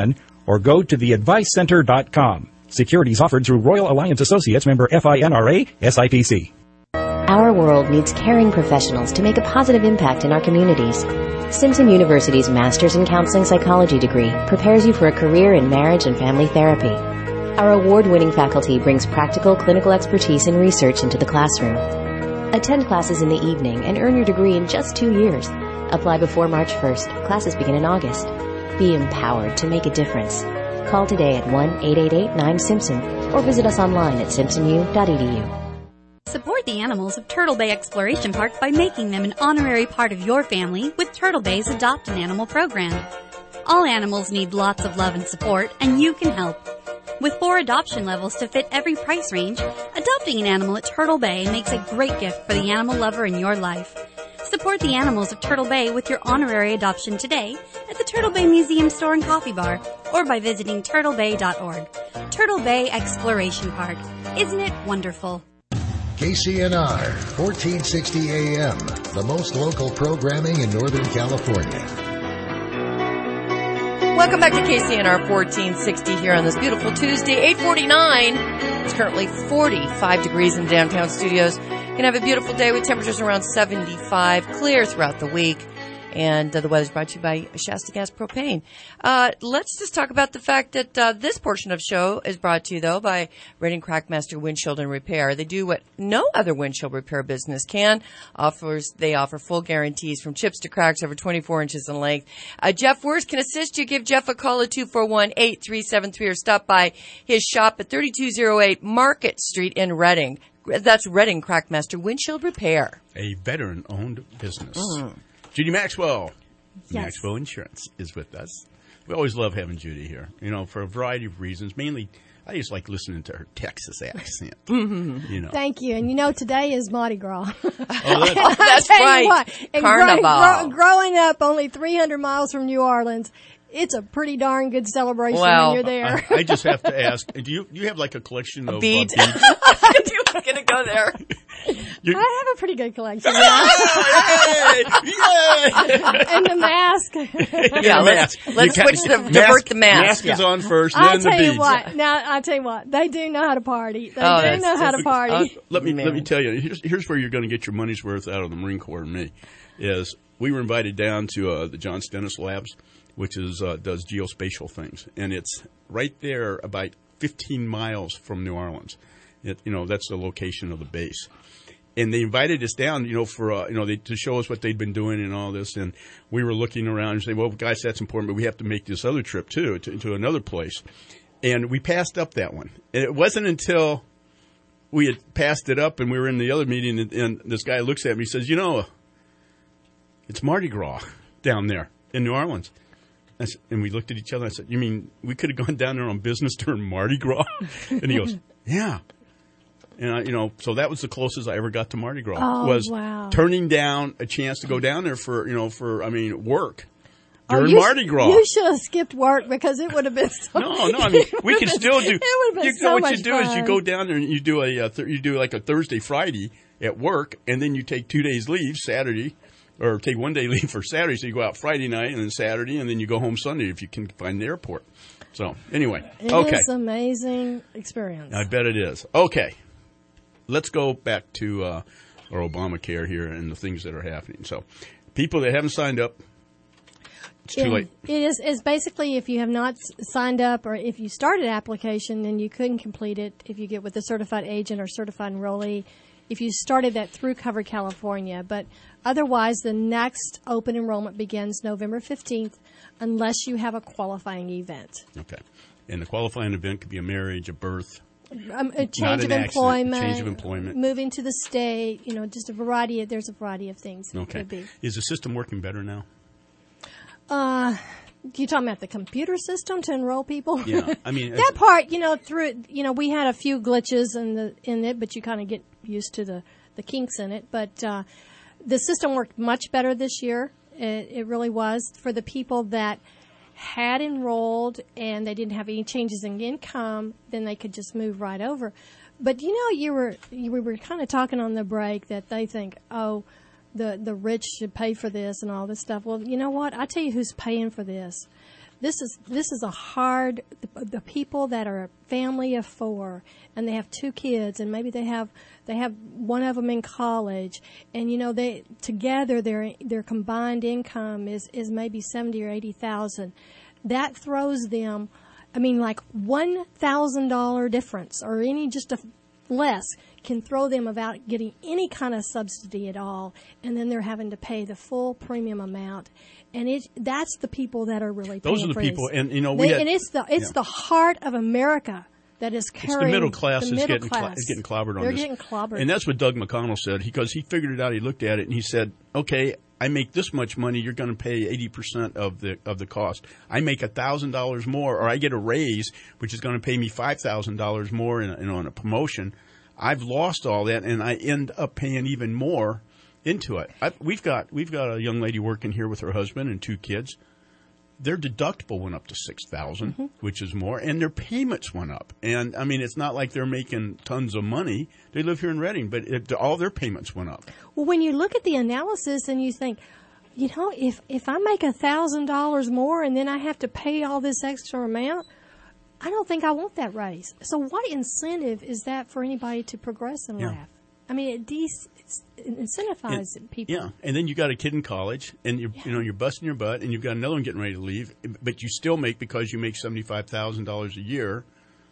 or go to the advice center dot com. Securities offered through Royal Alliance Associates, member FINRA, S I P C. Our world needs caring professionals to make a positive impact in our communities. Simpson University's Master's in Counseling Psychology degree prepares you for a career in marriage and family therapy. Our award-winning faculty brings practical clinical expertise and research into the classroom. Attend classes in the evening and earn your degree in just two years. Apply before March first. Classes begin in August. Be empowered to make a difference. Call today at one eight eight eight nine Simpson or visit us online at simpson u dot e d u. Support the animals of Turtle Bay Exploration Park by making them an honorary part of your family with Turtle Bay's Adopt an Animal program. All animals need lots of love and support, and you can help. With four adoption levels to fit every price range, adopting an animal at Turtle Bay makes a great gift for the animal lover in your life. Support the animals of Turtle Bay with your honorary adoption today at the Turtle Bay Museum Store and Coffee Bar or by visiting turtle bay dot org. Turtle Bay Exploration Park. Isn't it wonderful? K C N R, fourteen sixty A M, the most local programming in Northern California. Welcome back to K C N R fourteen sixty here on this beautiful Tuesday, eight forty-nine. It's currently forty-five degrees in the downtown studios. You're going to have a beautiful day with temperatures around seventy-five, clear throughout the week. And uh, the weather's brought to you by Shasta Gas Propane. Uh, let's just talk about the fact that uh, this portion of show is brought to you, though, by Redding Crackmaster Windshield and Repair. They do what no other windshield repair business can. Offers They offer full guarantees from chips to cracks over twenty-four inches in length. Uh, Jeff Wurst can assist you. Give Jeff a call at two four one, eight three seven three or stop by his shop at thirty-two oh eight Market Street in Redding. That's Redding Crackmaster Windshield Repair. A veteran-owned business. Mm. Judy Maxwell. Yes. Maxwell Insurance is with us. We always love having Judy here, you know, for a variety of reasons. Mainly, I just like listening to her Texas accent. Mm-hmm. You know. Thank you. And you know, today is Mardi Gras. Oh, that's, that's tell you right. what, and Carnival. Grow, grow, growing up only three hundred miles from New Orleans, it's a pretty darn good celebration Well, when you're there. I, I just have to ask, do you you have like a collection of beads? Uh, beads? I was going to go there. You're, I have a pretty good collection. Yay! Yay! And the mask. Yeah, let's, let's switch the, divert the mask. Mask is Yeah. on first, I'll then the tell beads. you what. Now, I'll tell you what. They do know how to party. They Oh, do that's- know how to that's- party. Uh, let me Man. let me tell you. Here's here's where you're going to get your money's worth out of the Marine Corps and me. Is we were invited down to uh, the John Stennis Labs, which is uh, does geospatial things, and it's right there about fifteen miles from New Orleans. It, you know, that's the location of the base. And they invited us down, you know, for uh, you know, they, to show us what they'd been doing and all this. And we were looking around and saying, "Well, guys, that's important, but we have to make this other trip too, to, to another place." And we passed up that one. And it wasn't until we had passed it up and we were in the other meeting, and, and this guy looks at me, he says, "You know, it's Mardi Gras down there in New Orleans." I said, and we looked at each other. And I said, "You mean we could have gone down there on business during Mardi Gras?" And he goes, "Yeah." And I, you know, so that was the closest I ever got to Mardi Gras. Oh, was wow. turning down a chance to go down there for, you know, for I mean, work Oh, during you Mardi sh- Gras. You should have skipped work because it would have been so. No, no, I mean, it we would can have still been- do. It would have been You so know what much you do is you fun. go down there and you do a uh, th- you do like a Thursday, Friday at work, and then you take two days leave Saturday, or take one day leave for Saturday. So you go out Friday night and then Saturday, and then you go home Sunday if you can find the airport. So anyway, It okay, is an amazing experience. I bet it is. Okay, let's go back to uh, our Obamacare here and the things that are happening. So people that haven't signed up, it's too It- late. It is is basically if you have not s- signed up or if you started application and you couldn't complete it, if you get with a certified agent or certified enrollee, if you started that through Cover California. But otherwise, the next open enrollment begins November fifteenth unless you have a qualifying event. Okay, and the qualifying event could be a marriage, a birth. Um, a Not change an of accident, employment, change of employment. moving to the state, you know, just a variety of, there's a variety of things it Okay. could be. Is the system working better now? Uh, you talking about the computer system to enroll people? Yeah, I mean, that part, you know, through it, you know, we had a few glitches in the in it, but you kind of get used to the, the kinks in it. But uh, the system worked much better this year. It, it really was for the people that had enrolled and they didn't have any changes in income. Then they could just move right over. But you know, you were you, we were kind of talking on the break that they think, oh, the the rich should pay for this and all this stuff. Well, you know what? I tell you who's paying for this. this is this is a hard. The, the people that are a family of four and they have two kids, and maybe they have they have one of them in college, and you know they together their their combined income is is maybe seventy or eighty thousand. That throws them. I mean, like one thousand dollar difference or any just a less can throw them without getting any kind of subsidy at all, and then they're having to pay the full premium amount. And it that's the people that are really paying those are the for people, this. and you know we they, had, and it's the it's yeah. the heart of America that is carrying it's the middle class the is middle getting class. Cl- getting clobbered on They're this. getting clobbered, and that's what Doug McConnell said because he figured it out. He looked at it and he said, "Okay, I make this much money. You're going to pay eighty percent of the of the cost. I make a thousand dollars more, or I get a raise, which is going to pay me five thousand dollars more in a, you know, in a promotion. I've lost all that, and I end up paying even more into it. I, we've got we've got a young lady working here with her husband and two kids. Their deductible went up to six thousand, mm-hmm. which is more, and their payments went up. And I mean, it's not like they're making tons of money. They live here in Reading, but it, all their payments went up. Well, when you look at the analysis and you think, you know, if if I make a thousand dollars more and then I have to pay all this extra amount, I don't think I want that raise. So what incentive is that for anybody to progress in Yeah. life? I mean, it, de- it incentivizes And- people. Yeah, and then you got a kid in college, and you're you know you're busting your butt, and you've got another one getting ready to leave, but you still make because you make seventy five thousand dollars a year.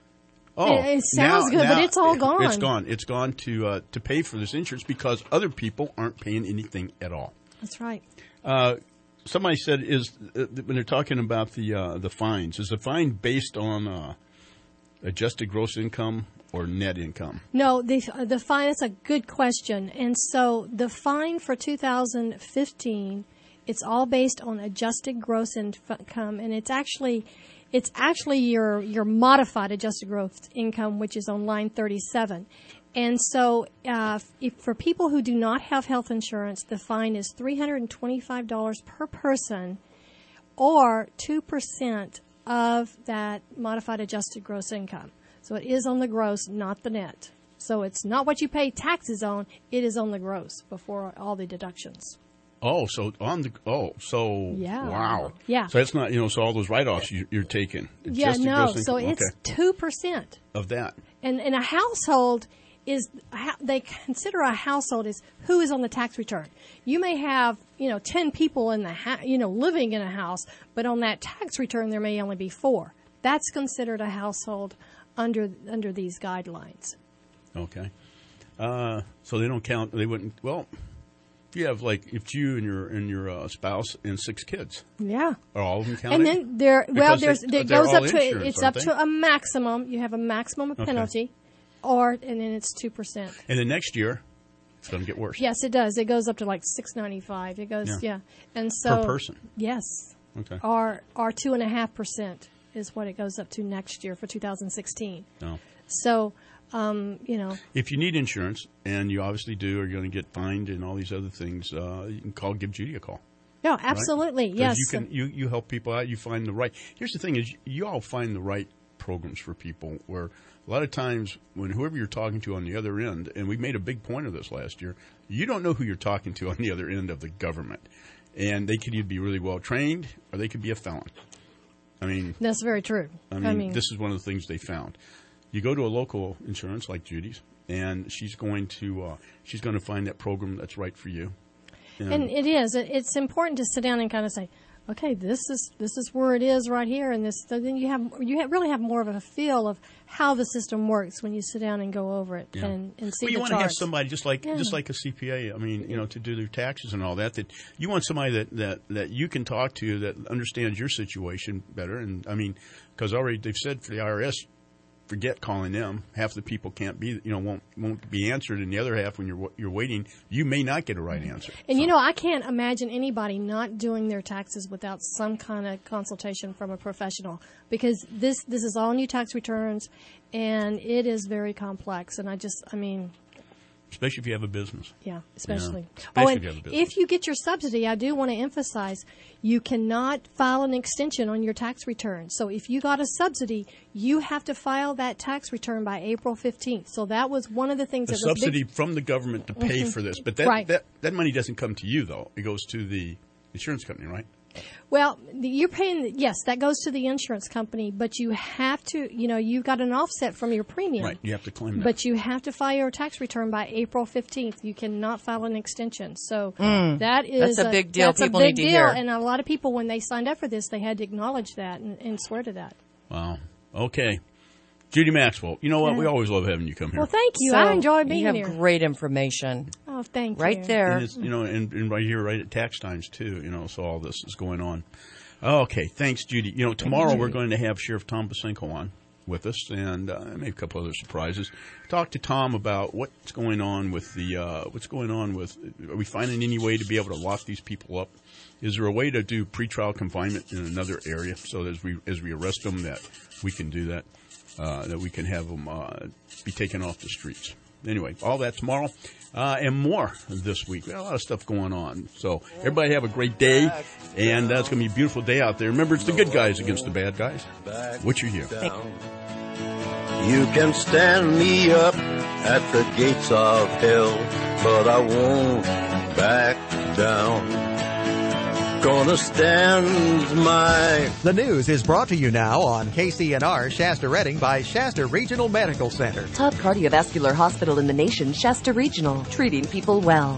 Oh, It- it sounds now- good, but now it's all gone. It's gone. It's gone to uh, to pay for this insurance because other people aren't paying anything at all. That's right. Uh, somebody said is uh, when they're talking about the uh, the fines, is the fine based on uh, adjusted gross income or net income? No, the the fine. That's a good question. And so the fine for two thousand fifteen, it's all based on adjusted gross income, and it's actually it's actually your your modified adjusted gross income, which is on line thirty-seven. And so, uh, if, for people who do not have health insurance, the fine is three hundred twenty-five dollars per person, or two percent of that modified adjusted gross income. So it is on the gross, not the net. So it's not what you pay taxes on; it is on the gross before all the deductions. Oh, so on the oh, so Yeah. wow, Yeah. So that's not you know so all those write offs you, you're taking. Yeah, Adjusted no. gross So income. it's Okay. two percent. Of that. And in a household is how they consider a household is who is on the tax return. You may have, you know, ten people in the ha- you know living in a house, but on that tax return there may only be four. That's considered a household under under these guidelines. Okay. Uh, so they don't count. They wouldn't. Well, if you have like if you and your and your uh, spouse and six kids, Yeah. are all of them counted? And then there, well, Because there's they- it they're goes all up to insurance, it's aren't up they? to a maximum. You have a maximum of Okay. penalty, or and then it's two percent. And then next year, it's going to get worse. Yes, it does. It goes up to like six ninety five. It goes, Yeah. yeah, and so Per person? Yes. Okay. Or or two and a half percent is what it goes up to next year for two thousand sixteen. No. So, um, you know, If you need insurance, and you obviously do, or you're going to get fined and all these other things, uh, you can call, give Judy a call. no, right? absolutely, 'Cause yes. You can you, you help people out. You find the right. Here's the thing: is you all find the right programs for people. Where a lot of times when whoever you're talking to on the other end, and we made a big point of this last year, you don't know who you're talking to on the other end of the government, and they could either be really well trained or they could be a felon. I mean, That's very true. I mean, this is one of the things they found. You go to a local insurance like Judy's, and she's going to uh, she's going to find that program that's right for you. And it is. It, it's important to sit down and kind of say, okay, this is this is where it is right here, and this. So then you have you have, really have more of a feel of how the system works when you sit down and go over it Yeah. and, and see well, you the want to have charts. somebody just like Yeah. just like a C P A. I mean, you know, to do their taxes and all that. That you want somebody that, that, that you can talk to that understands your situation better. And I mean, because already they've said for the I R S, forget calling them. Half the people can't be, you know, won't won't be answered, and the other half, when you're you're waiting, you may not get a right answer. And you know, I can't imagine anybody not doing their taxes without some kind of consultation from a professional, because this this is all new tax returns, and it is very complex. And I just, I mean, Especially if you have a business. yeah, especially. Yeah. Oh, Especially and if you have a business. if you get your subsidy, I do want to emphasize, you cannot file an extension on your tax return. So if you got a subsidy, you have to file that tax return by April fifteenth. So that was one of the things A that was subsidy big. from the government to pay Mhm. for this, but that, Right. that that money doesn't come to you though. It goes to the insurance company, right? Well, you're paying, yes, that goes to the insurance company, but you have to, you know, you've got an offset from your premium. Right, you have to claim that. But you have to file your tax return by April fifteenth. You cannot file an extension. So Mm, that is that's a big deal. That's People a big need to deal. hear. And a lot of people, when they signed up for this, they had to acknowledge that and, and swear to that. Wow. Okay. Judy Maxwell, you know what? Yeah. We always love having you come here. Well, thank you. So, I enjoy being you have here. great information. Oh, thank you. Right there. And it's, you know, and, and right here, right at tax times too. You know, so all this is going on. Okay, thanks, Judy. You know, tomorrow you, we're Judy. going to have Sheriff Tom Basenko on with us, and uh, maybe a couple other surprises. Talk to Tom about what's going on with the uh, what's going on with. Are we finding any way to be able to lock these people up? Is there a way to do pretrial confinement in another area so that as we as we arrest them that we can do that? Uh, that we can have them uh, be taken off the streets. Anyway, all that tomorrow uh, and more this week. We got a lot of stuff going on. So everybody have a great day, and that's going to be a beautiful day out there. Remember, it's the good guys against the bad guys. What's your year? You can stand me up at the gates of hell, but I won't back down. Gonna stand my... The news is brought to you now on K C N R Shasta Redding by Shasta Regional Medical Center. Top cardiovascular hospital in the nation, Shasta Regional, treating people well.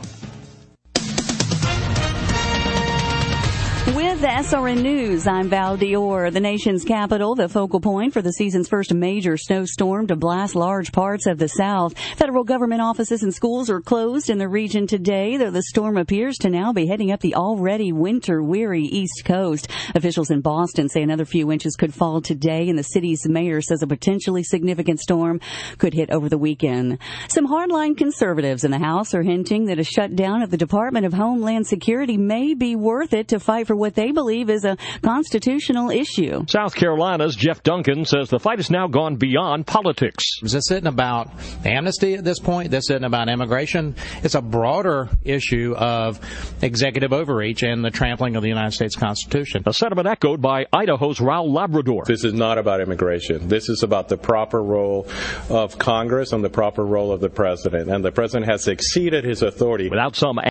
With the S R N News, I'm Val Dior. The nation's capital, the focal point for the season's first major snowstorm to blast large parts of the South. Federal government offices and schools are closed in the region today, though the storm appears to now be heading up the already winter-weary East Coast. Officials in Boston say another few inches could fall today, and the city's mayor says a potentially significant storm could hit over the weekend. Some hardline conservatives in the House are hinting that a shutdown of the Department of Homeland Security may be worth it to fight for what they believe is a constitutional issue. South Carolina's Jeff Duncan says the fight has now gone beyond politics. This isn't about amnesty at this point. This isn't about immigration. It's a broader issue of executive overreach and the trampling of the United States Constitution. A sentiment echoed by Idaho's Raul Labrador. This is not about immigration. This is about the proper role of Congress and the proper role of the president. And the president has exceeded his authority. Without some